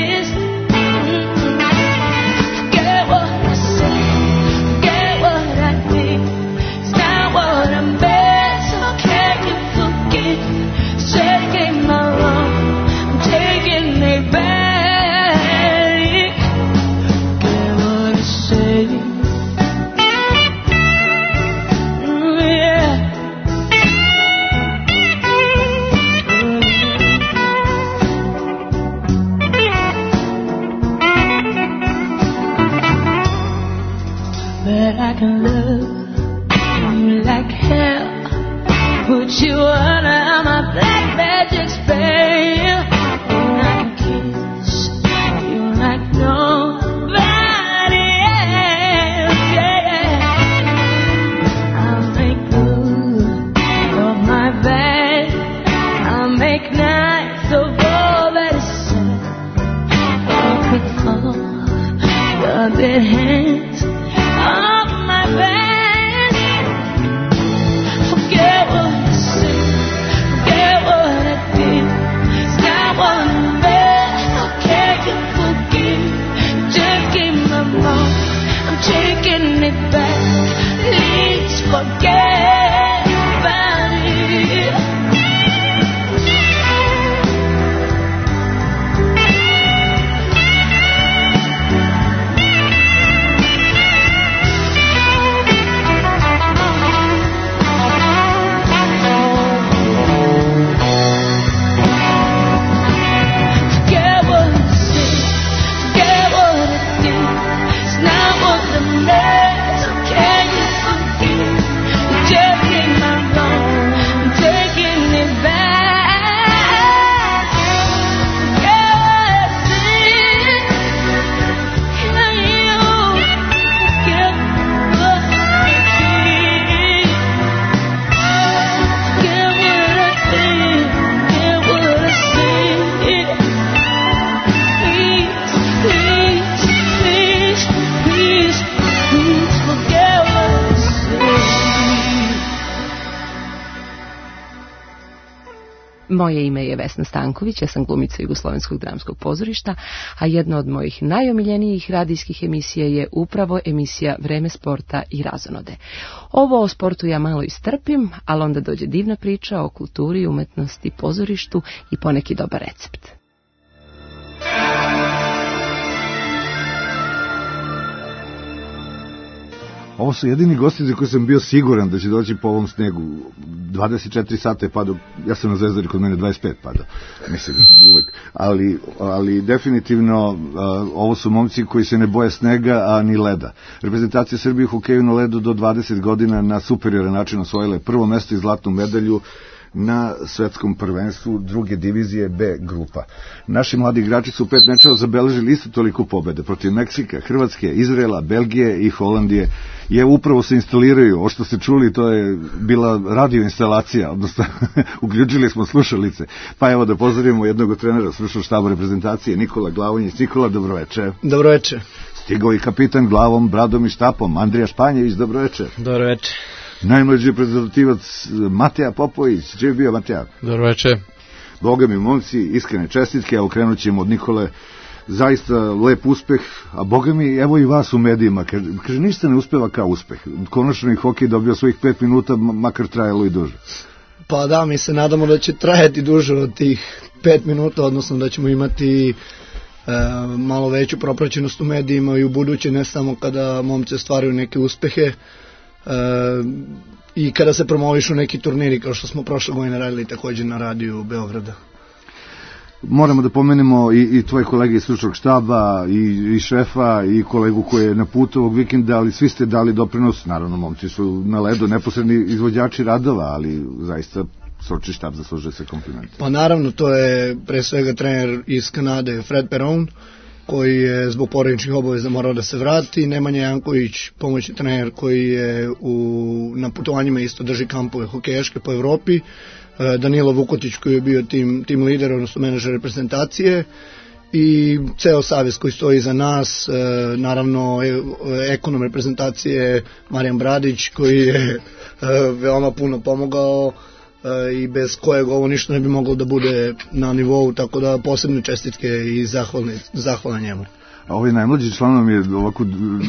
I can love you like hell, put you under my black magic spell, and I can kiss you like nobody else, yeah. I'll make good of my bad, I'll make nice of all that is said. I could fall your dead hands off my back. Forget what I said, forget what I did. It's not what I'm bad. How can you forgive? Just give my wrong, I'm taking it back. Please forget about it. Moje ime je Vesna Stanković, ja sam glumica Jugoslovenskog dramskog pozorišta, a jedna od mojih najomiljenijih radijskih emisija je upravo emisija Vreme sporta i razonode. Ovo o sportu ja malo istrpim, ali onda dođe divna priča o kulturi, umetnosti, pozorištu i poneki dobar recept. Ovo su jedini gosti za koje sam bio siguran da će doći po ovom snegu. 24 sata je padao, ja sam na Zvezdari, kod mene 25 padao, mislim, uvek. Ali definitivno ovo su momci koji se ne boje snega, a ni leda. Reprezentacija Srbije u hokeju na ledu do 20 godina na superioran način osvojila je prvo mesto i zlatnu medalju na svetskom prvenstvu druge divizije B grupa. Naši mladi igrači su u 5 mečeva zabeležili isto toliko pobede protiv Meksika, Hrvatske, Izraela, Belgije i Holandije. I evo upravo se instaliraju, ovo što ste čuli, to je bila radio instalacija, odnosno uključili smo slušalice. Pa evo da pozdravimo jednog od trenera stručnog štaba reprezentacije, Nikola Glavonjić. Nikola, dobroveče. Dobroveče. Stigao i kapitan glavom, bradom i štapom, Andrija Španjević, dobroveče. Dobroveče. Najmlađi reprezentativac Mateja Popović. Gdje je bio Mateja? Dobroveče. Boga mi, momci, iskrene čestitke, evo krenut ćemo od Nikole. Zaista lep uspeh, a boga mi, evo i vas u medijima, kaže ništa ne uspeva kao uspeh. Konačno i hokej dobio svojih 5 minuta, makar trajalo i duže. Pa da, mi se nadamo da će trajati duže od tih 5 minuta, odnosno da ćemo imati malo veću propraćenost u medijima i u buduće, ne samo kada momci ostvaruju neke uspehe, i kada se promovišu neki turniri, kao što smo prošle godine radili također na radiju Beograda. Moramo da pomenemo i tvoje kolege iz stručnog štaba, i šefa, i kolegu koji je na putu ovog vikenda, ali svi ste dali doprinos, naravno momci su na ledu neposredni izvođači radova, ali zaista stručni štab zaslužuje se kompliment. Pa naravno, to je pre svega trener iz Kanade Fred Perron, koji je zbog porodičnih obaveza morao da se vrati, Nemanja Janković, pomoćni trener koji je na putovanjima isto drži kampove hokejaške po Evropi, Danilo Vukotić koji je bio tim lider, odnosno menadžer reprezentacije, i ceo savez koji stoji iza nas, naravno ekonom reprezentacije Marijan Bradić koji je veoma puno pomogao i bez kojeg ovo ništa ne bi moglo da bude na nivou, tako da posebne čestitke i zahvala njemu. A ovaj najmlađi članom je ovako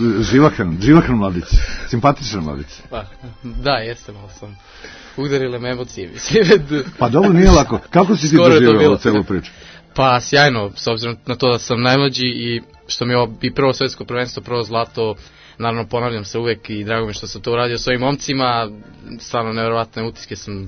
živahan mladić, simpatičan mladić. Pa, da, jeste, malo sam udarile me emocije, mislim. Pa dobro, nije lako. Kako si ti doživio celu priču? Pa, sjajno, s obzirom na to da sam najmlađi i što mi je ovo i prvo svetsko prvenstvo, prvo zlato, naravno ponavljam se uvek i drago mi što sam to uradio s ovim momcima, stvarno nevjerovatne utiske sam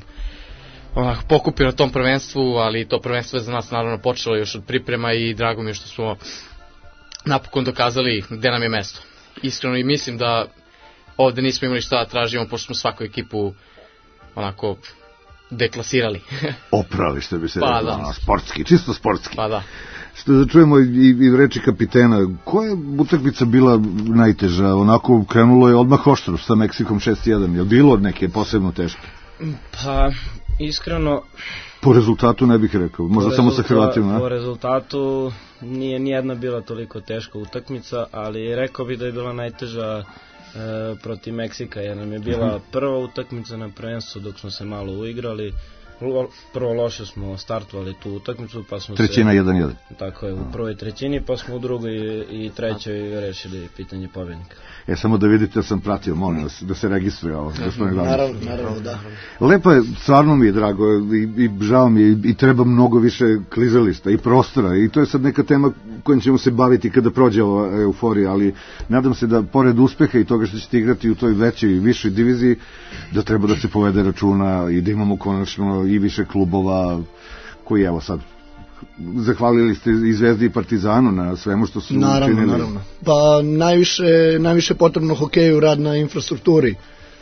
pokupio na tom prvenstvu, ali to prvenstvo je za nas naravno počelo još od priprema i drago mi je što smo napokon dokazali gde nam je mesto. Iskreno i mislim da ovde nismo imali šta da tražimo, pošto smo svaku ekipu onako deklasirali. Oprali, što bi se pa, rekao, da. Sportski, čisto sportski. Pa da. Što da čujemo i reči kapitena, koja je utakmica bila najteža? Onako krenulo je odmah oštro sa Meksikom 6-1, je bilo neke posebno teške? Pa, iskreno... Po rezultatu ne bih rekao, možda samo sa Hrvatima. Po rezultatu nije nijedna bila toliko teška utakmica, ali rekao bih da je bila najteža protiv Meksika, jer nam je bila prva utakmica na prvenstvu dok smo se malo uigrali. Prvo loše smo startovali tu utakmicu, pa smo trećina 1-1. Tako je, u prvoj trećini, pa smo u drugoj i trećoj rešili pitanje pobednika. Samo da vidite da sam pratio, molim vas, da se registruje ovo. Naravno, da. Lepo je, stvarno mi je drago i žao mi je i treba mnogo više klizališta i prostora i to je sad neka tema kojom ćemo se baviti kada prođe ova euforija, ali nadam se da pored uspeha i toga što ćete igrati u toj većoj i višoj diviziji, da treba da se povede računa i da imamo konačno i više klubova koji evo sad zahvalili ste i Zvezdi i Partizanu na svemu što su učinili. Naravno. Pa najviše potrebno hokeju rad na infrastrukturi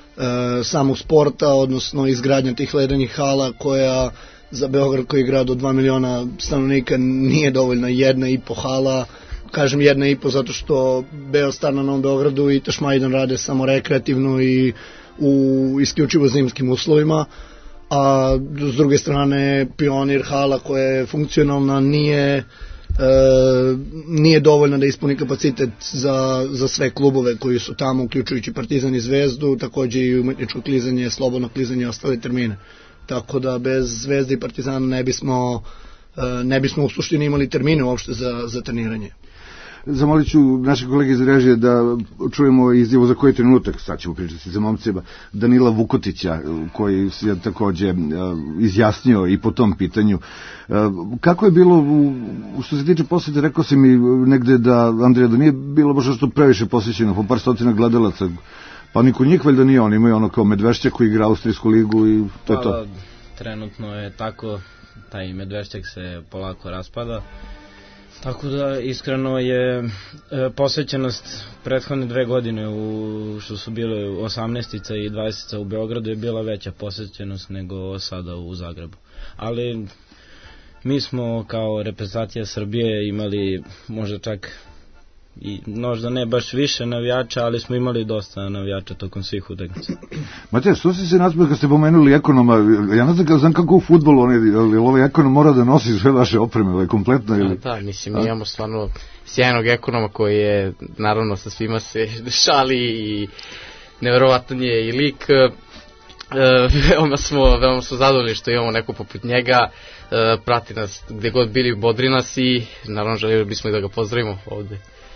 samog sporta, odnosno izgradnja tih ledenih hala koja za Beograd koji je grad od 2 miliona stanovnika nije dovoljna 1,5 hala. Kažem 1,5 zato što Beostar na Novom Beogradu i Tašmajdan rade samo rekreativno i u isključivo zimskim uslovima, a s druge strane Pionir hala koja je funkcionalna nije dovoljna da ispuni kapacitet za sve klubove koji su tamo, uključujući Partizan i Zvezdu, također i umetničko klizanje, slobodno klizanje i ostale termine. Tako da bez Zvezde i Partizana ne bismo u suštini imali termine uopšte za treniranje. Zamolit ću naše kolege iz režije da čujemo izjavu za koji trenutak, sad ćemo pričati za momcima, Danila Vukotića, koji se takođe izjasnio i po tom pitanju. Kako je bilo, što se tiče posjete, rekao si mi negde da, Andrija, da nije bilo baš što previše posjećeno, po par stotina gledalaca. Pa niko njih valjda nije, oni imaju ono kao Medvešćak koji igra Austrijsku ligu i to je to. Trenutno je tako, taj Medvešćak se polako raspada. Tako da iskreno je posvećenost prethodne 2 godine što su bile 18-ica i 20-ica u Beogradu je bila veća posvećenost nego sada u Zagrebu. Ali mi smo kao reprezentacija Srbije imali možda čak i možda ne baš više navijača, ali smo imali dosta navijača tokom svih utakmica. Matej, što ste se nazvali kad ste pomenuli Ekonoma? Ja ne znam kako u fudbalu, ali ovaj Ekonom mora da nosi sve vaše opreme, ali kompletno ili... Da, mislim, mi imamo stvarno sjajnog Ekonoma koji je, naravno, sa svima se šali i neverovatan je i lik. Veoma smo zadovoljni što imamo neko poput njega, prati nas gde god bili, bodri nas i naravno želimo bismo i da ga pozdravimo ovde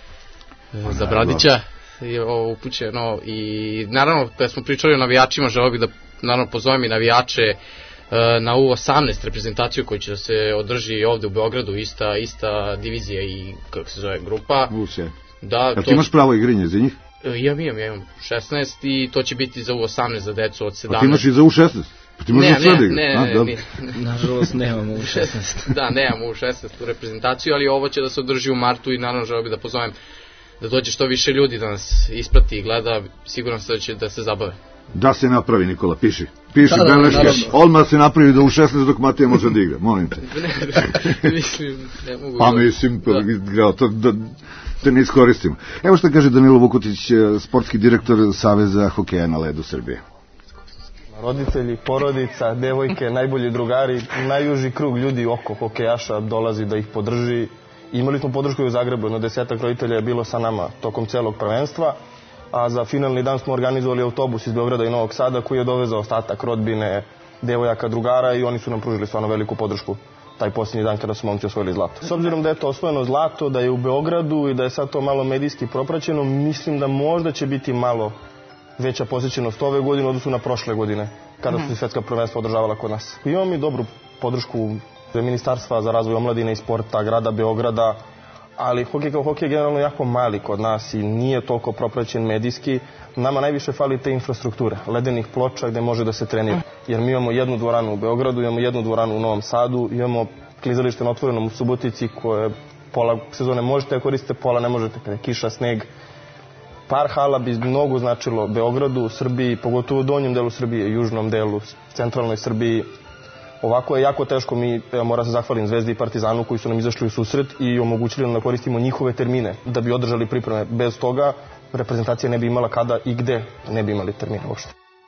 za Bradića i ovo upućeno. I naravno kada smo pričali o navijačima, želeo bih da naravno pozovem i navijače na U18 reprezentaciju koja će da se održi ovde u Beogradu, ista divizija i kako se zove grupa. Da, ti imaš pravo igrinje za njih? Ja imam 16 i to će biti za U18 za decu od 17. A ti imaš i za U16? Pa ti možeš da sve ne. Nažalost nemamo U16. Da, nemamo U16 u reprezentaciju, ali ovo će da se održi u martu i naravno želeo bih da pozovem da dođe što više ljudi da nas isprati i gleda, siguran sam da će da se zabave. Da se napravi, Nikola, piši beleške, odmah se napravi da u 16 dok Matija može da igra, molim te. Mislim, ne mogu. Pa mislim, da te ne iskoristimo. Evo što kaže Danilo Vukotić, sportski direktor Saveza hokeja na ledu Srbije. Roditelji, porodica, devojke, najbolji drugari, najuži krug ljudi oko hokejaša dolazi da ih podrži. Imali smo podršku i u Zagrebu, jedno 10 roditelja je bilo sa nama tokom celog prvenstva, a za finalni dan smo organizovali autobus iz Beograda i Novog Sada koji je dovezao ostatak rodbine, devojaka, drugara i oni su nam pružili stvarno veliku podršku taj posljednji dan kada su momci osvojili zlato. S obzirom da je to osvojeno zlato, da je u Beogradu i da je sad to malo medijski propraćeno, mislim da možda će biti malo veća posjećenost ove godine odnosno na prošle godine, kada su se svetska prvenstva održavala kod nas. Imamo i dobru podršku Ministarstva za razvoj omladine i sporta, grada Beograda, ali hokej kao hokej je generalno jako mali kod nas i nije toliko propraćen medijski. Nama najviše fali te infrastrukture, ledenih ploča gde može da se trenira. Jer mi imamo jednu dvoranu u Beogradu, imamo jednu dvoranu u Novom Sadu, imamo klizalište na otvorenom u Subotici koje pola sezone možete da koristite, pola ne možete kada je kiša, sneg. Par hala bi mnogo značilo Beogradu, Srbiji, pogotovo u donjem delu Srbije, južnom delu, centralnoj Srbiji. Ovako je jako teško, moram se zahvalim Zvezdi i Partizanu koji su nam izašli u susret i omogućili nam da koristimo njihove termine da bi održali pripreme. Bez toga reprezentacija ne bi imala kada i gde ne bi imali termine uopšte.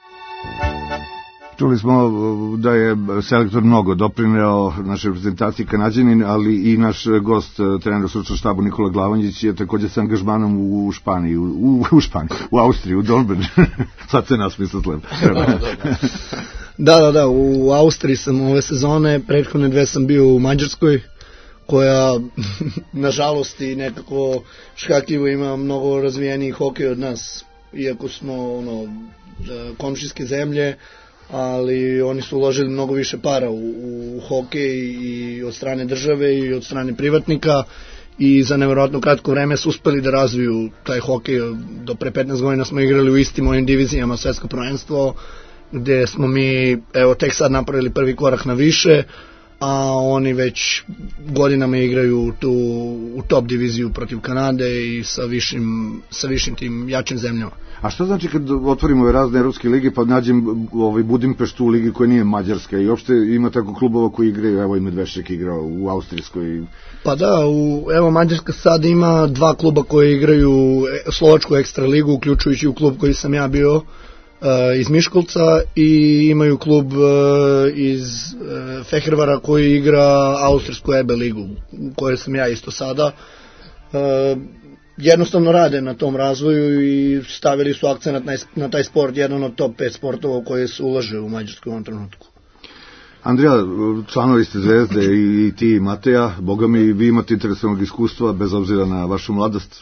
Čuli smo da je selektor mnogo doprineo našoj reprezentaciji Kanađanin, ali i naš gost, trener u stručnom štabu Nikola Glavanjić je također sa angažmanom u Španiji, u Austriji, u Dornbirnu. Sad se nasmisla slep. Da, u Austriji sam ove sezone, prethodne 2 sam bio u Mađarskoj, koja nažalost i nekako škakljivo ima mnogo razvijeniji hokej od nas, iako smo komšijske zemlje, ali oni su uložili mnogo više para u hokej i od strane države i od strane privatnika i za nevjerojatno kratko vreme su uspeli da razviju taj hokej. Do pre 15 godina smo igrali u istim ovim divizijama svetsko prvenstvo, gde smo mi tek sad napravili prvi korak na više, a oni već godinama igraju u top diviziju protiv Kanade i sa višim tim jačim zemljama. A što znači kad otvorimo ove razne evropske lige pa nađem Budimpeštu u ligi koja nije mađarska i uopšte ima tako klubova koji igraju, evo i Medvešćak igrao u Austrijskoj? Pa da, Mađarska sad ima 2 kluba koji igraju slovačku ekstra ligu, uključujući u klub koji sam ja bio iz Miškolca, i imaju klub iz Fehervara koji igra austrijsku EBE ligu, u kojoj sam ja isto sada. Jednostavno rade na tom razvoju i stavili su akcenat na taj sport, jedan od top 5 sportova u koje se ulaže u Mađarskoj u ovom trenutku. Andrija, članovi ste Zvezde i ti i Mateja, boga mi vi imate interesovnog iskustva bez obzira na vašu mladost.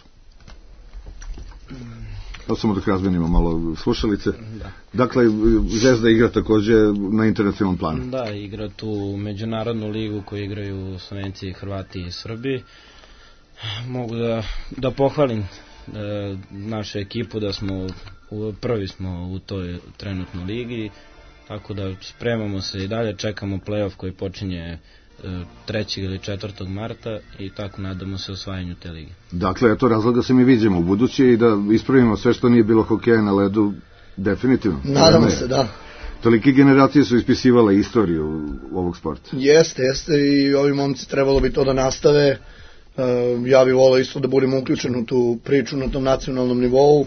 To samo dok razmenimo malo slušalice. Da. Dakle, Zvezda igra takođe na internacionalnom planu. Da, igra tu međunarodnu ligu koju igraju Slovenci, Hrvati i Srbi. Mogu da pohvalim našu ekipu da smo prvi smo u toj trenutnoj ligi, tako da spremamo se i dalje, čekamo play-off koji počinje 3. ili 4. marta i tako nadamo se osvajanju te lige. Dakle, eto razlog da se mi vidimo u buduće i da ispravimo sve što nije bilo hokeja na ledu, definitivno. Nadamo se, da. Tolike generacije su ispisivale istoriju ovog sporta. Jeste i ovi momci trebalo bi to da nastave. Ja bih volao isto da budem uključen u tu priču na tom nacionalnom nivou,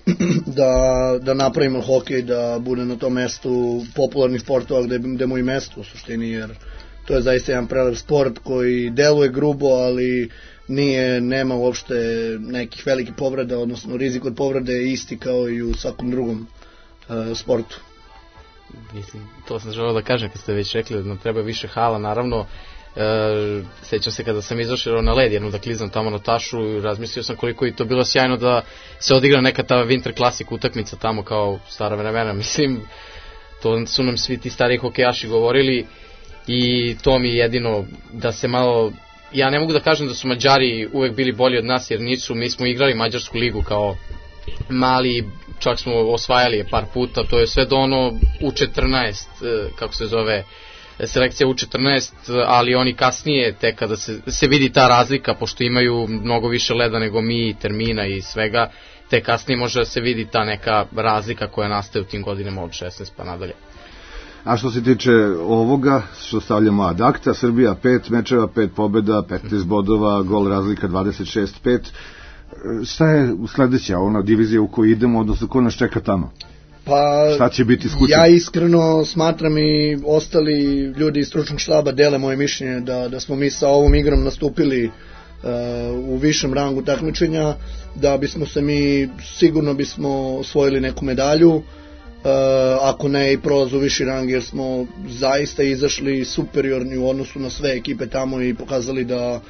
da napravimo hokej, da bude na tom mestu popularnih sportova gde mu i mesto u suštini, jer to je zaista jedan prelep sport koji deluje grubo, ali nema uopšte nekih velikih povreda, odnosno rizik od povrede je isti kao i u svakom drugom sportu. Mislim, to sam želeo da kažem kad ste već rekli da nam treba više hala, naravno. Sećam se kada sam izašao na led jednu da klizam tamo na tašu, razmislio sam koliko je to bilo sjajno da se odigra neka ta Winter Classic utakmica tamo kao stara vremena. Mislim, to su nam svi ti stari hokejaši govorili i to mi je jedino da se malo, ja ne mogu da kažem da su Mađari uvek bili bolji od nas jer nisu, mi smo igrali Mađarsku ligu kao mali, čak smo osvajali je par puta, to je sve do ono U14, kako se zove, selekcija U14, ali oni kasnije, tek kada se vidi ta razlika, pošto imaju mnogo više leda nego mi, termina i svega, tek kasnije može da se vidi ta neka razlika koja nastaje u tim godinama od 16 pa nadalje. A što se tiče ovoga, što stavljamo ad acta, Srbija 5 mečeva, 5 pobjeda, 15 bodova, gol razlika 26-5. Šta je sledeća ona divizija u kojoj idemo, odnosno ko nas čeka tamo? Pa, šta će biti s kućom? Ja iskreno smatram i ostali ljudi iz stručnog štaba dele moje mišljenje da smo mi sa ovom igrom nastupili u višem rangu takmičenja, da bismo se mi sigurno bismo osvojili neku medalju, ako ne i prolaz u viši rang, jer smo zaista izašli superiorni u odnosu na sve ekipe tamo i pokazali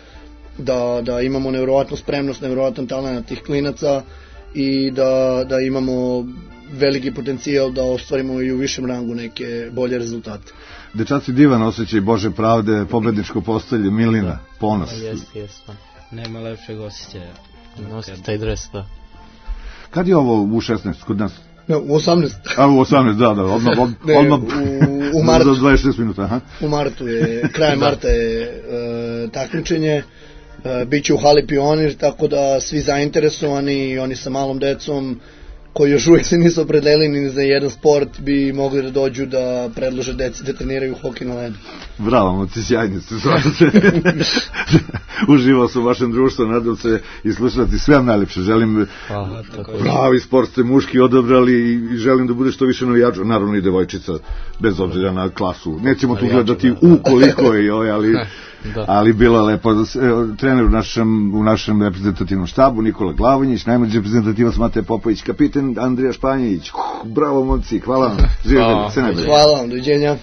da imamo nevjerovatnu spremnost, nevjerovatan talent tih klinaca i da imamo veliki potencijal da ostvarimo i u višem rangu neke bolje rezultate. Dečaci, divan osjećaj Bože pravde, pobedničko postolje, milina, ponos. Jeste. Nema lepšeg osjećaja. Nositi taj dres, da. Kad je ovo u 16 kod nas? No, u 18. A, u 18, da, odmah u martu. Za 26 minuta, aha. U martu je, kraj marta je takmičenje, biće u hali Pionir, tako da svi zainteresovani i oni sa malom decom koji još uvijek se nisu opredelili ni za jedan sport bi mogli da dođu da predlože deci da treniraju hokej na ledu. Bravo, moci, sjajni ste, uživao sam u vašem društvu, nadam se i slušati sve najlepše, želim pravi sport ste muški odabrali i želim da bude što više navijača, naravno i devojčica, bez obzira na klasu, nećemo tu gledati ukoliko je, ali bilo je lepo. Trener u našem reprezentativnom štabu Nikola Glavonjić, najmlađi reprezentativac Matej Popović, kapiten Andrija Španjić. Bravo, momci, hvala vam. Živjeli, sve najbolje. Hvala vam, doviđenja.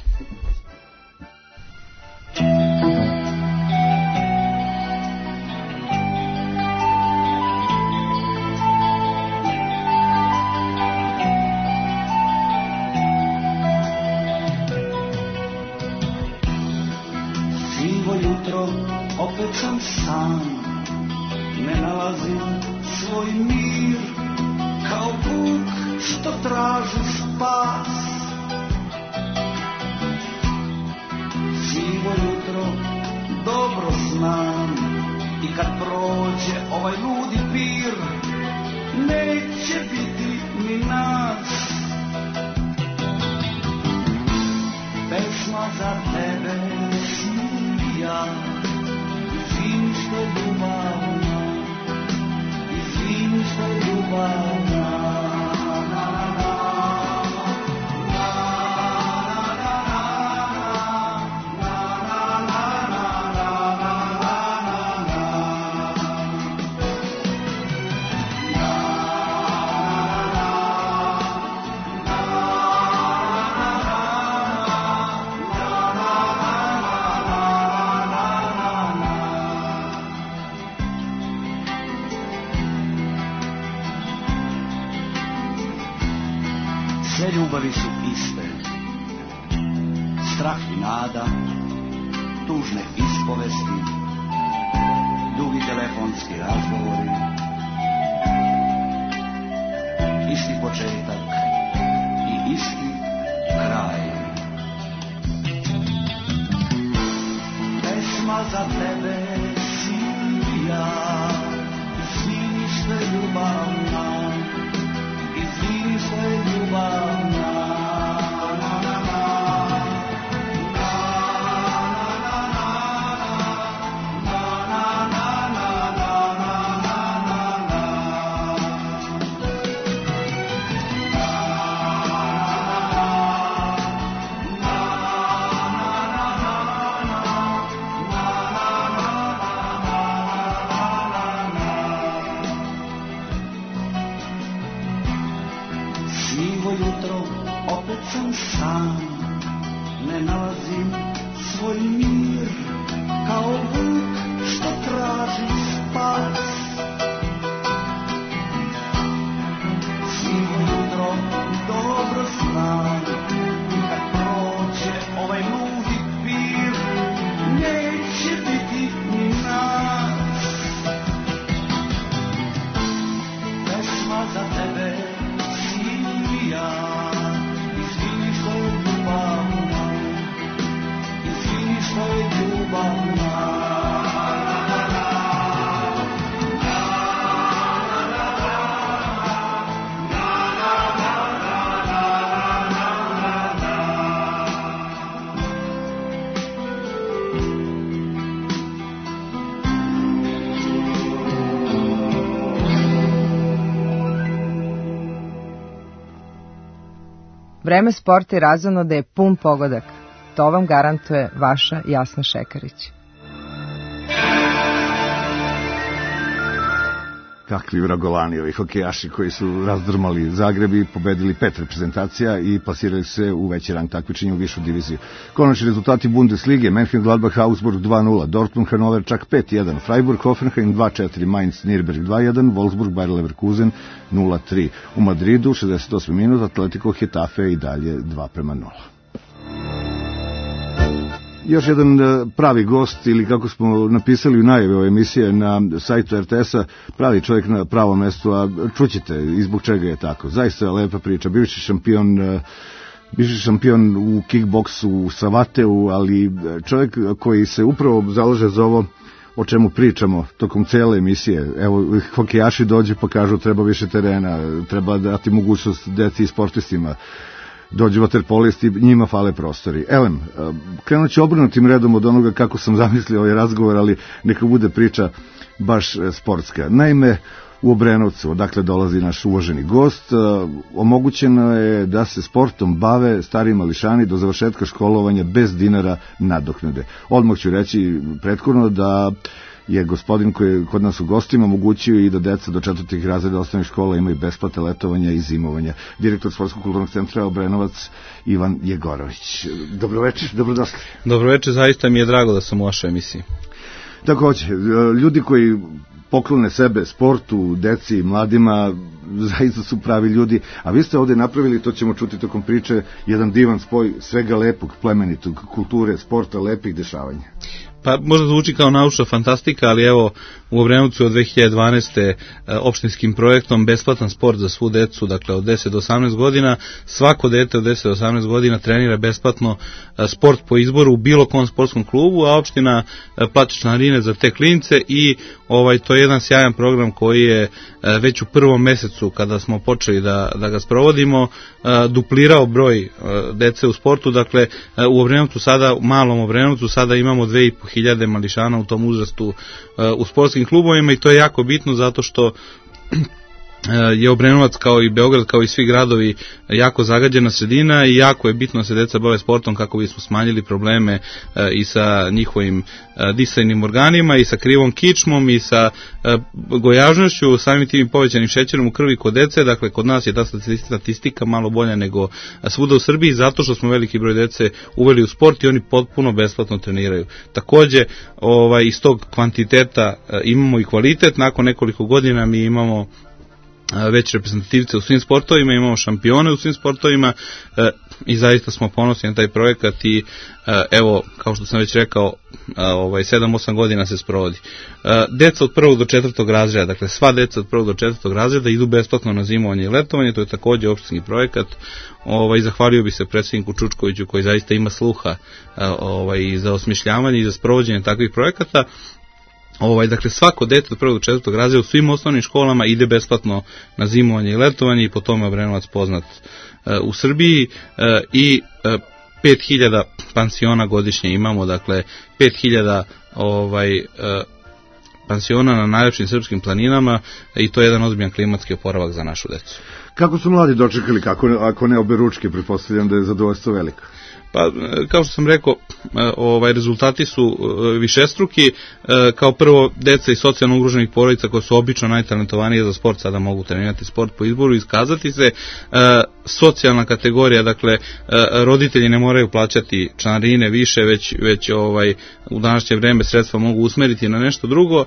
Opet sam sam, ne nalazim svoj mir, kao vuk što traži spas. Sivo jutro, dobro znam, i kad prođe ovaj ludi pir, neće biti ni nas. Pesma za tebe svija, izvini što je ljubavna, izvini što je ljubavna. Sve ljubavi su iste, strah i nada, tužne ispovesti, dugi telefonski razgovori. isti početak i isti kraj. Pesma za tebe, Silvija, izvini što je ljubavna, izvini što je ljubavna. Sam ne nalazim svoj mir kao vuk što traži spas. Sivo jutro dobro znam i kad prođe ovaj ludi pir neće biti ni nas. Pesma za tebe, Silvija, Vreme sporta i razonode je pun pogodak. To vam garantuje vaša Jasna Šekarić. Kakvi vragolani ovi hokejaši koji su razdrmali Zagreb i pobedili 5 reprezentacija i plasirali se u veći rang takmičenja u višu diviziju. Konačni rezultati Bundeslige: Mönchengladbach Augsburg 2-0, Dortmund Hannover čak 5-1, Freiburg Hoffenheim 2-4, Mainz Nürnberg 2-1, Wolfsburg Bayer Leverkusen 0-3. U Madridu 68. minut Atletico Getafe i dalje 2-0. Još jedan pravi gost, ili kako smo napisali u najavi ove emisije na sajtu RTS-a, pravi čovjek na pravom mestu, a čućete i zbog čega je tako. Zaista lepa priča, bivši šampion u kickboksu, u savateu, ali čovjek koji se upravo zalaže za ovo o čemu pričamo tokom cele emisije. Evo, hokejaši dođu pa kažu treba više terena, treba dati mogućnost deci i sportistima. Dođu vaterpolisti, njima fale prostori. Elem, krenut ću obrnutim redom od onoga kako sam zamislio ovaj razgovor, ali neka bude priča baš sportska. Naime, u Obrenovcu, odakle dolazi naš uvaženi gost, omogućeno je da se sportom bave stari mališani do završetka školovanja bez dinara nadoknade. Odmah ću reći prethodno da je gospodin koji je kod nas u gostima omogućio i da deca do 4. razreda osnovnih škola imaju besplatne letovanja i zimovanja. Direktor Sportskog kulturnog centra Obrenovac, Ivan Jegorović. Dobroveče, dobrodošli. Dobroveče, zaista mi je drago da sam u vašoj emisiji. Takođe, ljudi koji poklone sebe sportu, deci, mladima, zaista su pravi ljudi, a vi ste ovde napravili, to ćemo čuti tokom priče, jedan divan spoj svega lepog, plemenitog, kulture, sporta, lepih dešavanja. Pa možda zvuči kao naučna fantastika, ali evo u Obrenovcu od 2012. opštinskim projektom besplatan sport za svu decu, dakle od 10 do 18 godina, svako dete od 10 do 18 godina trenira besplatno sport po izboru u bilo kom sportskom klubu, a opština plaća članarine za te klince i to je jedan sjajan program koji je već u prvom mesecu kada smo počeli da ga sprovodimo duplirao broj dece u sportu. Dakle u Obrenovcu sada, u malom Obrenovcu sada imamo 2500 mališana u tom uzrastu u sportskim klubovima i to je jako bitno zato što je Obrenovac kao i Beograd, kao i svi gradovi jako zagađena sredina i jako je bitno da se deca bave sportom kako bismo smanjili probleme i sa njihovim disajnim organima i sa krivom kičmom i sa gojažnošću, samim tim povećanim šećerom u krvi kod dece. Dakle, kod nas je ta statistika malo bolja nego svuda u Srbiji zato što smo veliki broj dece uveli u sport i oni potpuno besplatno treniraju. Takođe, iz tog kvantiteta imamo i kvalitet. Nakon nekoliko godina mi imamo već reprezentativce u svim sportovima, imamo šampione u svim sportovima i zaista smo ponosni na taj projekat i evo, kao što sam već rekao, 7-8 godina se sprovodi. Deca od 1. do 4. razreda, dakle sva deca od 1. do 4. razreda idu besplatno na zimovanje i letovanje, to je takođe opštinski projekat. Zahvalio bi se predsjedniku Čučkoviću koji zaista ima sluha i za osmišljavanje i za sprovođenje takvih projekata. Dakle, svako dete od 1. do 4. razreda u svim osnovnim školama ide besplatno na zimovanje i letovanje i po tome Obrenovac poznat u Srbiji i 5000 pansiona godišnje imamo, dakle 5000 pansiona na najlepšim srpskim planinama i to je jedan ozbiljan klimatski oporavak za našu decu. Kako su mladi dočekali, ako ne oberučke, pretpostavljam da je zadovoljstvo veliko? Pa, kao što sam rekao, rezultati su višestruki. Kao prvo, deca iz socijalno ugroženih porodica koje su obično najtalentovanije za sport sada mogu trenirati sport po izboru i iskazati se. Socijalna kategorija, dakle, roditelji ne moraju plaćati članarine više, već u današnje vreme sredstva mogu usmeriti na nešto drugo.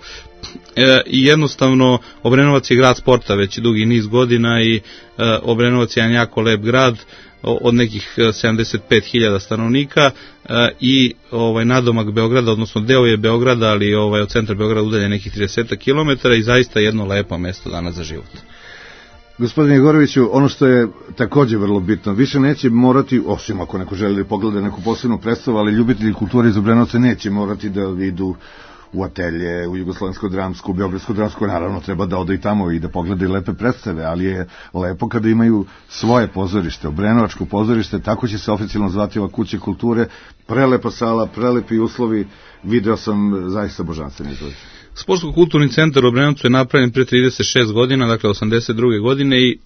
I jednostavno Obrenovac je grad sporta već dugi niz godina i Obrenovac je jedan jako lep grad od nekih 75.000 stanovnika i nadomak Beograda, odnosno deo je Beograda, ali od centra Beograda udalje nekih 30 km i zaista jedno lepo mesto danas za život. Gospodine Jegoroviću, ono što je takođe vrlo bitno, više neće morati, osim ako neko želi da pogleda neku posebnu predstavu, ali ljubitelji kulture iz Obrenovca neće morati da idu u Atelje, u Jugoslovensko dramsko, u Beogradsko dramsko, naravno treba da ode i tamo i da pogledaju lepe predstave, ali je lepo kada imaju svoje pozorište, Obrenovačko pozorište, tako će se oficijalno zvati ova kuća kulture, prelepa sala, prelepi uslovi, video sam zaista božanstveni izgled. Sportsko-kulturni centar u Obrenovcu je napravljen pre 36 godina, dakle 82. godine i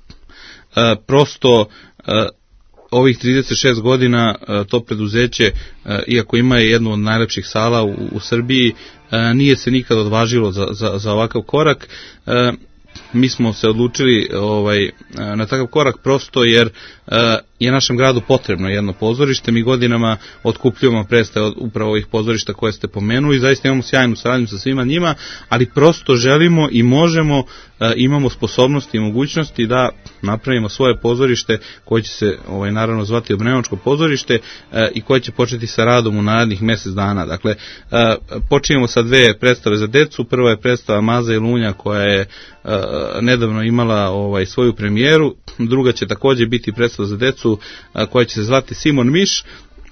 prosto ovih 36 godina to preduzeće, iako ima jednu od najlepših sala u Srbiji, nije se nikad odvažilo za ovakav korak. Mi smo se odlučili na takav korak prosto jer je našem gradu potrebno jedno pozorište. Mi godinama otkupljujemo predstave upravo ovih pozorišta koje ste pomenuli i zaista imamo sjajnu saradnju sa svima njima, ali prosto želimo i možemo, imamo sposobnosti i mogućnosti da napravimo svoje pozorište koje će se naravno zvati Obrenovačko pozorište i koje će početi sa radom u narednih mjesec dana. Dakle, počinjemo sa 2 predstave za decu. Prva je predstava Maza i Lunja koja je nedavno imala svoju premijeru. Druga će također biti predstava za decu koja će se zvati Simon Miš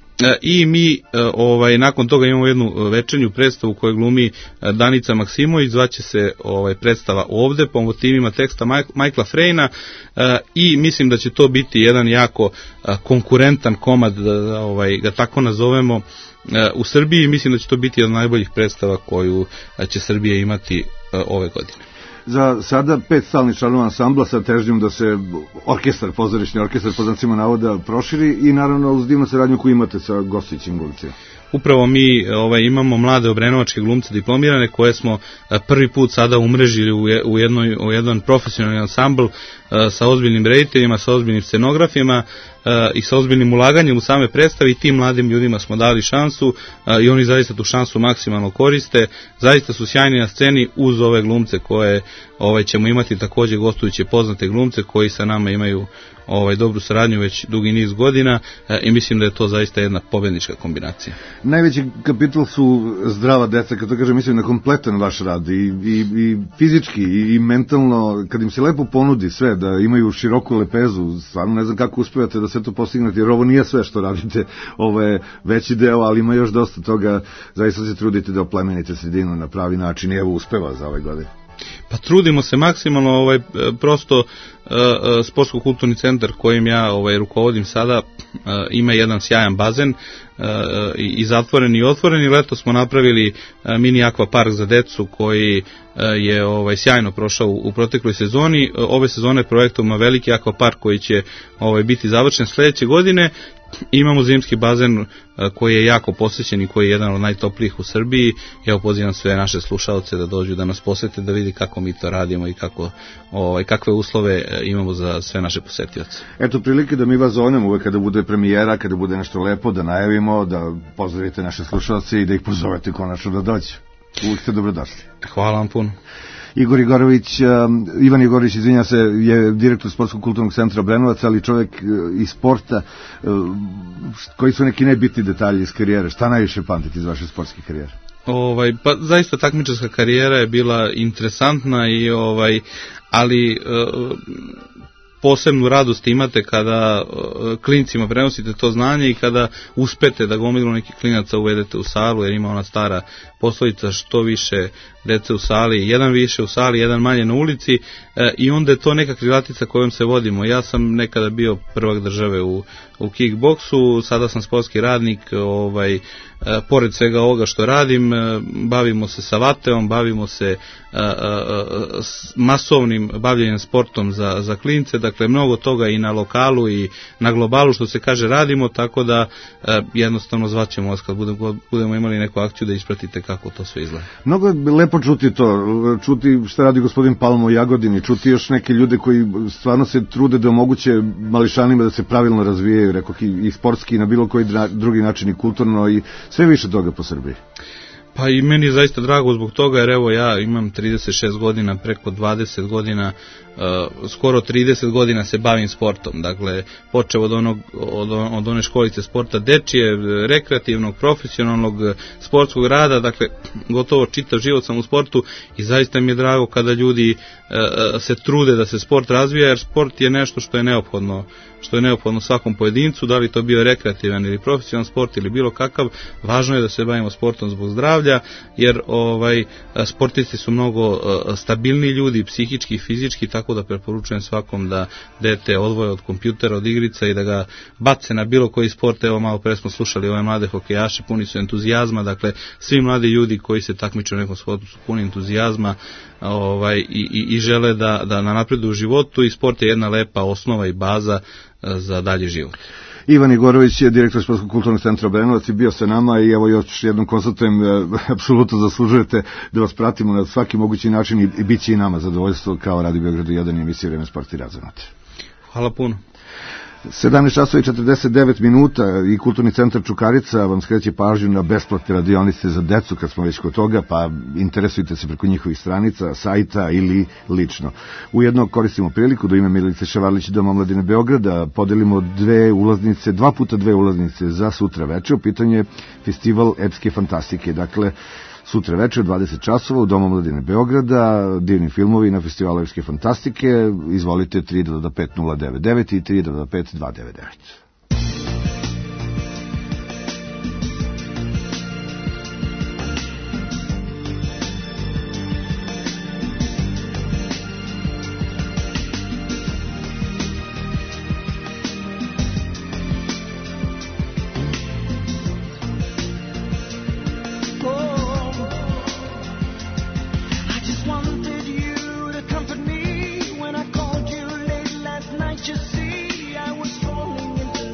i mi nakon toga imamo jednu večernju predstavu koju glumi Danica Maksimović, zvaće se predstava Ovde po motivima teksta Michaela Frejna i mislim da će to biti jedan jako konkurentan komad, ga tako nazovemo, u Srbiji. Mislim da će to biti jedna od najboljih predstava koju će Srbija imati ove godine. Za sada 5 stalnih članova ansambla sa težnjom da se pozorišni orkestar po znacima navoda proširi i naravno uz divnu saradnju koju imate sa gostujućim glumcima. Upravo mi imamo mlade obrenovačke glumce diplomirane koje smo prvi put sada umrežili u jedan profesionalni ansambl sa ozbiljnim rediteljima, sa ozbiljnim scenografima i sa ozbiljnim ulaganjem u same predstave i tim mladim ljudima smo dali šansu i oni zaista tu šansu maksimalno koriste. Zaista su sjajni na sceni uz ove glumce koje ćemo imati također gostujuće poznate glumce koji sa nama imaju dobru saradnju već dugi niz godina i mislim da je to zaista jedna pobednička kombinacija. Najveći kapital su zdrava deca, kad to kažem, mislim na kompletan vaš rad i fizički i mentalno, kad im se lepo ponudi sve, da imaju široku lepezu, stvarno ne znam kako uspevate da sve to postignete, jer ovo nije sve što radite, ovo je veći deo, ali ima još dosta toga, zaista se trudite da oplemenite sredinu na pravi način i evo uspeva za ove godine. Pa trudimo se maksimalno, prosto Sportsko-kulturni centar kojim ja rukovodim sada ima jedan sjajan bazen i zatvoren i otvoren i leto smo napravili mini akvapark za decu koji je sjajno prošao u protekloj sezoni. Ove sezone projektujemo veliki akvapark koji će biti završen sljedeće godine. Imamo zimski bazen koji je jako posjećen i koji je jedan od najtoplijih u Srbiji. Ja pozivam sve naše slušalce da dođu da nas posete, da vidi kako mi to radimo i kakve uslove imamo za sve naše posetioce. Eto prilike da mi vas zovemo uvek kada bude premijera, kada bude nešto lepo, da najavimo, da pozdravite naše slušalce i da ih pozovete konačno da dođu. Uvijek ste dobrodošli. Hvala vam puno. Igor Igorović, Ivan Igorović, izvinja se, je direktor Sportskog kulturnog centra Obrenovac, ali čovjek iz sporta. Koji su neki najbitniji detalji iz karijere? Šta najviše pamtite iz vaše sportske karijere? Pa zaista takmičarska karijera je bila interesantna i ali posebnu radost imate kada klincima prenosite to znanje i kada uspete da gomilu nekih klinaca uvedete u salu, jer ima ona stara poslovica što više dece u sali, jedan više u sali, jedan manje na ulici, i onda je to neka krilatica kojom se vodimo. Ja sam nekada bio prvak države u kickboksu, sada sam sportski radnik, pored svega ovoga što radim, bavimo se sa vateom, bavimo se masovnim bavljenjem sportom za klince, dakle mnogo toga i na lokalu i na globalu, što se kaže, radimo, tako da jednostavno zvaćemo vas kad budemo imali neku akciju da ispratite kako to sve izgleda. Mnogo je lepo čuti to, čuti šta radi gospodin Palma u Jagodini, čuti još neke ljude koji stvarno se trude da omoguće mališanima da se pravilno razvijaju, rekao i sportski i na bilo koji drugi način i kulturno, i sve više toga po Srbiji. Pa i meni je zaista drago zbog toga, jer evo ja imam 36 godina, preko 20 godina, skoro 30 godina se bavim sportom, dakle počeo od one školice sporta dečije, rekreativnog, profesionalnog, sportskog rada, dakle gotovo čitav život sam u sportu i zaista mi je drago kada ljudi se trude da se sport razvija, jer sport je nešto što je neophodno svakom pojedincu, da li to bio rekreativan ili profesionalan sport ili bilo kakav. Važno je da se bavimo sportom zbog zdravlja, jer sportisti su mnogo stabilni ljudi, psihički i fizički, tako da preporučujem svakom da dete odvoje od kompjutera, od igrica i da ga bace na bilo koji sport. Evo malo pre smo slušali ove mlade hokejaše, puni su entuzijazma, dakle svi mladi ljudi koji se takmiče u nekom sportu su puni entuzijazma i žele da napreduju u životu, i sport je jedna lepa osnova i baza za dalji život. Ivan Igorović je direktor Sportskog kulturnog centra Obrenovac i bio sa nama, i evo još jednom konstatujem, apsolutno zaslužujete da vas pratimo na svaki mogući način i bit će i nama zadovoljstvo kao Radio Beogradu 1 i emisije Vreme sporta i razonode. Hvala puno. 17:49 i Kulturni centar Čukarica vam skreće pažnju na besplatne radionice za decu, kad smo već kod toga, pa interesujte se preko njihovih stranica, sajta ili lično. Ujedno koristimo priliku da ime Milice Ševarlić Doma omladine Beograda podelimo dva puta dve ulaznice za sutra veče. U pitanju je festival epske fantastike, dakle sutra večer 20 časova u Domu omladine Beograda, divni filmovi na festivalu epske fantastike. Izvolite 325 099 i 325 299. When I called you late last night, you see, I was falling into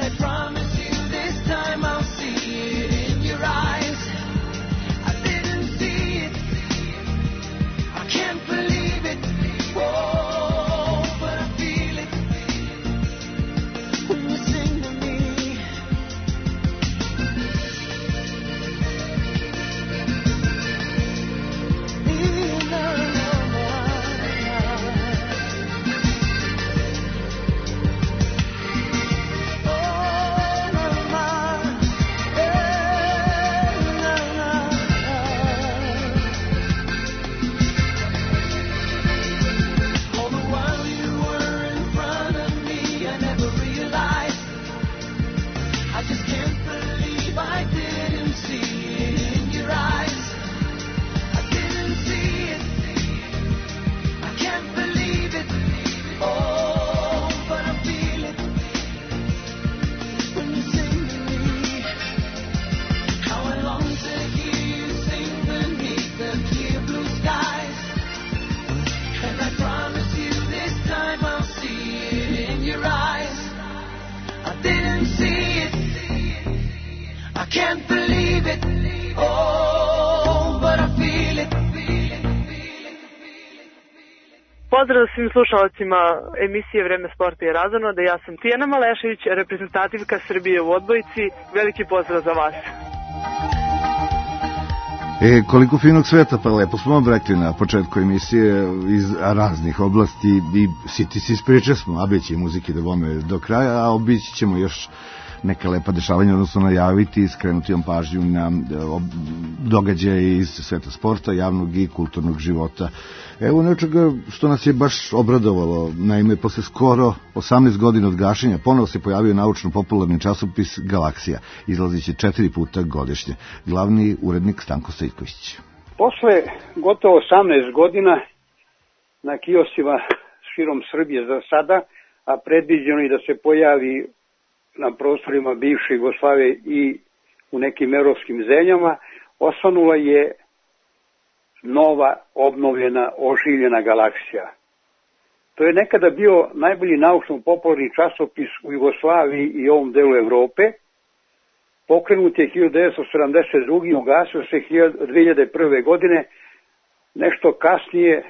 Pozdrav svim slušalcima emisije Vreme sporta i razonode. Ja sam Tijana Malešević, reprezentativka Srbije u odbojci. Veliki pozdrav za vas. Koliko finog sveta, pa lepo smo vam rekli na početku emisije iz raznih oblasti i siti se ispričali smo, a biće i muzike da vome do kraja, a obići ćemo još neka lepa dešavanja, odnosno najaviti i skrenuti vam pažnju na događaje iz sveta sporta, javnog i kulturnog života. Evo nečega što nas je baš obradovalo, naime, posle skoro 18 godina od gašenja ponovo se pojavio naučno-popularni časopis Galaksija. Izlazi će 4 puta godišnje. Glavni urednik Stanko Stojković. Posle gotovo 18 godina na kiosima širom Srbije za sada, a predviđeno i da se pojavi na prostorima bivše Jugoslavije i u nekim evropskim zemljama, osvanula je nova, obnovljena, oživljena Galaksija. To je nekada bio najbolji naučno-popularni časopis u Jugoslaviji i ovom delu Evrope. Pokrenut je 1972. ugasio se 2001. godine, nešto kasnije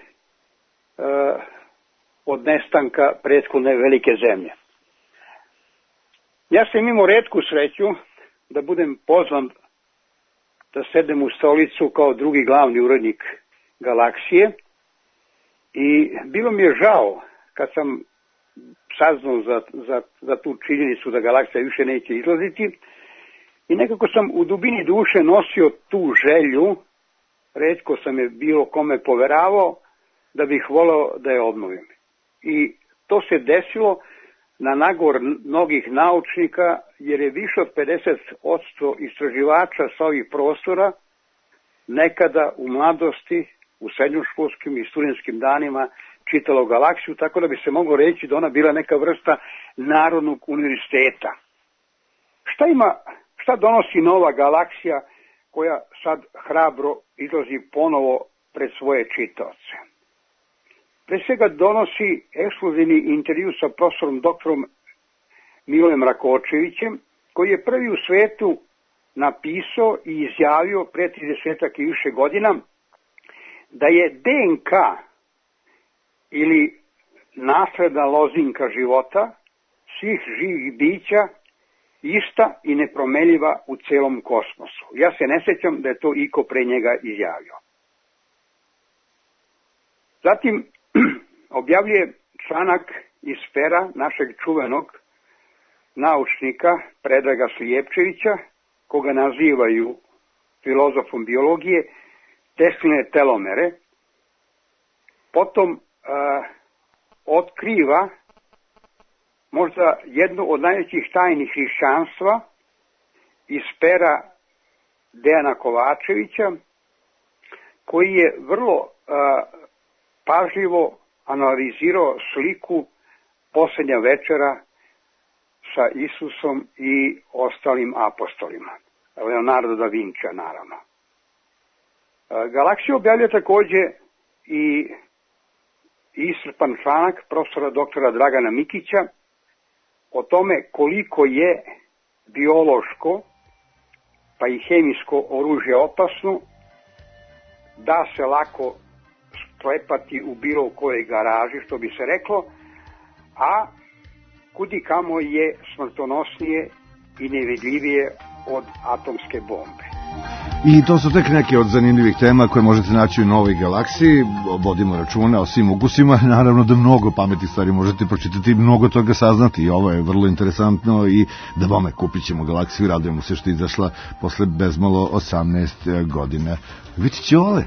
od nestanka prethodne velike zemlje. Ja sam imao retku sreću da budem pozvan da sedem u stolicu kao drugi glavni urednik Galaksije i bilo mi je žao kad sam saznao za tu činjenicu da Galaksija više neće izlaziti i nekako sam u dubini duše nosio tu želju, retko sam je bilo kome poveravao da bih voleo da je obnovim. I to se desilo na nagovor mnogih naučnika, jer je više od 50% istraživača sa ovih prostora nekada u mladosti, u srednjoškolskim i studentskim danima čitalo Galaksiju, tako da bi se moglo reći da ona bila neka vrsta narodnog univerziteta. Šta donosi nova Galaksija koja sad hrabro izlazi ponovo pred svoje čitaoce? Pre svega donosi ekskluzivni intervju sa profesorom doktorom Milom Rakočevićem, koji je prvi u svetu napisao i izjavio pre 30 i više godina da je DNK ili nasledna lozinka života svih živih bića ista i nepromenljiva u celom kosmosu. Ja se ne sjećam da je to iko pre njega izjavio. Zatim objavljuje članak iz Sfera našeg čuvenog naučnika Predraga Slijepčevića, koga nazivaju filozofom biologije, Tesline telomere. Potom otkriva možda jednu od najvećih tajni hrišćanstva iz pera Dejana Kovačevića, koji je vrlo pažljivo analizirao sliku posljednja večera sa Isusom i ostalim apostolima. Leonardo da Vinci, naravno. Galaksija objavlja takođe i iscrpan članak profesora doktora Dragana Mikića, o tome koliko je biološko pa i hemijsko oružje opasno, da se lako sklepati u bilo kojoj garaži, što bi se reklo, a kudi kamo je smrtonosnije i nevidljivije od atomske bombe. I to su tek neke od zanimljivih tema koje možete naći u Novoj galaksiji. Vodimo računa o svim ukusima. Naravno da mnogo pametnih stvari možete pročitati, mnogo toga saznati. I ovo je vrlo interesantno i da bome kupit ćemo galaksiju. Radujemo se što je izašla posle bezmalo 18 godina. Vidite će ove.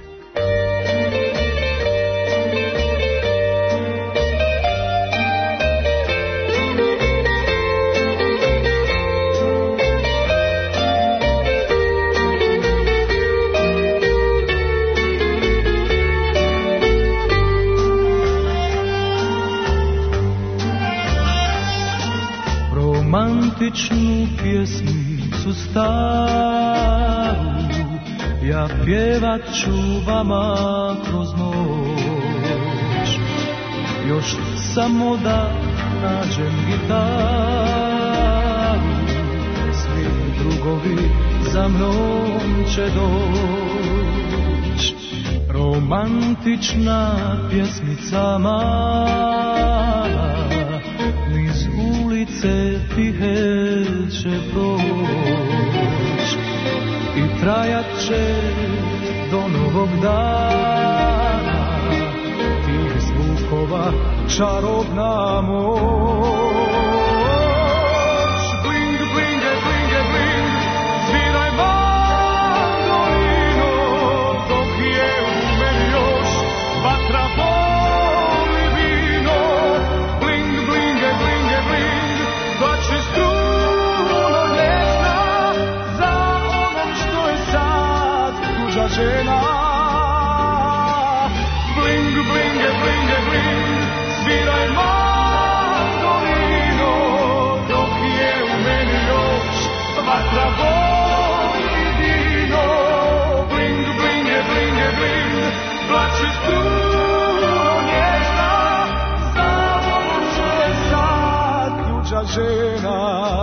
Romantičnu pjesmicu staru ja pjevat ću vama kroz noć. Još samo da nađem gitaru, svi drugovi za mnom će doć. Romantična pjesmica mala, niz ulice tihe će proć i trajat će do novog dana, tih zvukova čarobna moć. Bling, blinge, blinge, bling, sviraj mandolino, dok je u meni još vatra voli vino. Bling, blinge, blinge, bling, plače struno nježna za onom što je sad tuža žena. Bling, blinge, blinge, bling, sviraj mandolino, dok je u meni još vatra voli vino. Bling, blinge, blinge, bling, plače struno nježna za onom što je sad tuža žena.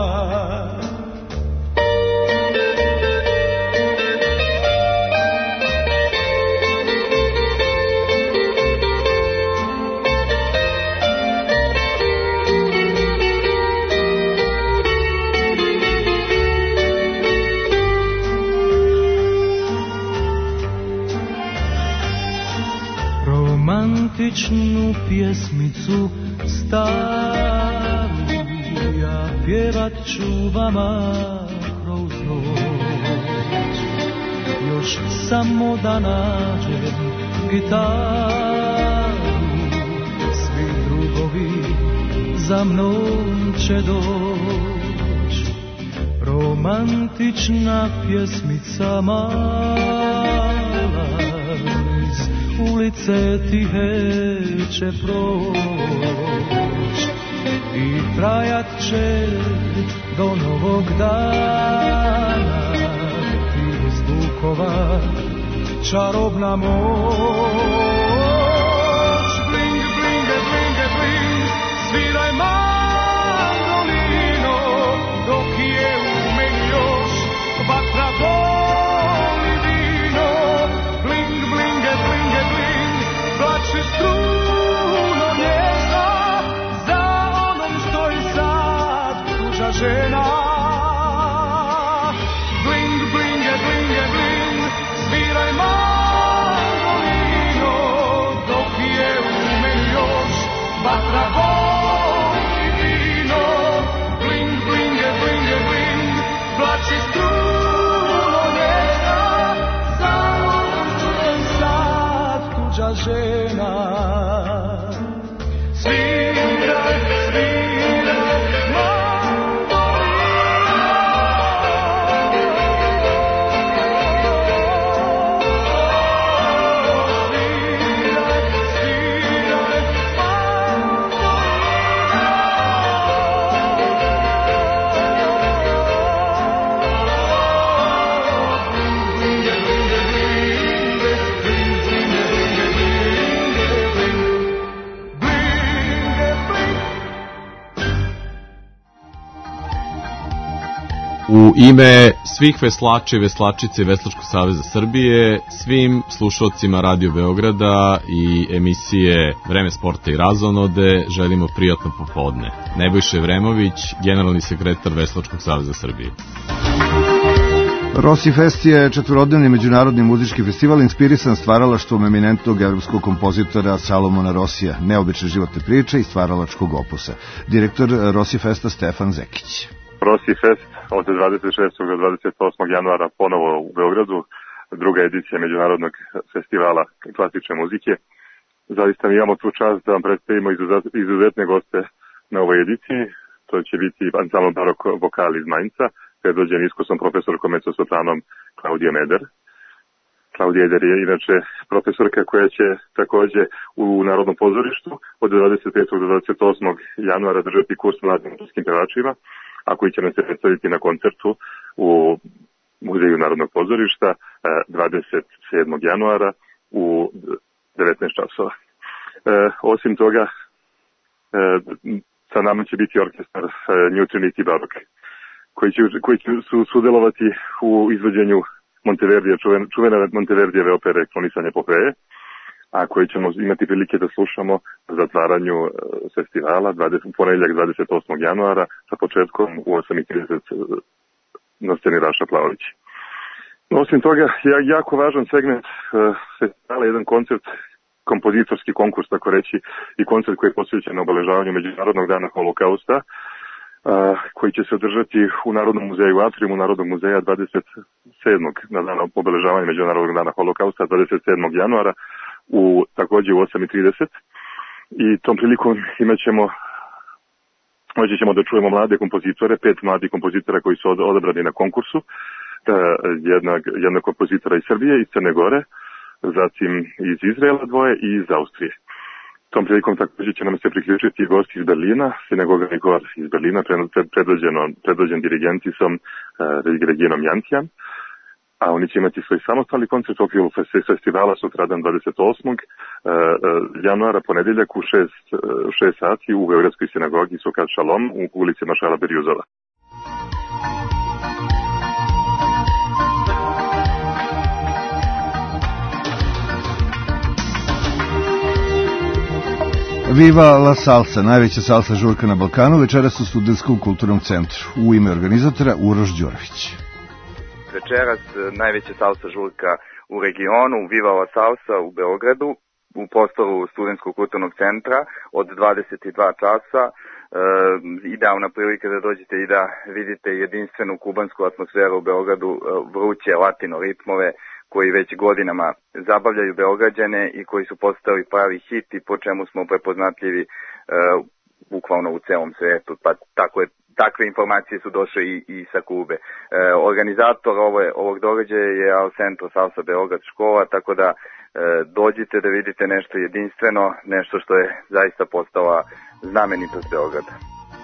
Romantičnu pjesmicu staru ja pjevat ću vama kroz noć. Još samo da nađem gitaru, svi drugovi za mnom će doć. Romantična pjesmica mala, ulice tihe će proć i trajat će do novog dana, tih zvukova čarobna moć. Bling, blinge, blinge, bling, sviraj mandolino, dok je u meni još vatra voli vino. Bling, blinge, blinge, bling, plače struno nježna za onom što je sad tuža žena. Bling, blinge, blinge, bling, sviraj mandolino, U ime svih veslača i veslačice Veslačkog saveza Srbije, svim slušalcima Radio Beograda i emisije Vreme sporta i razonode želimo prijatno popodne. Nebojša Evremović, generalni sekretar Veslačkog saveza Srbije. Rossi Fest je četvorodnevni međunarodni muzički festival inspirisan stvaralaštvom eminentnog evropskog kompozitora Salomona Rossija, neobične životne priče i stvaralačkog opusa. Direktor Rossi Festa Stefan Zekić. Rossi Fest od 26. do 28. januara ponovo u Beogradu, druga edicija međunarodnog festivala klasične muzike. Zaista mi imamo tu čast da vam predstavimo izuzetne goste na ovoj ediciji. To će biti ansambl barok vokal iz Mainca, predvođen iskusnom profesorkom mezzosopranom Klaudijom Eder. Klaudija Eder je inače profesorka koja će takođe u Narodnom pozorištu od 25. do 28. januara držati kurs mladim muzičkim pevačima, a koji će nam se predstaviti na koncertu u Muzeju Narodnog pozorišta 27. januara u 19 časova. Osim toga, sa nama će biti orkestar New Trinity Barok, koji će sudelovati u izvođenju Monteverdija, čuvene Monteverdijeve opere Kronisanje epopeje, a koji ćemo imati prilike da slušamo na zatvaranju festivala u ponedjeljak 28. januara sa početkom u 8:30 na sceni Raša Plavović. Osim toga, jako važan segment festivala je jedan koncert, kompozitorski konkurs, tako reći, i koncert koji je posvećen obeležavanju Međunarodnog dana holokausta, koji će se održati u Narodnom muzeju Atriumu Narodnog muzeja 27. na dan obeležavanja Međunarodnog dana holokausta 27. januara takođe u 8:30 i tom prilikom moći ćemo da čujemo mlade kompozitore, 5 mladih kompozitora koji su odabrani na konkursu, jedna kompozitora iz Srbije, iz Crne Gore, zatim iz Izraela 2 i iz Austrije. Tom prilikom također će nam se priključiti gost iz Berlina, Sinagoga Igor iz Berlina, predvođen dirigentisom Reginom Jantijan, a oni će imati svoj samostalni koncert u okviru festivala sutradan 28. januara, ponedeljak u 6 sati u Beogradskoj sinagogi Sukat Šalom u ulici Maršala Berjuzova. Viva la Salsa, najveća salsa žurka na Balkanu, večeras u Studentskom kulturnom centru. U ime organizatora Uroš Đorović. Večeras najveća salsa žurka u regionu, Viva la Salsa u Beogradu, u prostoru Studentskog kulturnog centra od 22 časa. Idealna prilika da dođete i da vidite jedinstvenu kubansku atmosferu u Beogradu, vruće latino ritmove koji već godinama zabavljaju Beograđane i koji su postali pravi hit i po čemu smo prepoznatljivi bukvalno u celom svetu. Pa takve informacije su došle i sa Kube. Organizator ovog događaja je Al Centro Salsa Beograd škola, tako da dođite da vidite nešto jedinstveno, nešto što je zaista postala znamenitost Beograda.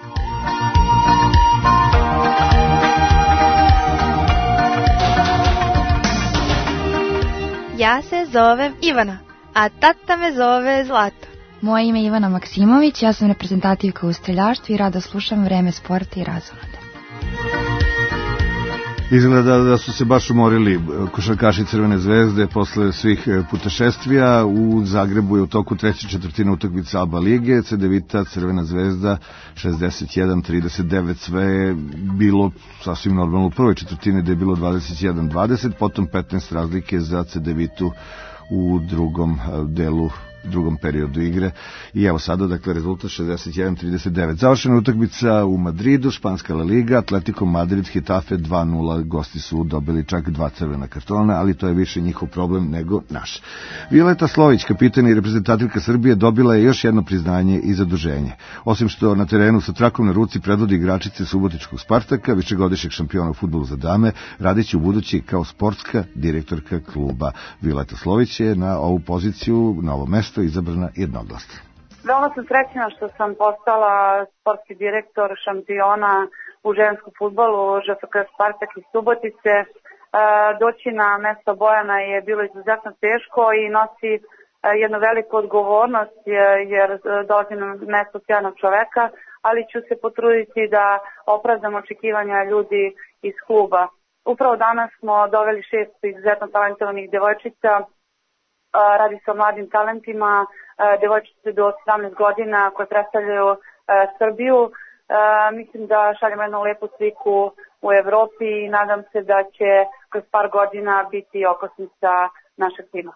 Ja se zovem Ivana, a tata me zove Zlata. Moje ime je Ivana Maksimović, ja sam reprezentativka u streljaštvu i rado slušam Vreme sporta i razonode. Izgleda da su se baš umorili košarkaši Crvene zvezde posle svih putešestvija. U Zagrebu je u toku treće četvrtine utakmice ABA lige, CDVita Crvena zvezda 61-39, sve je bilo sasvim normalno u prvoj četvrtini da je bilo 21-20, potom 15 razlike za CDVitu u drugom periodu igre. I evo sada, dakle, rezultat 61-39. Završena utakmica u Madridu, Španska La Liga, Atletico Madrid, Hetafe 2-0, gosti su dobili čak 2 crvena kartona, ali to je više njihov problem nego naš. Violeta Slović, kapitan i reprezentativka Srbije, dobila je još jedno priznanje i zaduženje. Osim što na terenu sa trakom na ruci predvodi igračice Subotičkog Spartaka, višegodišnjeg šampiona u fudbalu za dame, radići u budući kao sportska direktorka kluba. Violeta Slović je na ovu poziciju, na ovo mesto, izabrana jednoglasno. Veoma sam srećna što sam postala sportski direktor šampiona u ženskom fudbalu ŽFK Spartak iz Subotice. Doći na mesto Bojana je bilo izuzetno teško i nosi jednu veliku odgovornost jer dolazi na mesto sjajnog čoveka, ali ću se potruditi da opravdam očekivanja ljudi iz kluba. Upravo danas smo doveli 6 izuzetno talentovanih devojčica. Radi se o mladim talentima, devojčice do 17 godina koje predstavljaju Srbiju. Mislim da šaljemo jednu lepu sliku u Evropi i nadam se da će kroz par godina biti okosnica našeg tima.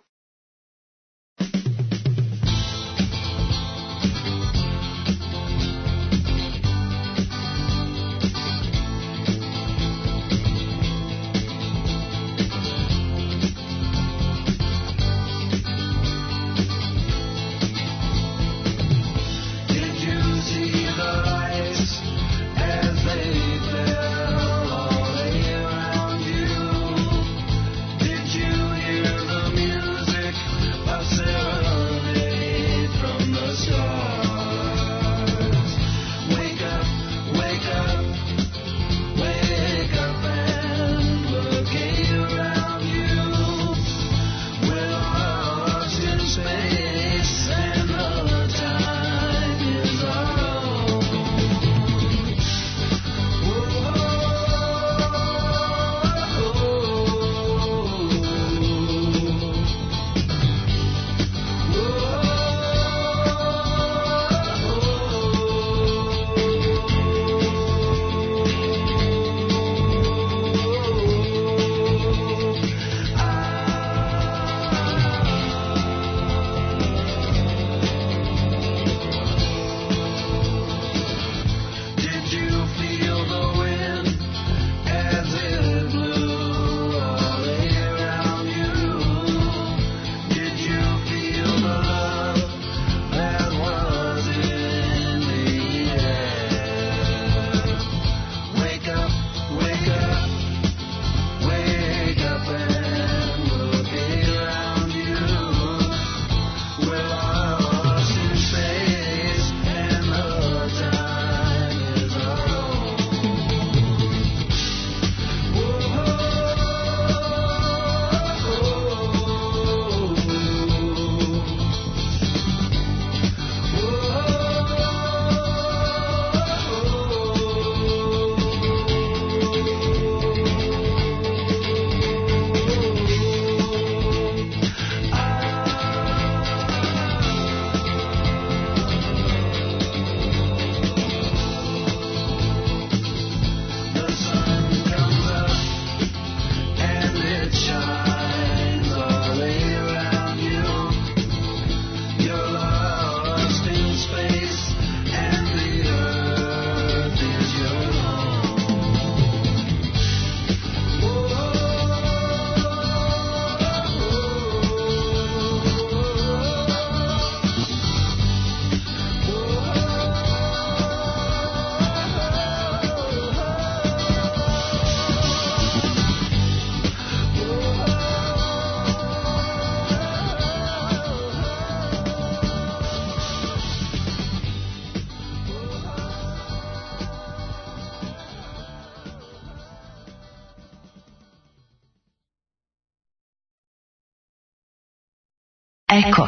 Eko.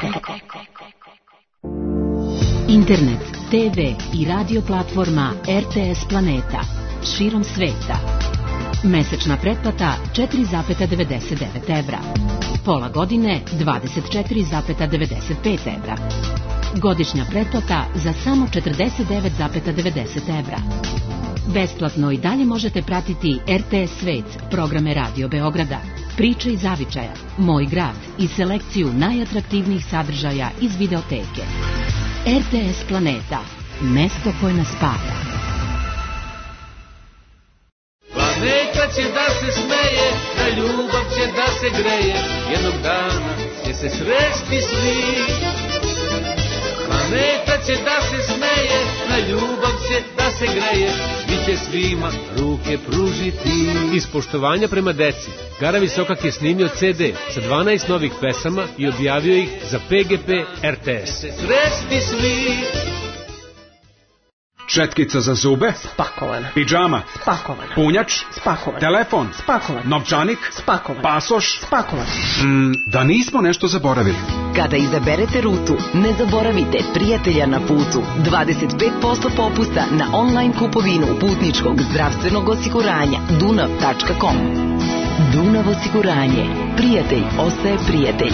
Internet, TV i radio platforma RTS Planeta širom sveta. Mesečna pretplata 4,99 evra. Pola godine 24,95 evra. Godišnja pretplata za samo 49,90 evra. Besplatno i dalje možete pratiti RTS Svet, programe Radio Beograda, Priče iz Zavičaja, Moj grad i selekciju najatraktivnijih sadržaja iz videoteke. RTS Planeta, mesto koje nas spaja. Planeta će da se smeje, na ljubav će da se greje, jednog dana će se sresti svi. Planeta će da se smeje, na ljubav će da se greje, vi će svima ruke pružiti. Iz poštovanja prema deci, Gara Visokak je snimio CD sa 12 novih pesama i objavio ih za PGP RTS. Se sresti svi. Četkica za zube? Spakovana. Pidžama? Spakovana. Punjač? Spakovan. Telefon? Spakovan. Novčanik? Spakovan. Pasoš? Spakovan. Da nismo nešto zaboravili. Kada izaberete rutu, ne zaboravite prijatelja na putu. 25% popusta na online kupovinu putničkog zdravstvenog osiguranja dunav.com. Dunav osiguranje. Prijatelj ostaje prijatelj.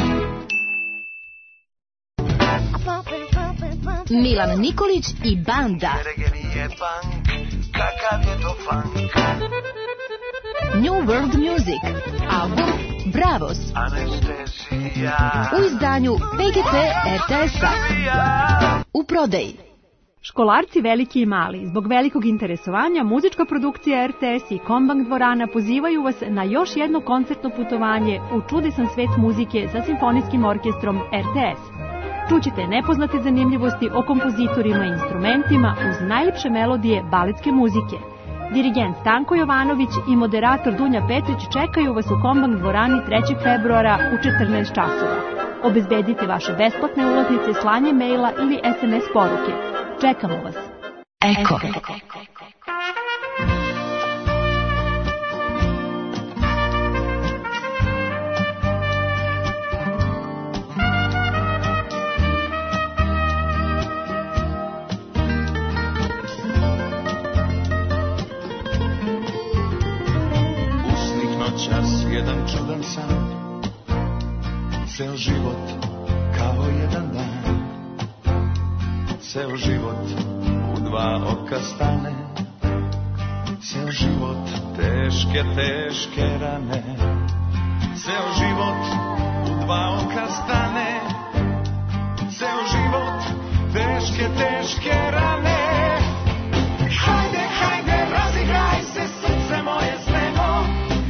Milan Nikolić i banda. New World Music. Album Bravos. U izdanju PGP RTS-a. U prodaji. Školarci veliki i mali, zbog velikog interesovanja, muzička produkcija RTS i Kombank dvorana pozivaju vas na još jedno koncertno putovanje u čudesan svet muzike sa simfonijskim orkestrom RTS. Čućete nepoznate zanimljivosti o kompozitorima i instrumentima uz najljepše melodije baletske muzike. Dirigent Stanko Jovanović i moderator Dunja Petrić čekaju vas u Kombank dvorani 3. februara u 14 časova. Obezbedite vaše besplatne ulaznice slanjem maila ili SMS poruke. Čekamo vas. Eko. Čas jedan čudan san, ceo život kao jedan dan, ceo život u dva oka stane, ceo život teške, teške rane, ceo život u dva oka stane, ceo život teške, teške rane. Hajde, hajde, razigraj se srce moje znemo,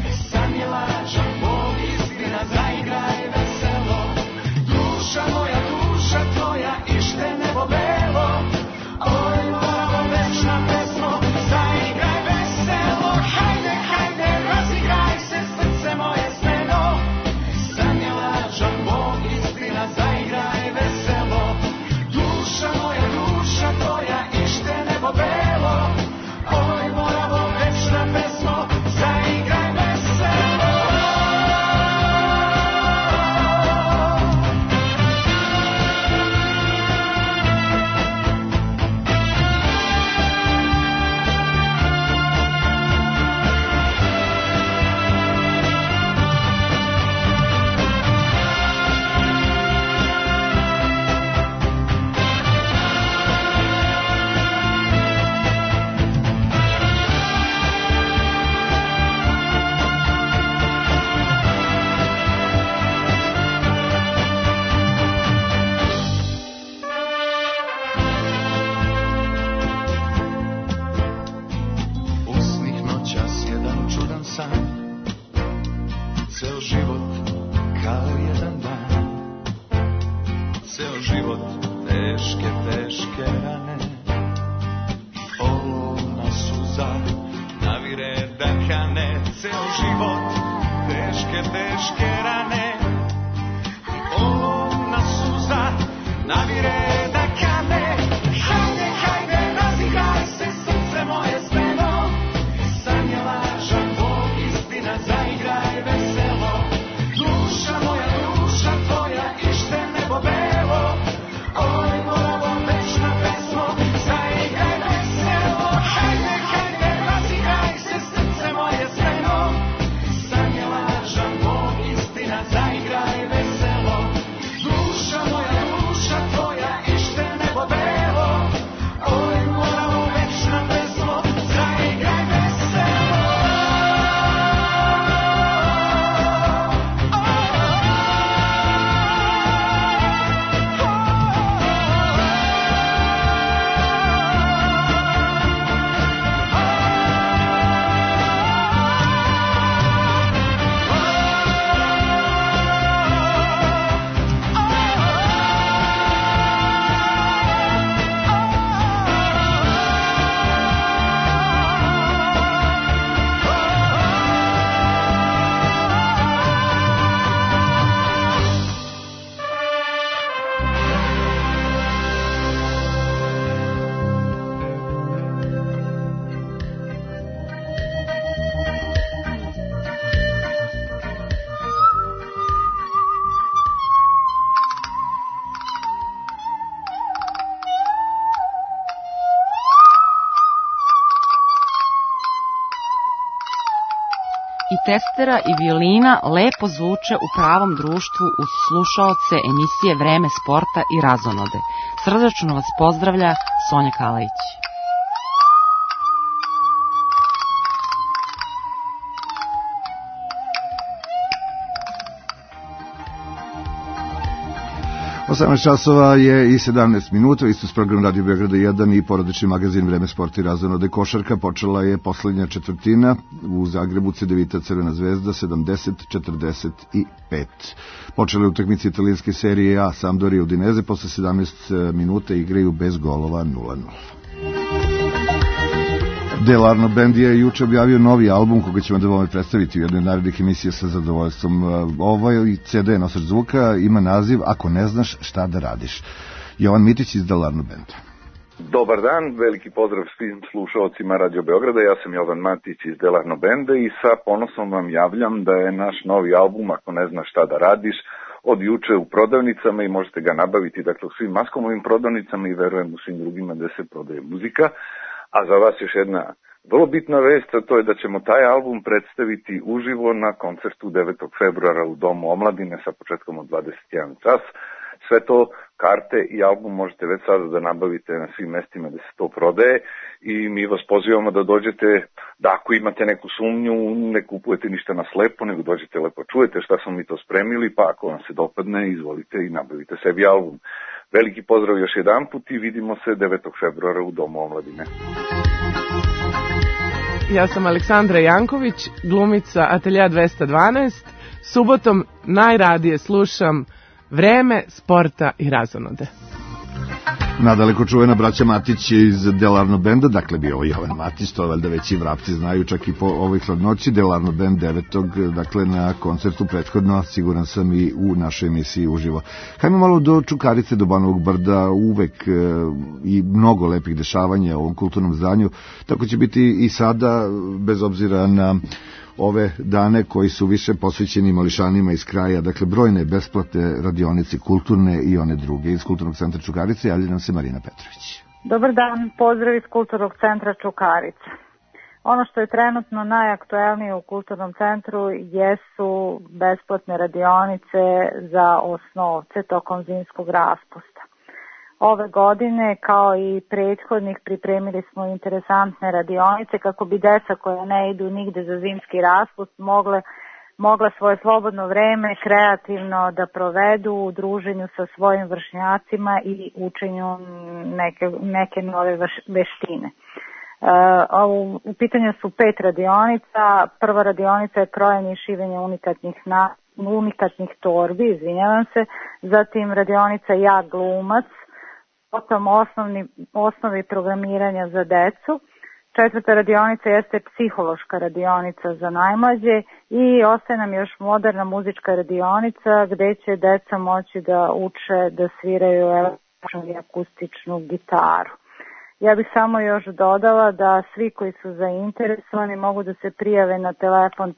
lažan Bog, istina, zaigraj veselo. Duša moja, duša tvoja, ište nebo belo. Oj, moramo večna pesmo, zaigraj veselo. Hajde, hajde, razigraj se srce moje smeno. San je lažan Bog, istina, zaigraj veselo. Duša moja, duša tvoja, ište nebo belo. Oj, moramo večna pesmo, zaigraj veselo. Duša moja, i testera i violina lepo zvuče u pravom društvu uz slušaoce emisije Vreme sporta i razonode. Srdačno vas pozdravlja Sonja Kalajić. časova je i 17 minuta, isto s program Radio Beograda 1 i porodični magazin Vreme sporta i razonode. Košarka počela je poslednja četvrtina u Zagrebu, Cedevita Crvena zvezda 70-45. Počela je utakmica italijanske serije A, Sampdoria i Udinese, posle 17 minuta igraju bez golova 0-0. Delarno Band je juče objavio novi album koga ćemo da vam predstaviti u jednoj od narednih emisija sa zadovoljstvom. Ovaj CD nosač zvuka ima naziv Ako ne znaš šta da radiš. Jovan Mitić iz Delarno Banda. Dobar dan, veliki pozdrav svim slušalcima Radio Beograda, ja sam Jovan Matić iz Delarno Banda i sa ponosom vam javljam da je naš novi album Ako ne znaš šta da radiš od juče u prodavnicama i možete ga nabaviti dakle u svim Maskomovim prodavnicama i verujem u svim drugima gde se prodaje muzika. A za vas još jedna vrlo bitna vest, a to je da ćemo taj album predstaviti uživo na koncertu 9. februara u Domu omladine sa početkom od 21 čas. Sve to, karte i album možete već sada da nabavite na svim mestima gde se to prodaje i mi vas pozivamo da dođete, da ako imate neku sumnju, ne kupujete ništa na slepo, nego dođete lepo čujete šta smo mi to spremili, pa ako vam se dopadne, izvolite i nabavite sebi album. Veliki pozdrav još jedan put i vidimo se 9. februara u Domu omladine. Ja sam Aleksandra Janković, glumica Atelja 212. Subotom najradije slušam Vreme sporta i razonode. Nadaleko čuvena braća Matić iz Delarno Banda, dakle bio Jovan Matić, to valjda već i vrapci znaju čak i po ovoj hladnoći. Delarno Band 9. dakle na koncertu prethodno, siguran sam i u našoj emisiji uživo. Hajmo malo do Čukarice, do Banovog Brda, uvek i mnogo lepih dešavanja u ovom kulturnom zdanju, tako će biti i sada, bez obzira na ove dane koji su više posvećeni mališanima iz kraja, dakle brojne besplatne radionice kulturne i one druge. Iz Kulturnog centra Čukarice javlja nam se Marina Petrović. Dobar dan, pozdrav iz Kulturnog centra Čukarice. Ono što je trenutno najaktuelnije u Kulturnom centru jesu besplatne radionice za osnovce tokom zimskog raspusta. Ove godine, kao i prethodnih, pripremili smo interesantne radionice kako bi deca koja ne idu nigde za zimski raspust mogla svoje slobodno vreme kreativno da provedu u druženju sa svojim vršnjacima i učenju neke nove veštine. U pitanju su 5 radionica. Prva radionica je krojenje i šivenje unikatnih torbi, zatim radionica Ja glumac, potom osnovi programiranja za decu. 4. radionica jeste psihološka radionica za najmlađe i ostaje nam još moderna muzička radionica gde će deca moći da uče da sviraju električnu i akustičnu gitaru. Ja bih samo još dodala da svi koji su zainteresovani mogu da se prijave na telefon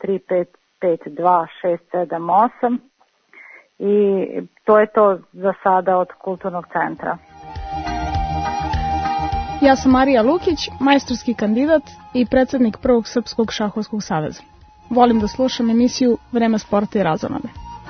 3552-678 i to je to za sada od Kulturnog centra. Ja sam Marija Lukić, majstorski kandidat i predsednik Prvog srpskog šahovskog saveza. Volim da slušam emisiju Vreme sporta i razonode.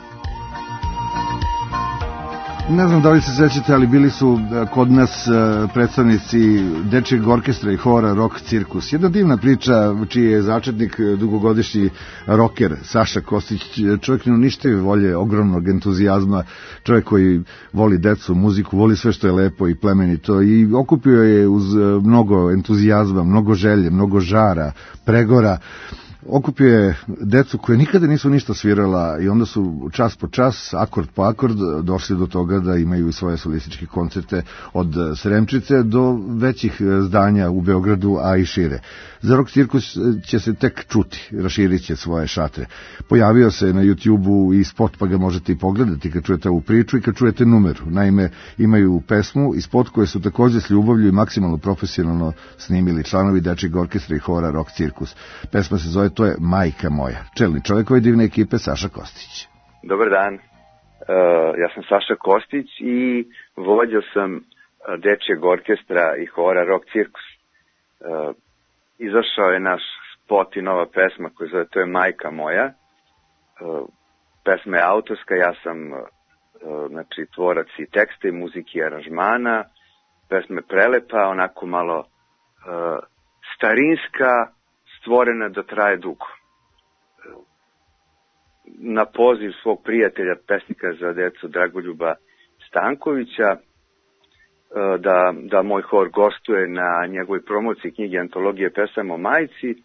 Ne znam da li se sećate, ali bili su kod nas predstavnici dečijeg orkestra i hora Rock Cirkus. Jedna divna priča, čiji je začetnik dugogodišnji roker Saša Kostić, čovjek neuništive volje, ogromnog entuzijazma, čovjek koji voli decu, muziku, voli sve što je lepo i plemenito i okupio je uz mnogo entuzijazma, mnogo želje, mnogo žara, pregora. Okupio je decu koje nikada nisu ništa svirala i onda su čas po čas, akord po akord došli do toga da imaju i svoje solističke koncerte od Sremčice do većih zdanja u Beogradu, a i šire. Za Rock Cirkus će se tek čuti, raširit će svoje šatre. Pojavio se na YouTube-u i spot, pa ga možete i pogledati kad čujete ovu priču i kad čujete numeru. Naime, imaju pesmu i spot koje su takođe s ljubavlju i maksimalno profesionalno snimili članovi dečijeg orkestra i hora Rock Cirkus. Pesma se zove To je majka moja. Čelni čovjek ove divne ekipe Saša Kostić. Dobar dan, ja sam Saša Kostić i vođa sam dečijeg orkestra i hora Rock Cirkus. Izašao je naš spot spot i nova pesma koja zove To je majka moja. Pesma je autorska, ja sam znači tvorac i teksta i muzike i aranžmana. Pesma je prelepa, onako malo starinska, stvorena da traje dugo. Na poziv svog prijatelja, pesnika za decu Dragoljuba Stankovića, da moj hor gostuje na njegovoj promociji knjige Antologije pesama o majci.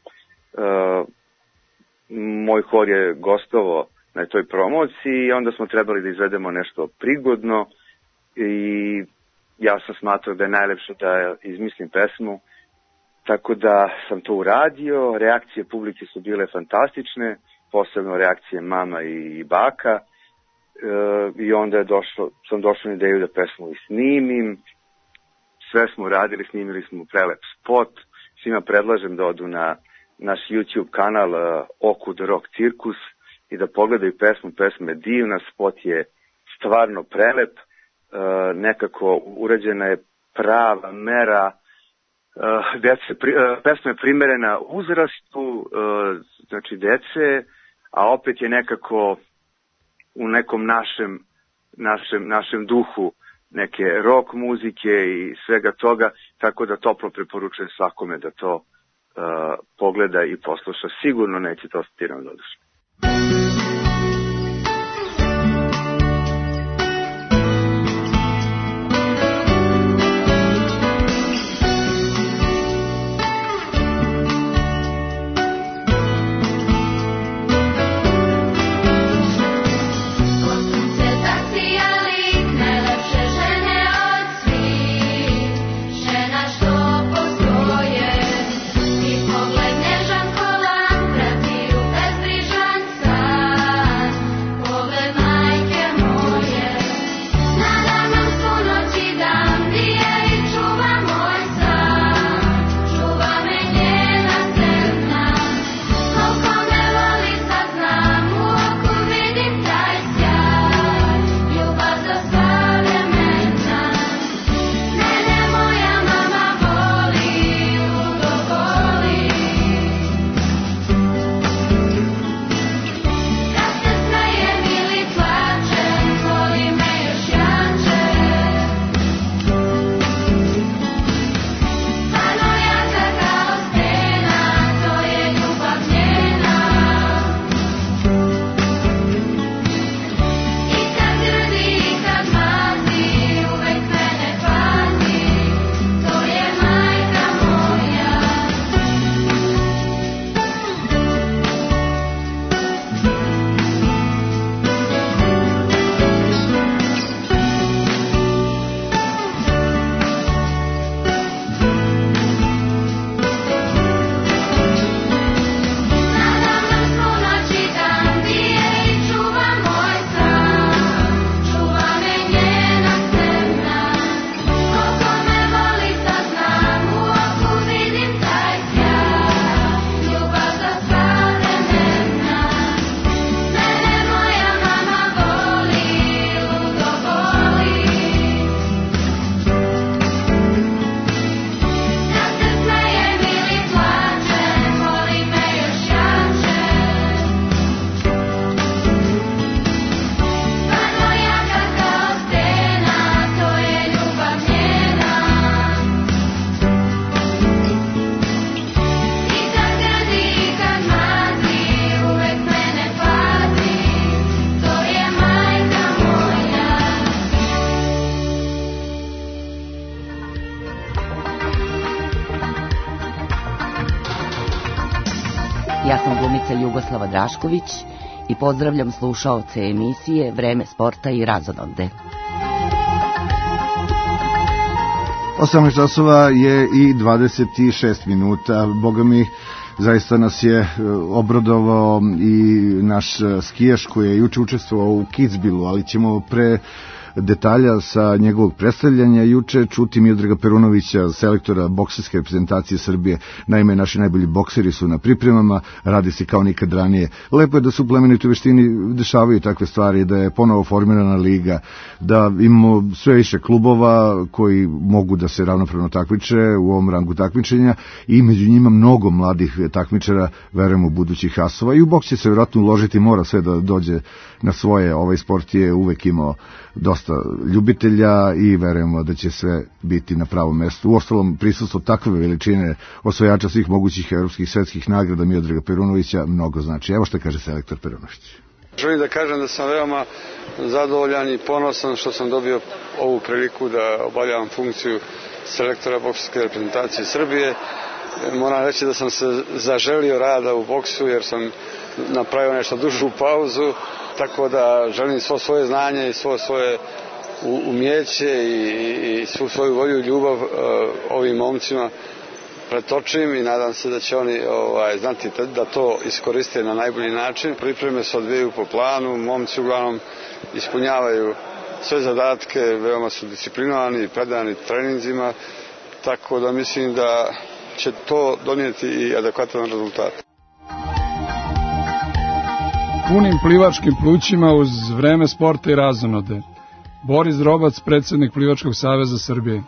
Moj hor je gostovao na toj promociji i onda smo trebali da izvedemo nešto prigodno i ja sam smatrao da je najlepše da izmislim pesmu, tako da sam to uradio. Reakcije publike su bile fantastične, posebno reakcije mama i baka, i onda sam došao na ideju da pesmu i snimim. Sve smo uradili, snimili smo prelep spot. Svima predlažem da odu na naš YouTube kanal Okud Rock Cirkus i da pogledaju pesmu. Pesma je divna, spot je stvarno prelep, nekako urađena je prava mera, pesma je primerena uzrastu, znači dece, a opet je nekako u nekom našem duhu neke rock muzike i svega toga, tako da toplo preporučujem svakome da to pogleda i posluša. Sigurno nećete ostati ravnodušni. Ja sam glumica Jugoslava Drašković i pozdravljam slušaoce emisije Vreme sporta i razonode. 18 časova je i 26 minuta. Boga mi, zaista nas je obradovao i naš skijaš koji je juče učestvovao u Kitzbühelu, ali ćemo pre detalja sa njegovog predstavljanja juče čuti Miodraga Perunovića, selektora bokserske reprezentacije Srbije. Naime, naši najbolji bokseri su na pripremama, radi se kao nikad ranije. Lepo je da su u plemenitoj veštini dešavaju takve stvari, da je ponovo formirana liga, da imamo sve više klubova koji mogu da se ravnopravno takmiče u ovom rangu takmičenja i među njima mnogo mladih takmičara, verujemo, budućih asova. I u boks će se vjerojatno uložiti, mora sve da dođe na svoje. Ovaj sport je uvek imao dosta ljubitelja i verujemo da će sve biti na pravom mestu. Uostalom, prisustvo takve veličine osvajača svih mogućih evropskih svetskih nagrada Miodraga Perunovića mnogo znači. Evo što kaže selektor Perunović. Želim da kažem da sam veoma zadovoljan i ponosan što sam dobio ovu priliku da obavljam funkciju selektora bokserske reprezentacije Srbije. Moram reći da sam se zaželio rada u boksu jer sam napravio nešto dužu pauzu, tako da želim svo svoje znanje i svo svoje umjeće i svu svoju volju i ljubav ovim momcima pretočim i nadam se da će oni znati da to iskoriste na najbolji način. Pripreme se odvijaju po planu, momci uglavnom ispunjavaju sve zadatke, veoma su disciplinovani i predani treninzima, tako da mislim da će to donijeti i adekvatan rezultat. Punim plivačkim plućima uz vreme sporta i razonode. Boris Drobac, predsjednik Plivačkog saveza Srbije.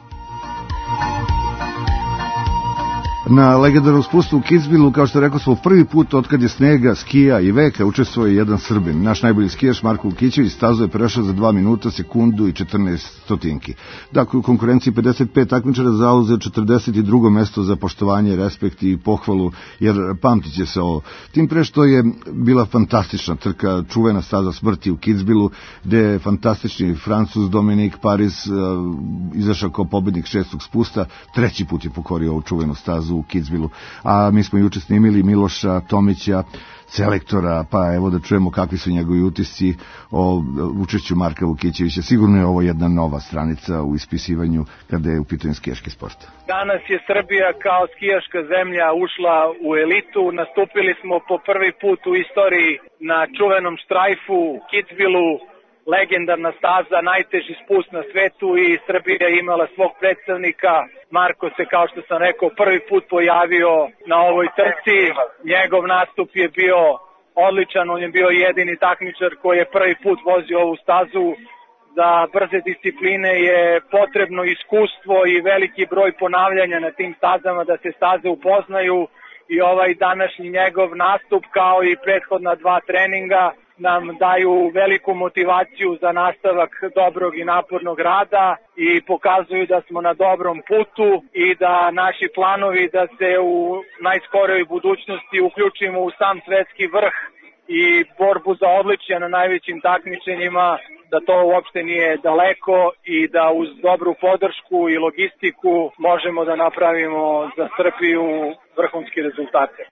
Na legendarnom spustu u Kitzbühelu, kao što rekao smo, prvi put otkad je snega, skija i veka učestvuje jedan Srbin. Naš najbolji skijaš Marko Vukićević stazu je prešao za 2 minuta, sekundu i 14 stotinki. Dakle, u konkurenciji 55 takmičara zauzeo 42. mesto za poštovanje, respekt i pohvalu, jer pamtit će se ovo. Tim pre što je bila fantastična trka, čuvena staza smrti u Kitzbühelu, gde je fantastični Francuz Dominik Paris izašao kao pobednik 6. spusta, 3. put je pokorio ovu čuvenu stazu u Kitzbühelu. A mi smo juče snimili Miloša Tomića, selektora, pa evo da čujemo kakvi su njegovi utisci o učešću Marka Vukićevića. Sigurno je ovo jedna nova stranica u ispisivanju kada je u pitanju skijaški sport. Danas je Srbija kao skijaška zemlja ušla u elitu. Nastupili smo po prvi put u istoriji na čuvenom štrajfu u Kitzbühelu, legendarna staza, najteži spust na svetu i Srbija je imala svog predstavnika. Marko se, kao što sam rekao, prvi put pojavio na ovoj trci. Njegov nastup je bio odličan, on je bio jedini takmičar koji je prvi put vozio ovu stazu. Za brze discipline je potrebno iskustvo i veliki broj ponavljanja na tim stazama da se staze upoznaju i ovaj današnji njegov nastup kao i prethodna 2 treninga nam daju veliku motivaciju za nastavak dobrog i napornog rada i pokazuju da smo na dobrom putu i da naši planovi da se u najskoroj budućnosti uključimo u sam svetski vrh i borbu za odličja na najvećim takmičenjima, da to uopšte nije daleko i da uz dobru podršku i logistiku možemo da napravimo za Srbiju vrhunski rezultate.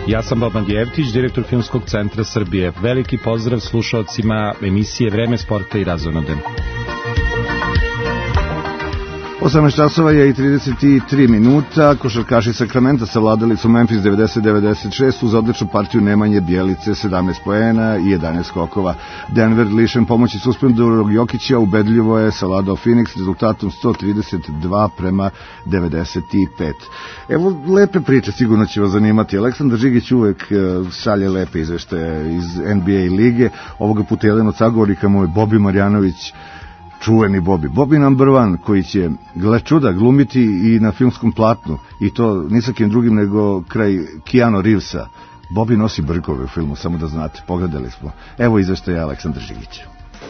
Ja sam Boban Jevtić, direktor Filmskog centra Srbije. Veliki pozdrav slušaocima emisije Vreme sporta i razonode. 18 časova je i 33 minuta. Košarkaši Sakramenta savladali su Memphis 90-96 uz odličnu partiju Nemanje Bjelice, 17 poena i 11 skokova. Denver lišen pomoći suspendovanog Jokića ubedljivo je savladao Phoenix rezultatom 132-95. Evo lepe priče, sigurno će vas zanimati. Aleksandar Žigić uvek šalje lepe izveštaje iz NBA lige. Ovoga puta jedan od sagovornika mu je Bobi Marjanović, čuveni Bobby number one, koji će, gle čuda, glumiti i na filmskom platnu, i to ni sa kim drugim nego kraj Keanu Reevesa. Bobby nosi brkove u filmu, samo da znate, pogledali smo. Evo izveštaja Aleksandar Žigić.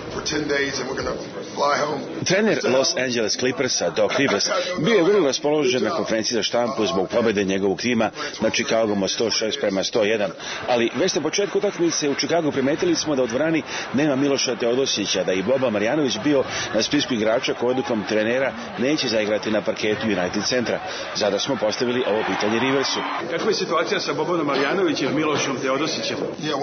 Trener Los Angeles Clippersa Doc Rivers bio je vrlo raspoložen na konferenciji za štampu zbog pobjede njegovog tima na Chicagom od 106-101, ali već na početku utakmice u Chicagu primetili smo da u dvorani nema Miloša Teodosića, da i Boba Marjanović bio na spisku igrača koji odlukom trenera neće zaigrati na parketu United centra. Zato smo postavili ovo pitanje Riversu. Kakva je situacija sa Bobom Marjanovićem i Milošom Teodosićem?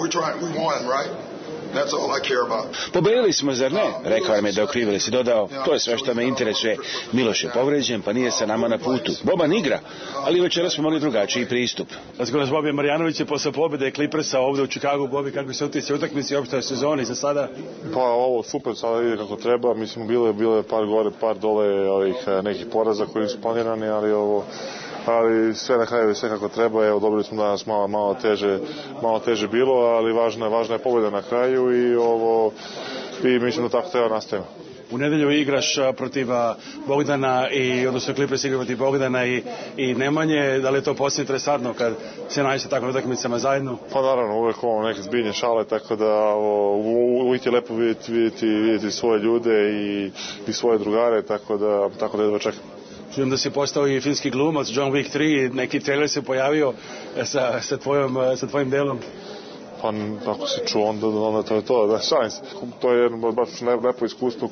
Pobedili smo, zar ne? Rekao nam je Doc Rivers i dodao, to je sve što me interesuje. Miloš je povređen, pa nije sa nama na putu. Boban igra, ali večera smo imali drugačiji pristup. Razgovor s Bobom Marjanovićem posle pobjede Clippersa ovde u Chicagu. Bobi, kakvi se utisci utakmici i uopšte sezoni za sada? Pa ovo super, sada ide kako treba. Mislim, bilo je par gore, par dole ovih nekih poraza koji nisu planirani, ali sve na kraju, sve kako treba. Evo, dobili smo danas malo teže bilo, ali važna je pobjeda na kraju i mislim da tako treba nastaviti. U nedelju igraš protiv Bogdana odnosno Clippers igra protiv Bogdana i Nemanje. Da li je to posebno interesantno kad se nađete tako na utakmicama zajedno? Pa naravno, uvek neke zbiljne šale, tako da uvijek je lepo vidjeti svoje ljude i svoje drugare, tako da jedva čekam. Čujem da si postao i filmski glumac, John Wick 3, neki trailer se pojavio sa tvojim delom. Pa ako si čuo, onda to je to. Da, šalim se. To je jedno baš lepo iskustvo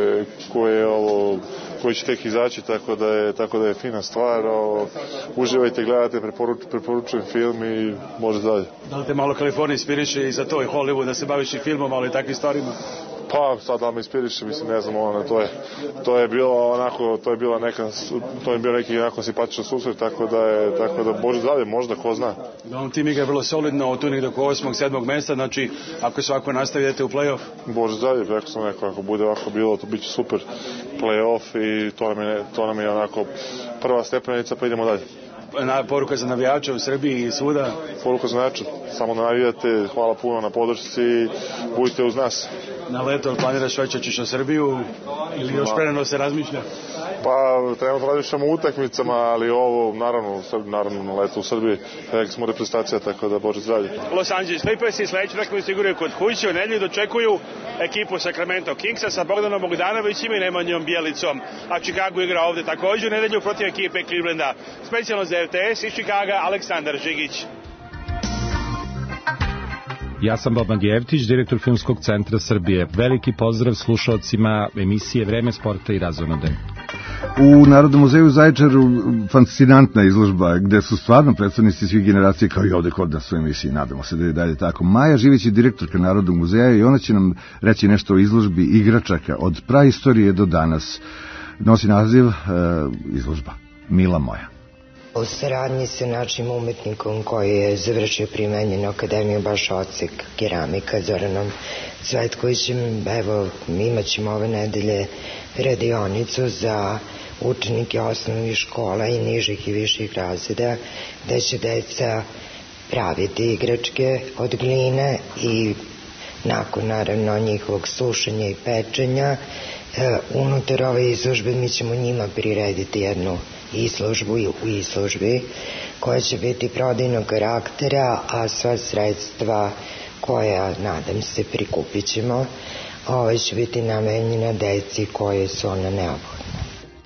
koje će tek izaći, tako da je fina stvar. Uživajte, gledajte, preporučujem film i može dalje. Da li te malo Kalifornija inspiriše i za to i Hollywood, da se baviš i filmom, ali i takvim stvarima? Pa sad da me inspiriše, mislim, ne znam, to je bio neki onako simpatičan susret, tako da može dalje, možda, ko zna. Tim igra je vrlo solidno, tu negdje oko 8. 7. mesta, znači ako se ovako nastavi idete u play-off? Može dalje, rekao sam neko, ako bude ovako bilo, to bit će super play-off i to nam je onako prva stepenica, pa idemo dalje. Poruka za navijače u Srbiji i svuda? Poruka za navijače, samo navijate, hvala puno na podršci i budite uz nas. Na leto planiraš već ćeš u Srbiju ili još prerano se razmišlja? Pa trenutno razmišljamo o utakmicama, ali ovo naravno na leto u Srbiji, rekli smo reprezentacija, tako da Bože zdravlje. Los Angeles Clippers i sledeću utakmicu igraju kod kuće, u nedelju dočekuju ekipu Sacramento Kingsa sa Bogdanom Bogdanovićem i Nemanjom Bjelicom, a Chicago igra ovde takođe u nedelju protiv ekipe Clevelanda. Specijalno za RTS iz Chicaga, Aleksandar Žigić. Ja sam Boban Jevtić, direktor Filmskog centra Srbije. Veliki pozdrav slušaocima emisije Vreme sporta i razonode. U Narodnom muzeju u Zaječaru fascinantna izložba gde su stvarno predstavnici svih generacija, kao i ovde kod nas u emisiji, nadamo se da je dalje tako. Maja Živić je direktorka Narodnog muzeja i ona će nam reći nešto o izložbi igračaka od praistorije do danas. Nosi naziv izložba Mila moja. U saradnji sa našim umetnikom koji je završio primenjenu akademiju, baš odsek keramika, Zoranom Cvetkovićem, evo imat ćemo ove nedelje radionicu za učenike osnovnih škola i nižih i viših razreda, gde će deca praviti igračke od gline i nakon naravno njihovog sušenja i pečenja unutar ove izložbe mi ćemo njima prirediti jednu izložbu u izložbi koja će biti prodajnog karaktera, a sva sredstva koja, nadam se, prikupit ćemo će biti namenjena deci koje su ona neophodna.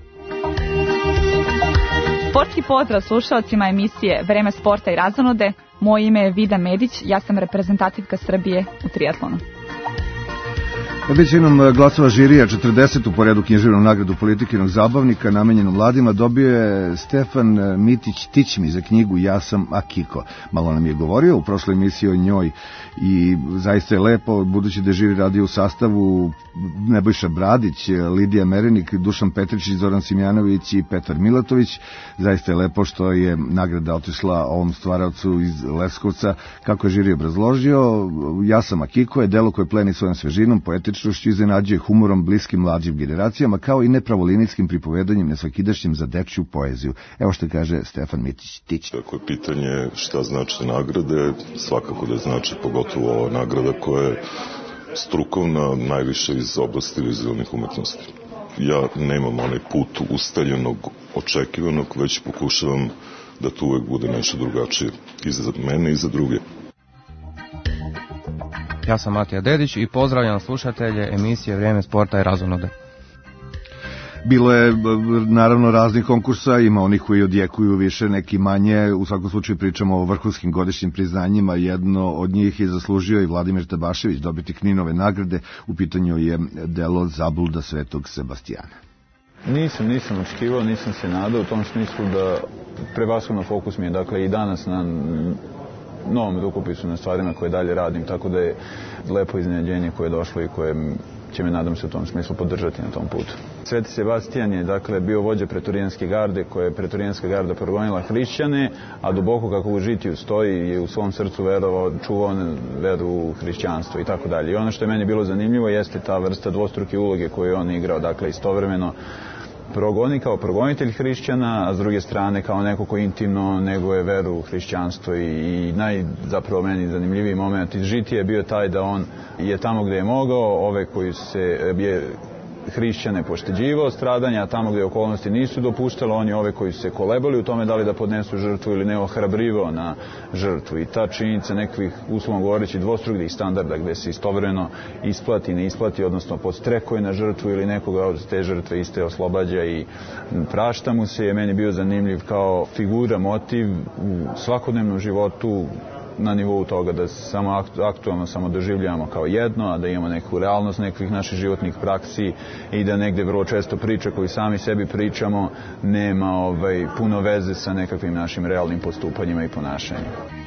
Sportski pozdrav slušalcima emisije Vreme sporta i razonode. Moje ime je Vida Medić, ja sam reprezentativka Srbije u triatlonu. Većinom glasova žirija 40. po redu književnom nagradu politikinog zabavnika namenjenu mladima dobio je Stefan Mitić-Tićmi za knjigu Ja sam Akiko. Malo nam je govorio u prošloj emisiji o njoj i zaista je lepo, budući da je žiri radio u sastavu Nebojša Bradić, Lidija Merenik, Dušan Petričić, Zoran Simjanović i Petar Milatović. Zaista je lepo što je nagrada otišla ovom stvaraocu iz Leskovca. Kako je žiri obrazložio, Ja sam Akiko je delo koje pleni svojom svežinom, poetičnošću, iznenađuje humorom bliskim mlađim generacijama, kao i nepravolinijskim pripovedanjem nesvakidašnjim za dečju poeziju. Evo što kaže Stefan Mitić-Tić. Dakle, pitanje šta znači nagrade, svakako da znači pogotovo ova nagrada koja je strukovna, najviše iz oblasti vizualnih umetnosti. Ja nemam onaj put ustaljenog, očekivanog, već pokušavam da tu uvek bude nešto drugačije i za mene i za druge. Ja sam Matija Dedić i pozdravljam slušatelje emisije Vrijeme sporta i razonode. Bilo je naravno raznih konkursa, ima onih koji odjekuju više, neki manje. U svakom slučaju pričamo o vrhunskim godišnjim priznanjima. Jedno od njih je zaslužio i Vladimir Tabašević, dobiti Kninove nagrade. U pitanju je delo Zabluda Svetog Sebastijana. Nisam očekivao, nisam se nadao u tom smislu da prevashodno fokus mi je dakle i danas na novom rukopisu, na stvarima koje dalje radim, tako da je lepo iznenađenje koje je došlo i koje će me, nadam se, u tom smislu podržati na tom putu. Sveti Sebastijan je dakle bio vođa pretorijanske garde, koje je pretorijanska garda progonila hrišćane, a duboko kako u žitiju stoji je u svom srcu verovao, čuvao veru u hrišćanstvo i tako dalje. I ono što je meni bilo zanimljivo jeste ta vrsta dvostruke uloge koju je on igrao, dakle istovremeno progoni kao progonitelj hrišćana, a s druge strane kao neko ko intimno neguje veru u hrišćanstvo i zapravo meni zanimljiviji moment iz žitije je bio taj da on je tamo gde je mogao, ove koji se je hrišćane pošteđivao stradanja, a tamo gde okolnosti nisu dopuštale, on je ove koji su se kolebali u tome da li da podnesu žrtvu ili ne, ohrabrivao na žrtvu. I ta činjenica nekakvih, uslovno govoreći, dvostrukih standarda gde se istovremeno isplati, ne isplati, odnosno podstrekuje na žrtvu ili nekoga od te žrtve iste oslobađa i prašta mu se, je meni bio zanimljiv kao figura, motiv u svakodnevnom životu, na nivou toga da samo aktualno samo doživljavamo kao jedno, a da imamo neku realnost nekih naših životnih praksi i da negde vrlo često priča koju sami sebi pričamo nema puno veze sa nekakvim našim realnim postupanjima i ponašanjima.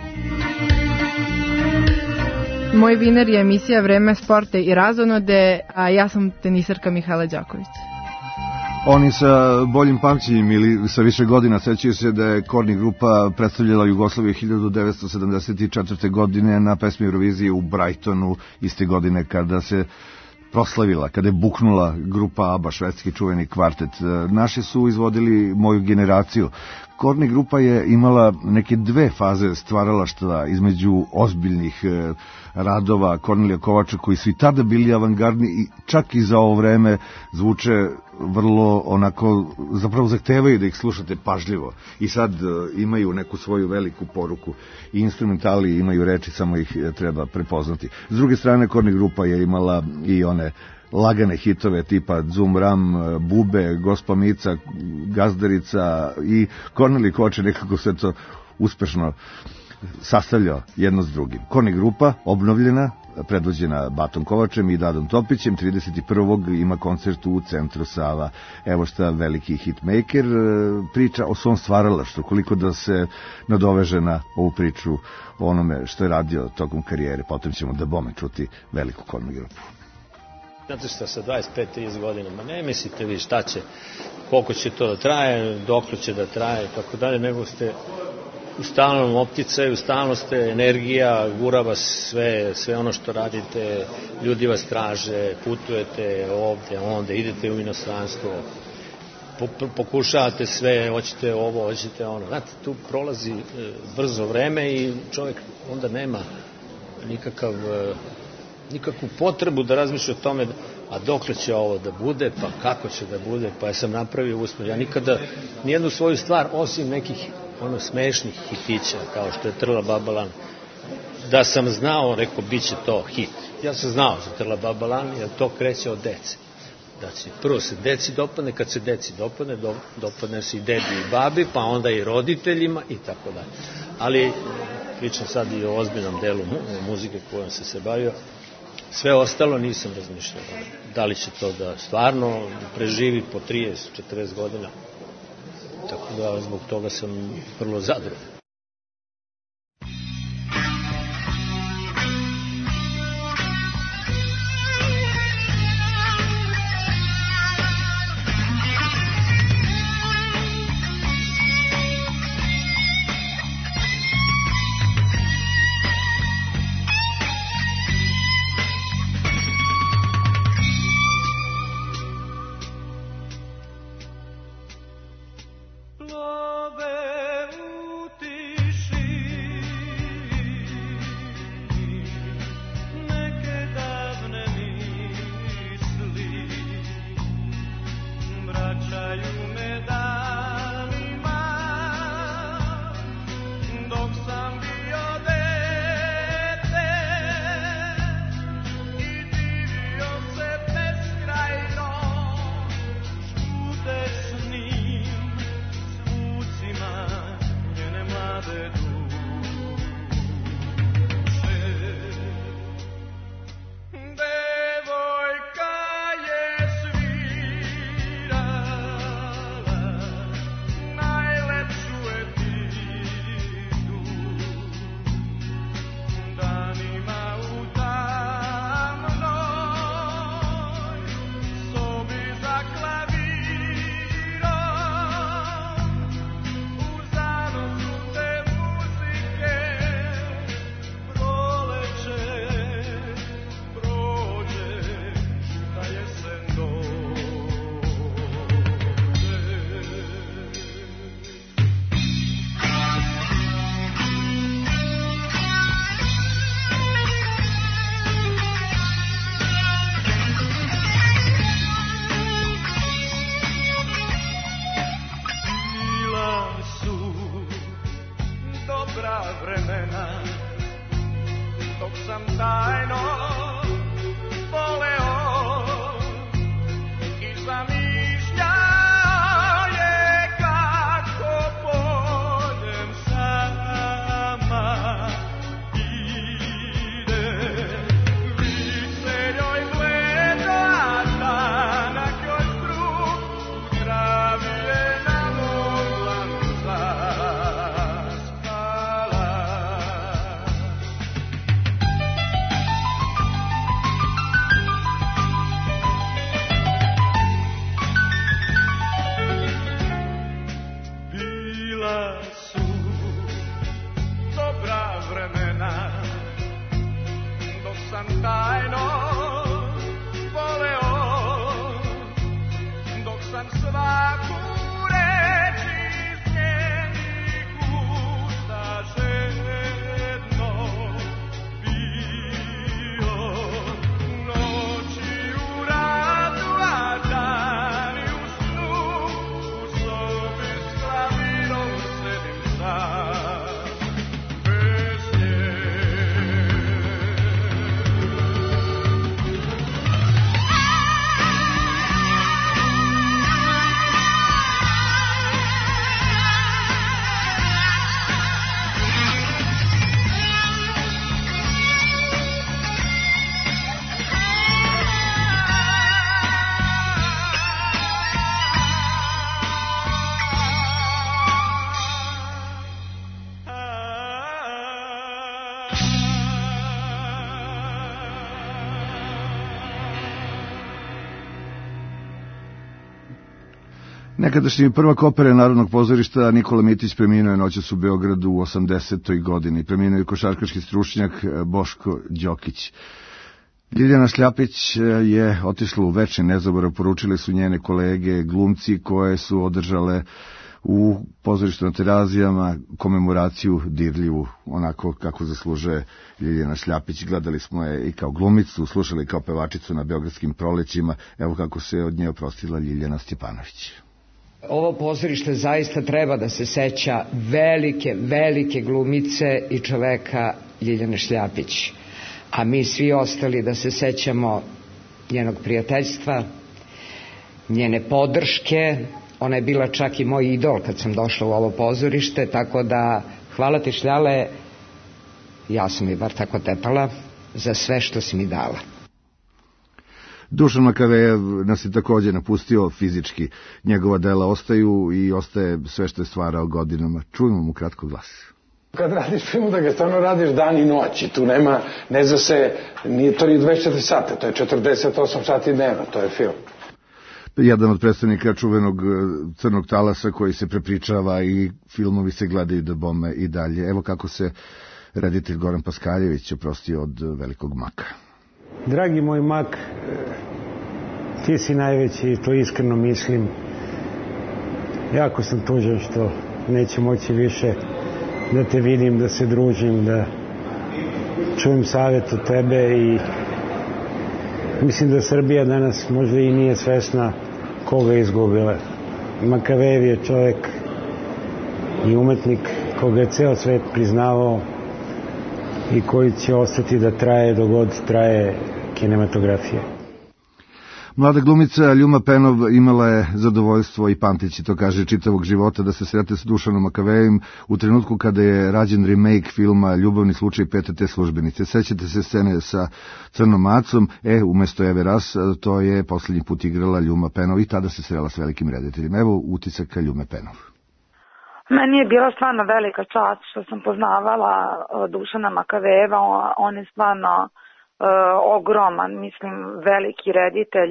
Moj viner je emisija Vreme sporta i razonode, a ja sam tenisarka Mihajla Đaković. Oni sa boljim pamćenjem ili sa više godina sećaju se da je Korni grupa predstavljala Jugoslaviju 1974. godine na pesmi Eurovizije u Brightonu, iste godine kada se proslavila, kada je buknula grupa ABBA, švedski čuveni kvartet. Naši su izvodili Moju generaciju. Korni grupa je imala neke dve faze stvaralaštva između ozbiljnih radova Kornelija Kovača, koji su i tada bili avangardni i čak i za ovo vreme zvuče vrlo onako, zapravo zahtevaju da ih slušate pažljivo i sad imaju neku svoju veliku poruku i instrumentali imaju reči, samo ih treba prepoznati. S druge strane, Korni grupa je imala i one lagane hitove tipa Zum Ram, Bube, Gospa Mica, Gazdarica i Kornelij Kovač je nekako sve to uspešno sastavljao jedno s drugim. Korni grupa, obnovljena, predvođena Batom Kovačem i Dadom Topićem, 31. ima koncert u Centru Sava. Evo šta veliki hitmaker priča o svom stvaralaštvu, koliko da se nadoveže na ovu priču o onome što je radio tokom karijere. Potom ćemo da bome čuti veliku Korni grupu. Znate šta, sa 25-30 godina, ma ne mislite vi šta će, koliko će to da traje, dokle će da traje, tako dalje, nego ste u stalnom opticaju, stalno ste energija, gura vas sve ono što radite, ljudi vas traže, putujete ovde, onda, idete u inostranstvo, pokušavate sve, hoćete ovo, hoćete ono. Znate, tu prolazi brzo vreme i čovjek onda nema nikakvu potrebu da razmišlja o tome a dokle će ovo da bude, pa kako će da bude, pa ja sam napravio uspeh. Ja nikada nijednu svoju stvar, osim nekih smešnih hitića, kao što je Trla Babalan, da sam znao, rekao, bit će to hit. Ja sam znao za Trla Babalan, jer to kreće od dece. Znači, prvo se deci dopadne, kad se deci dopadne se i dedi i babi, pa onda i roditeljima i tako dalje. Ali pričam sad i o ozbiljnom delu muzike kojom se bavio. Sve ostalo nisam razmišljao. Da li će to da stvarno preživi po 30-40 godina. Tako da zbog toga sam vrlo zadovoljan. Nekadašnji prvak opere Narodnog pozorišta Nikola Mitić preminuo je noćas u Beogradu u 80. godini. Preminuo je košarkaški stručnjak Boško Đokić. Ljiljana Šljapić je otišla u večni nezaborav, poručili su njene kolege glumci koje su održale u pozorištu na Terazijama komemoraciju dirljivu, onako kako zaslužuje Ljiljana Šljapić. Gledali smo je i kao glumicu, slušali kao pevačicu na Beogradskim prolećima. Evo kako se od nje oprostila Ljiljana Stjepanović. Ovo pozorište zaista treba da se seća velike glumice i čoveka Ljiljane Šljapić, a mi svi ostali da se sećamo njenog prijateljstva, njene podrške. Ona je bila čak i moj idol kad sam došla u ovo pozorište, tako da hvala ti, Šljale, ja sam i bar tako tepala, za sve što si mi dala. Dušan Makavejev nas je takođe napustio fizički. Njegova dela ostaju i ostaje sve što je stvarao godinama. Čujemo mu kratko glas. Kad radiš film, da ga stvarno radiš dan i noć i tu nema, ne zna se, to nije 24 sata, to je 48 sati dnevno, to je film. Jedan od predstavnika čuvenog Crnog talasa koji se prepričava i filmovi se gledaju da bome i dalje. Evo kako se reditelj Goran Paskaljević oprostio od velikog Maka. Dragi moj Mak, ti si najveći i to iskreno mislim. Jako sam tužan što neću moći više da te vidim, da se družim, da čujem savjet od tebe i mislim da Srbija danas možda i nije svesna koga je izgubila. Makavejev je čovjek i umetnik koga je ceo svet priznavao i koji će ostati da traje dok god traje kinematografija. Mlada glumica Ljuma Penov imala je zadovoljstvo i pamtići, to kaže, čitavog života da se sretne s Dušanom Makavejevim u trenutku kada je rađen remake filma Ljubavni slučaj PTT službenice. Sećate se scene sa Crnom Macom, umesto Eve Ras, to je poslednji put igrala Ljuma Penov i tada se srela s velikim rediteljima. Evo utisaka Ljume Penov. Meni je bila stvarno velika čast što sam poznavala Dušana Makavejeva, on je stvarno ogroman, mislim, veliki reditelj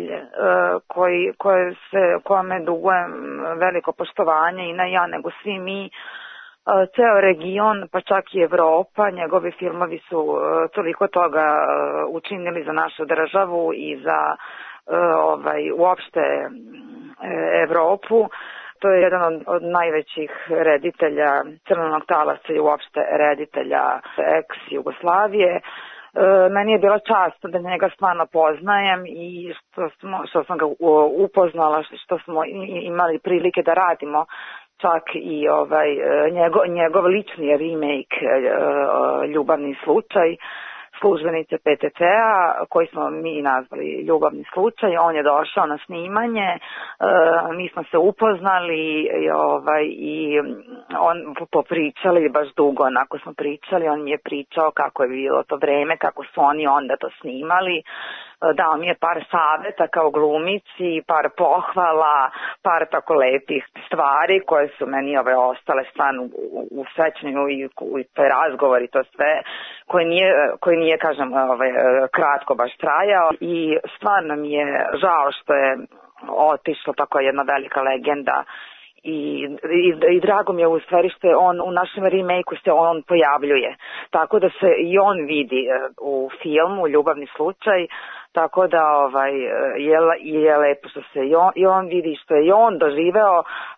kome dugujem veliko poštovanje i ne ja nego svi mi, ceo region pa čak i Evropa. Njegovi filmovi su toliko toga učinili za našu državu i za uopšte Evropu. To je jedan od najvećih reditelja Crvenog talasa i uopšte reditelja ex-Jugoslavije. Meni je bila čast da njega stvarno poznajem i što sam ga upoznala, što smo imali prilike da radimo čak i njegov lični remake Ljubavni slučaj službenice PTT-a, koji smo mi nazvali Ljubavni slučaj. On je došao na snimanje, mi smo se upoznali i on popričali baš dugo, onako smo pričali, on mi je pričao kako je bilo to vreme, kako su oni onda to snimali. Dao mi je par saveta kao glumici, par pohvala, par tako lepih stvari koje su meni ostale stvarno u sećanju i taj razgovor i to sve koji nije kažem kratko baš trajao i stvarno mi je žao što je otišla tako jedna velika legenda. I drago mi je u stvari što je on u našem remake-u se on pojavljuje, tako da se i on vidi u filmu Ljubavni slučaj, tako da je lepo što se i on vidi, što je i on doživeo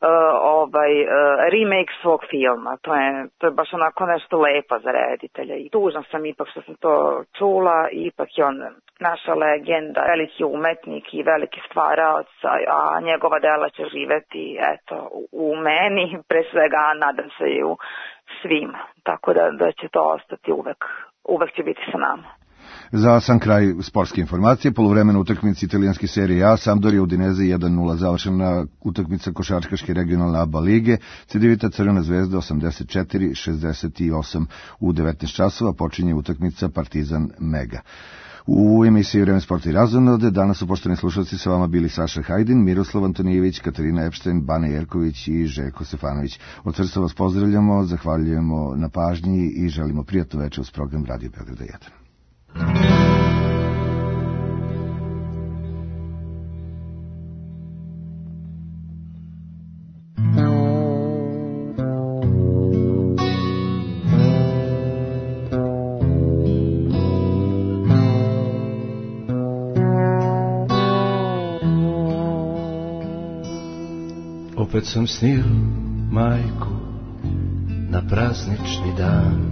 remake svog filma. To je baš onako nešto lepo za reditelja i tužna sam ipak što sam to čula, ipak je on naša legenda, veliki umetnik i veliki stvaraoc, a njegova dela će živeti u meni, pre svega nadam se i u svima, tako da će to ostati uvek će biti sa nama. Za sam kraj sportske informacije, poluvremena utakmica italijanske serije A, Sampdoria Udineze 1-0, završena utakmica košarkaške regionalne ABA lige, Cedevita Crvena zvezda 84-68, u 19 časova počinje utakmica Partizan Mega. U emisiji Vreme sporta i razonode danas su, poštovani slušalci, sa vama bili Saša Hajdin, Miroslav Antonijević, Katarina Epštajn, Bane Jerković i Željko Stefanović. Od srca vas pozdravljamo, zahvaljujemo na pažnji i želimo prijatno večer uz program Radio Beograda 1. Opet sam snio majku na praznični dan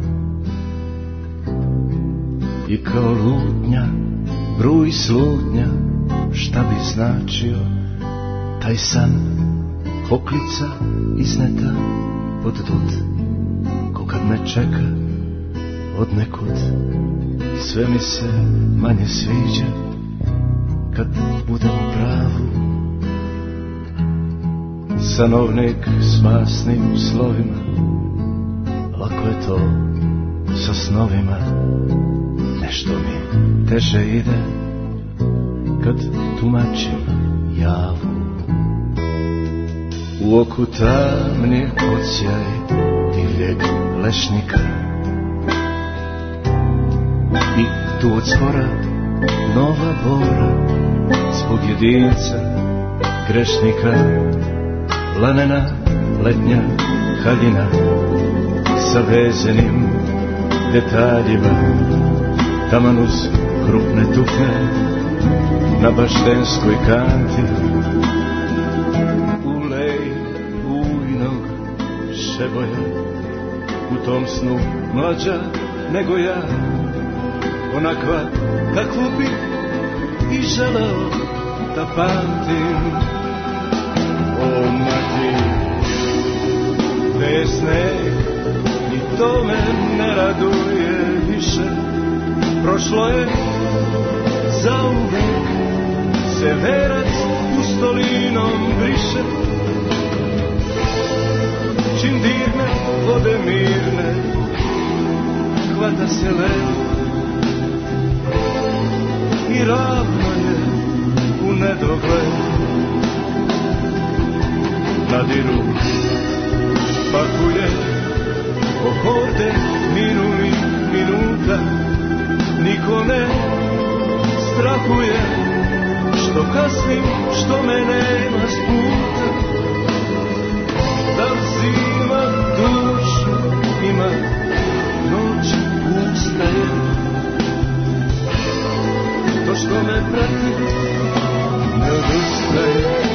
i kao lutnja, bruj slutnja, šta bi značio taj san, poklica izneta pod dud, ko kad me čeka od nekud, i sve mi se manje sviđa kad budem u pravu. Sanovnik s masnim slovima, lako je to sa snovima, nešto mi teže ide kad tumačim javu. U oku tamni odsjaj divljeg lešnika i tu od skora nova bora zbog jedinca grešnika. Lanena letnja haljina sa vezenim detaljima, taman uz krupne tufne na baštenskoj kanti. Ulej bujnog šeboja, u tom snu mlađa nego ja, onakva kakvu bi i želeo da pamtim. O mati, gde je sneg, i to me ne raduje više. Prošlo je zauvek, severac pustolinom briše. Čim dirne vode mirne, hvata se led i ravno je u nedogled. Nadiru pakuje o horde minulih minuta. Niko ne strahuje što kasnim, što me nema s puta. Da li zima dušu ima, noć ustaje. To što me prati ne odustaje.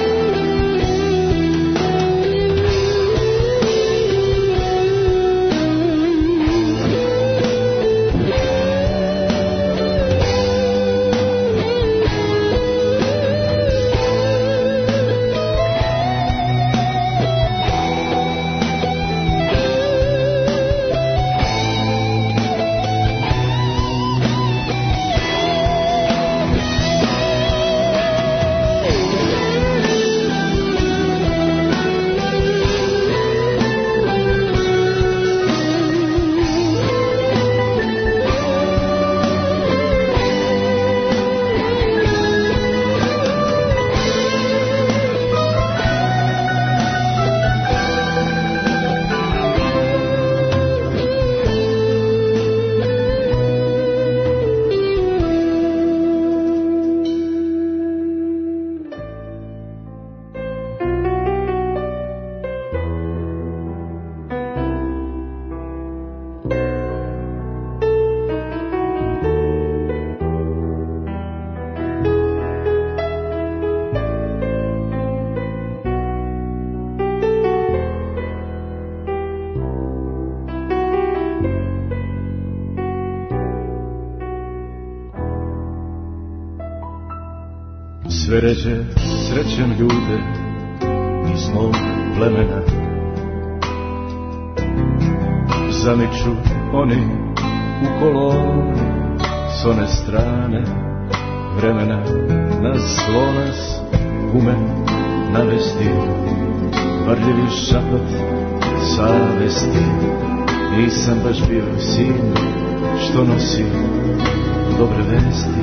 Sve ređe srećem ljude iz mog plemena. Zamiču oni u koloni s one strane vremena. Na zlo nas ume navesti varljivi šapat savesti. Nisam baš bio sin što nosi dobre vesti.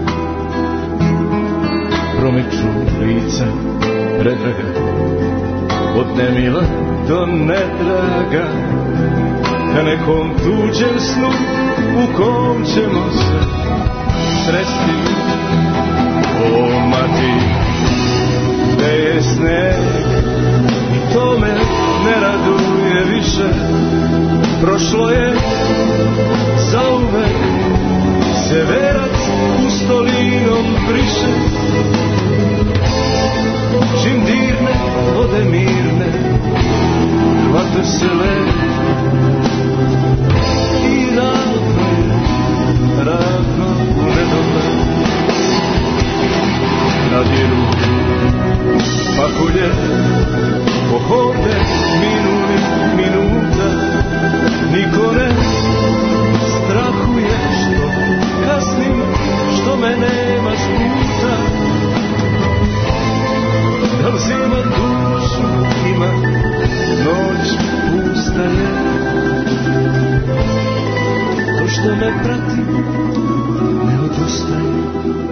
Promiču lica predraga, od nemila do nedraga, ka nekom tuđem snu u kom ćemo se sresti. O mati, gde je sneg, i to me ne raduje više. Prošlo je zauvek, severac pustolinom briše. Čim dirne vode mirne, hvata se led i ravno u nedogled. Nadiru pakulje po horde minulih minuta. Niko ne strahuje što kasnim, što me nema s puta. Da li zima dušu ima, noć ustaje. To što me prati ne odustaje.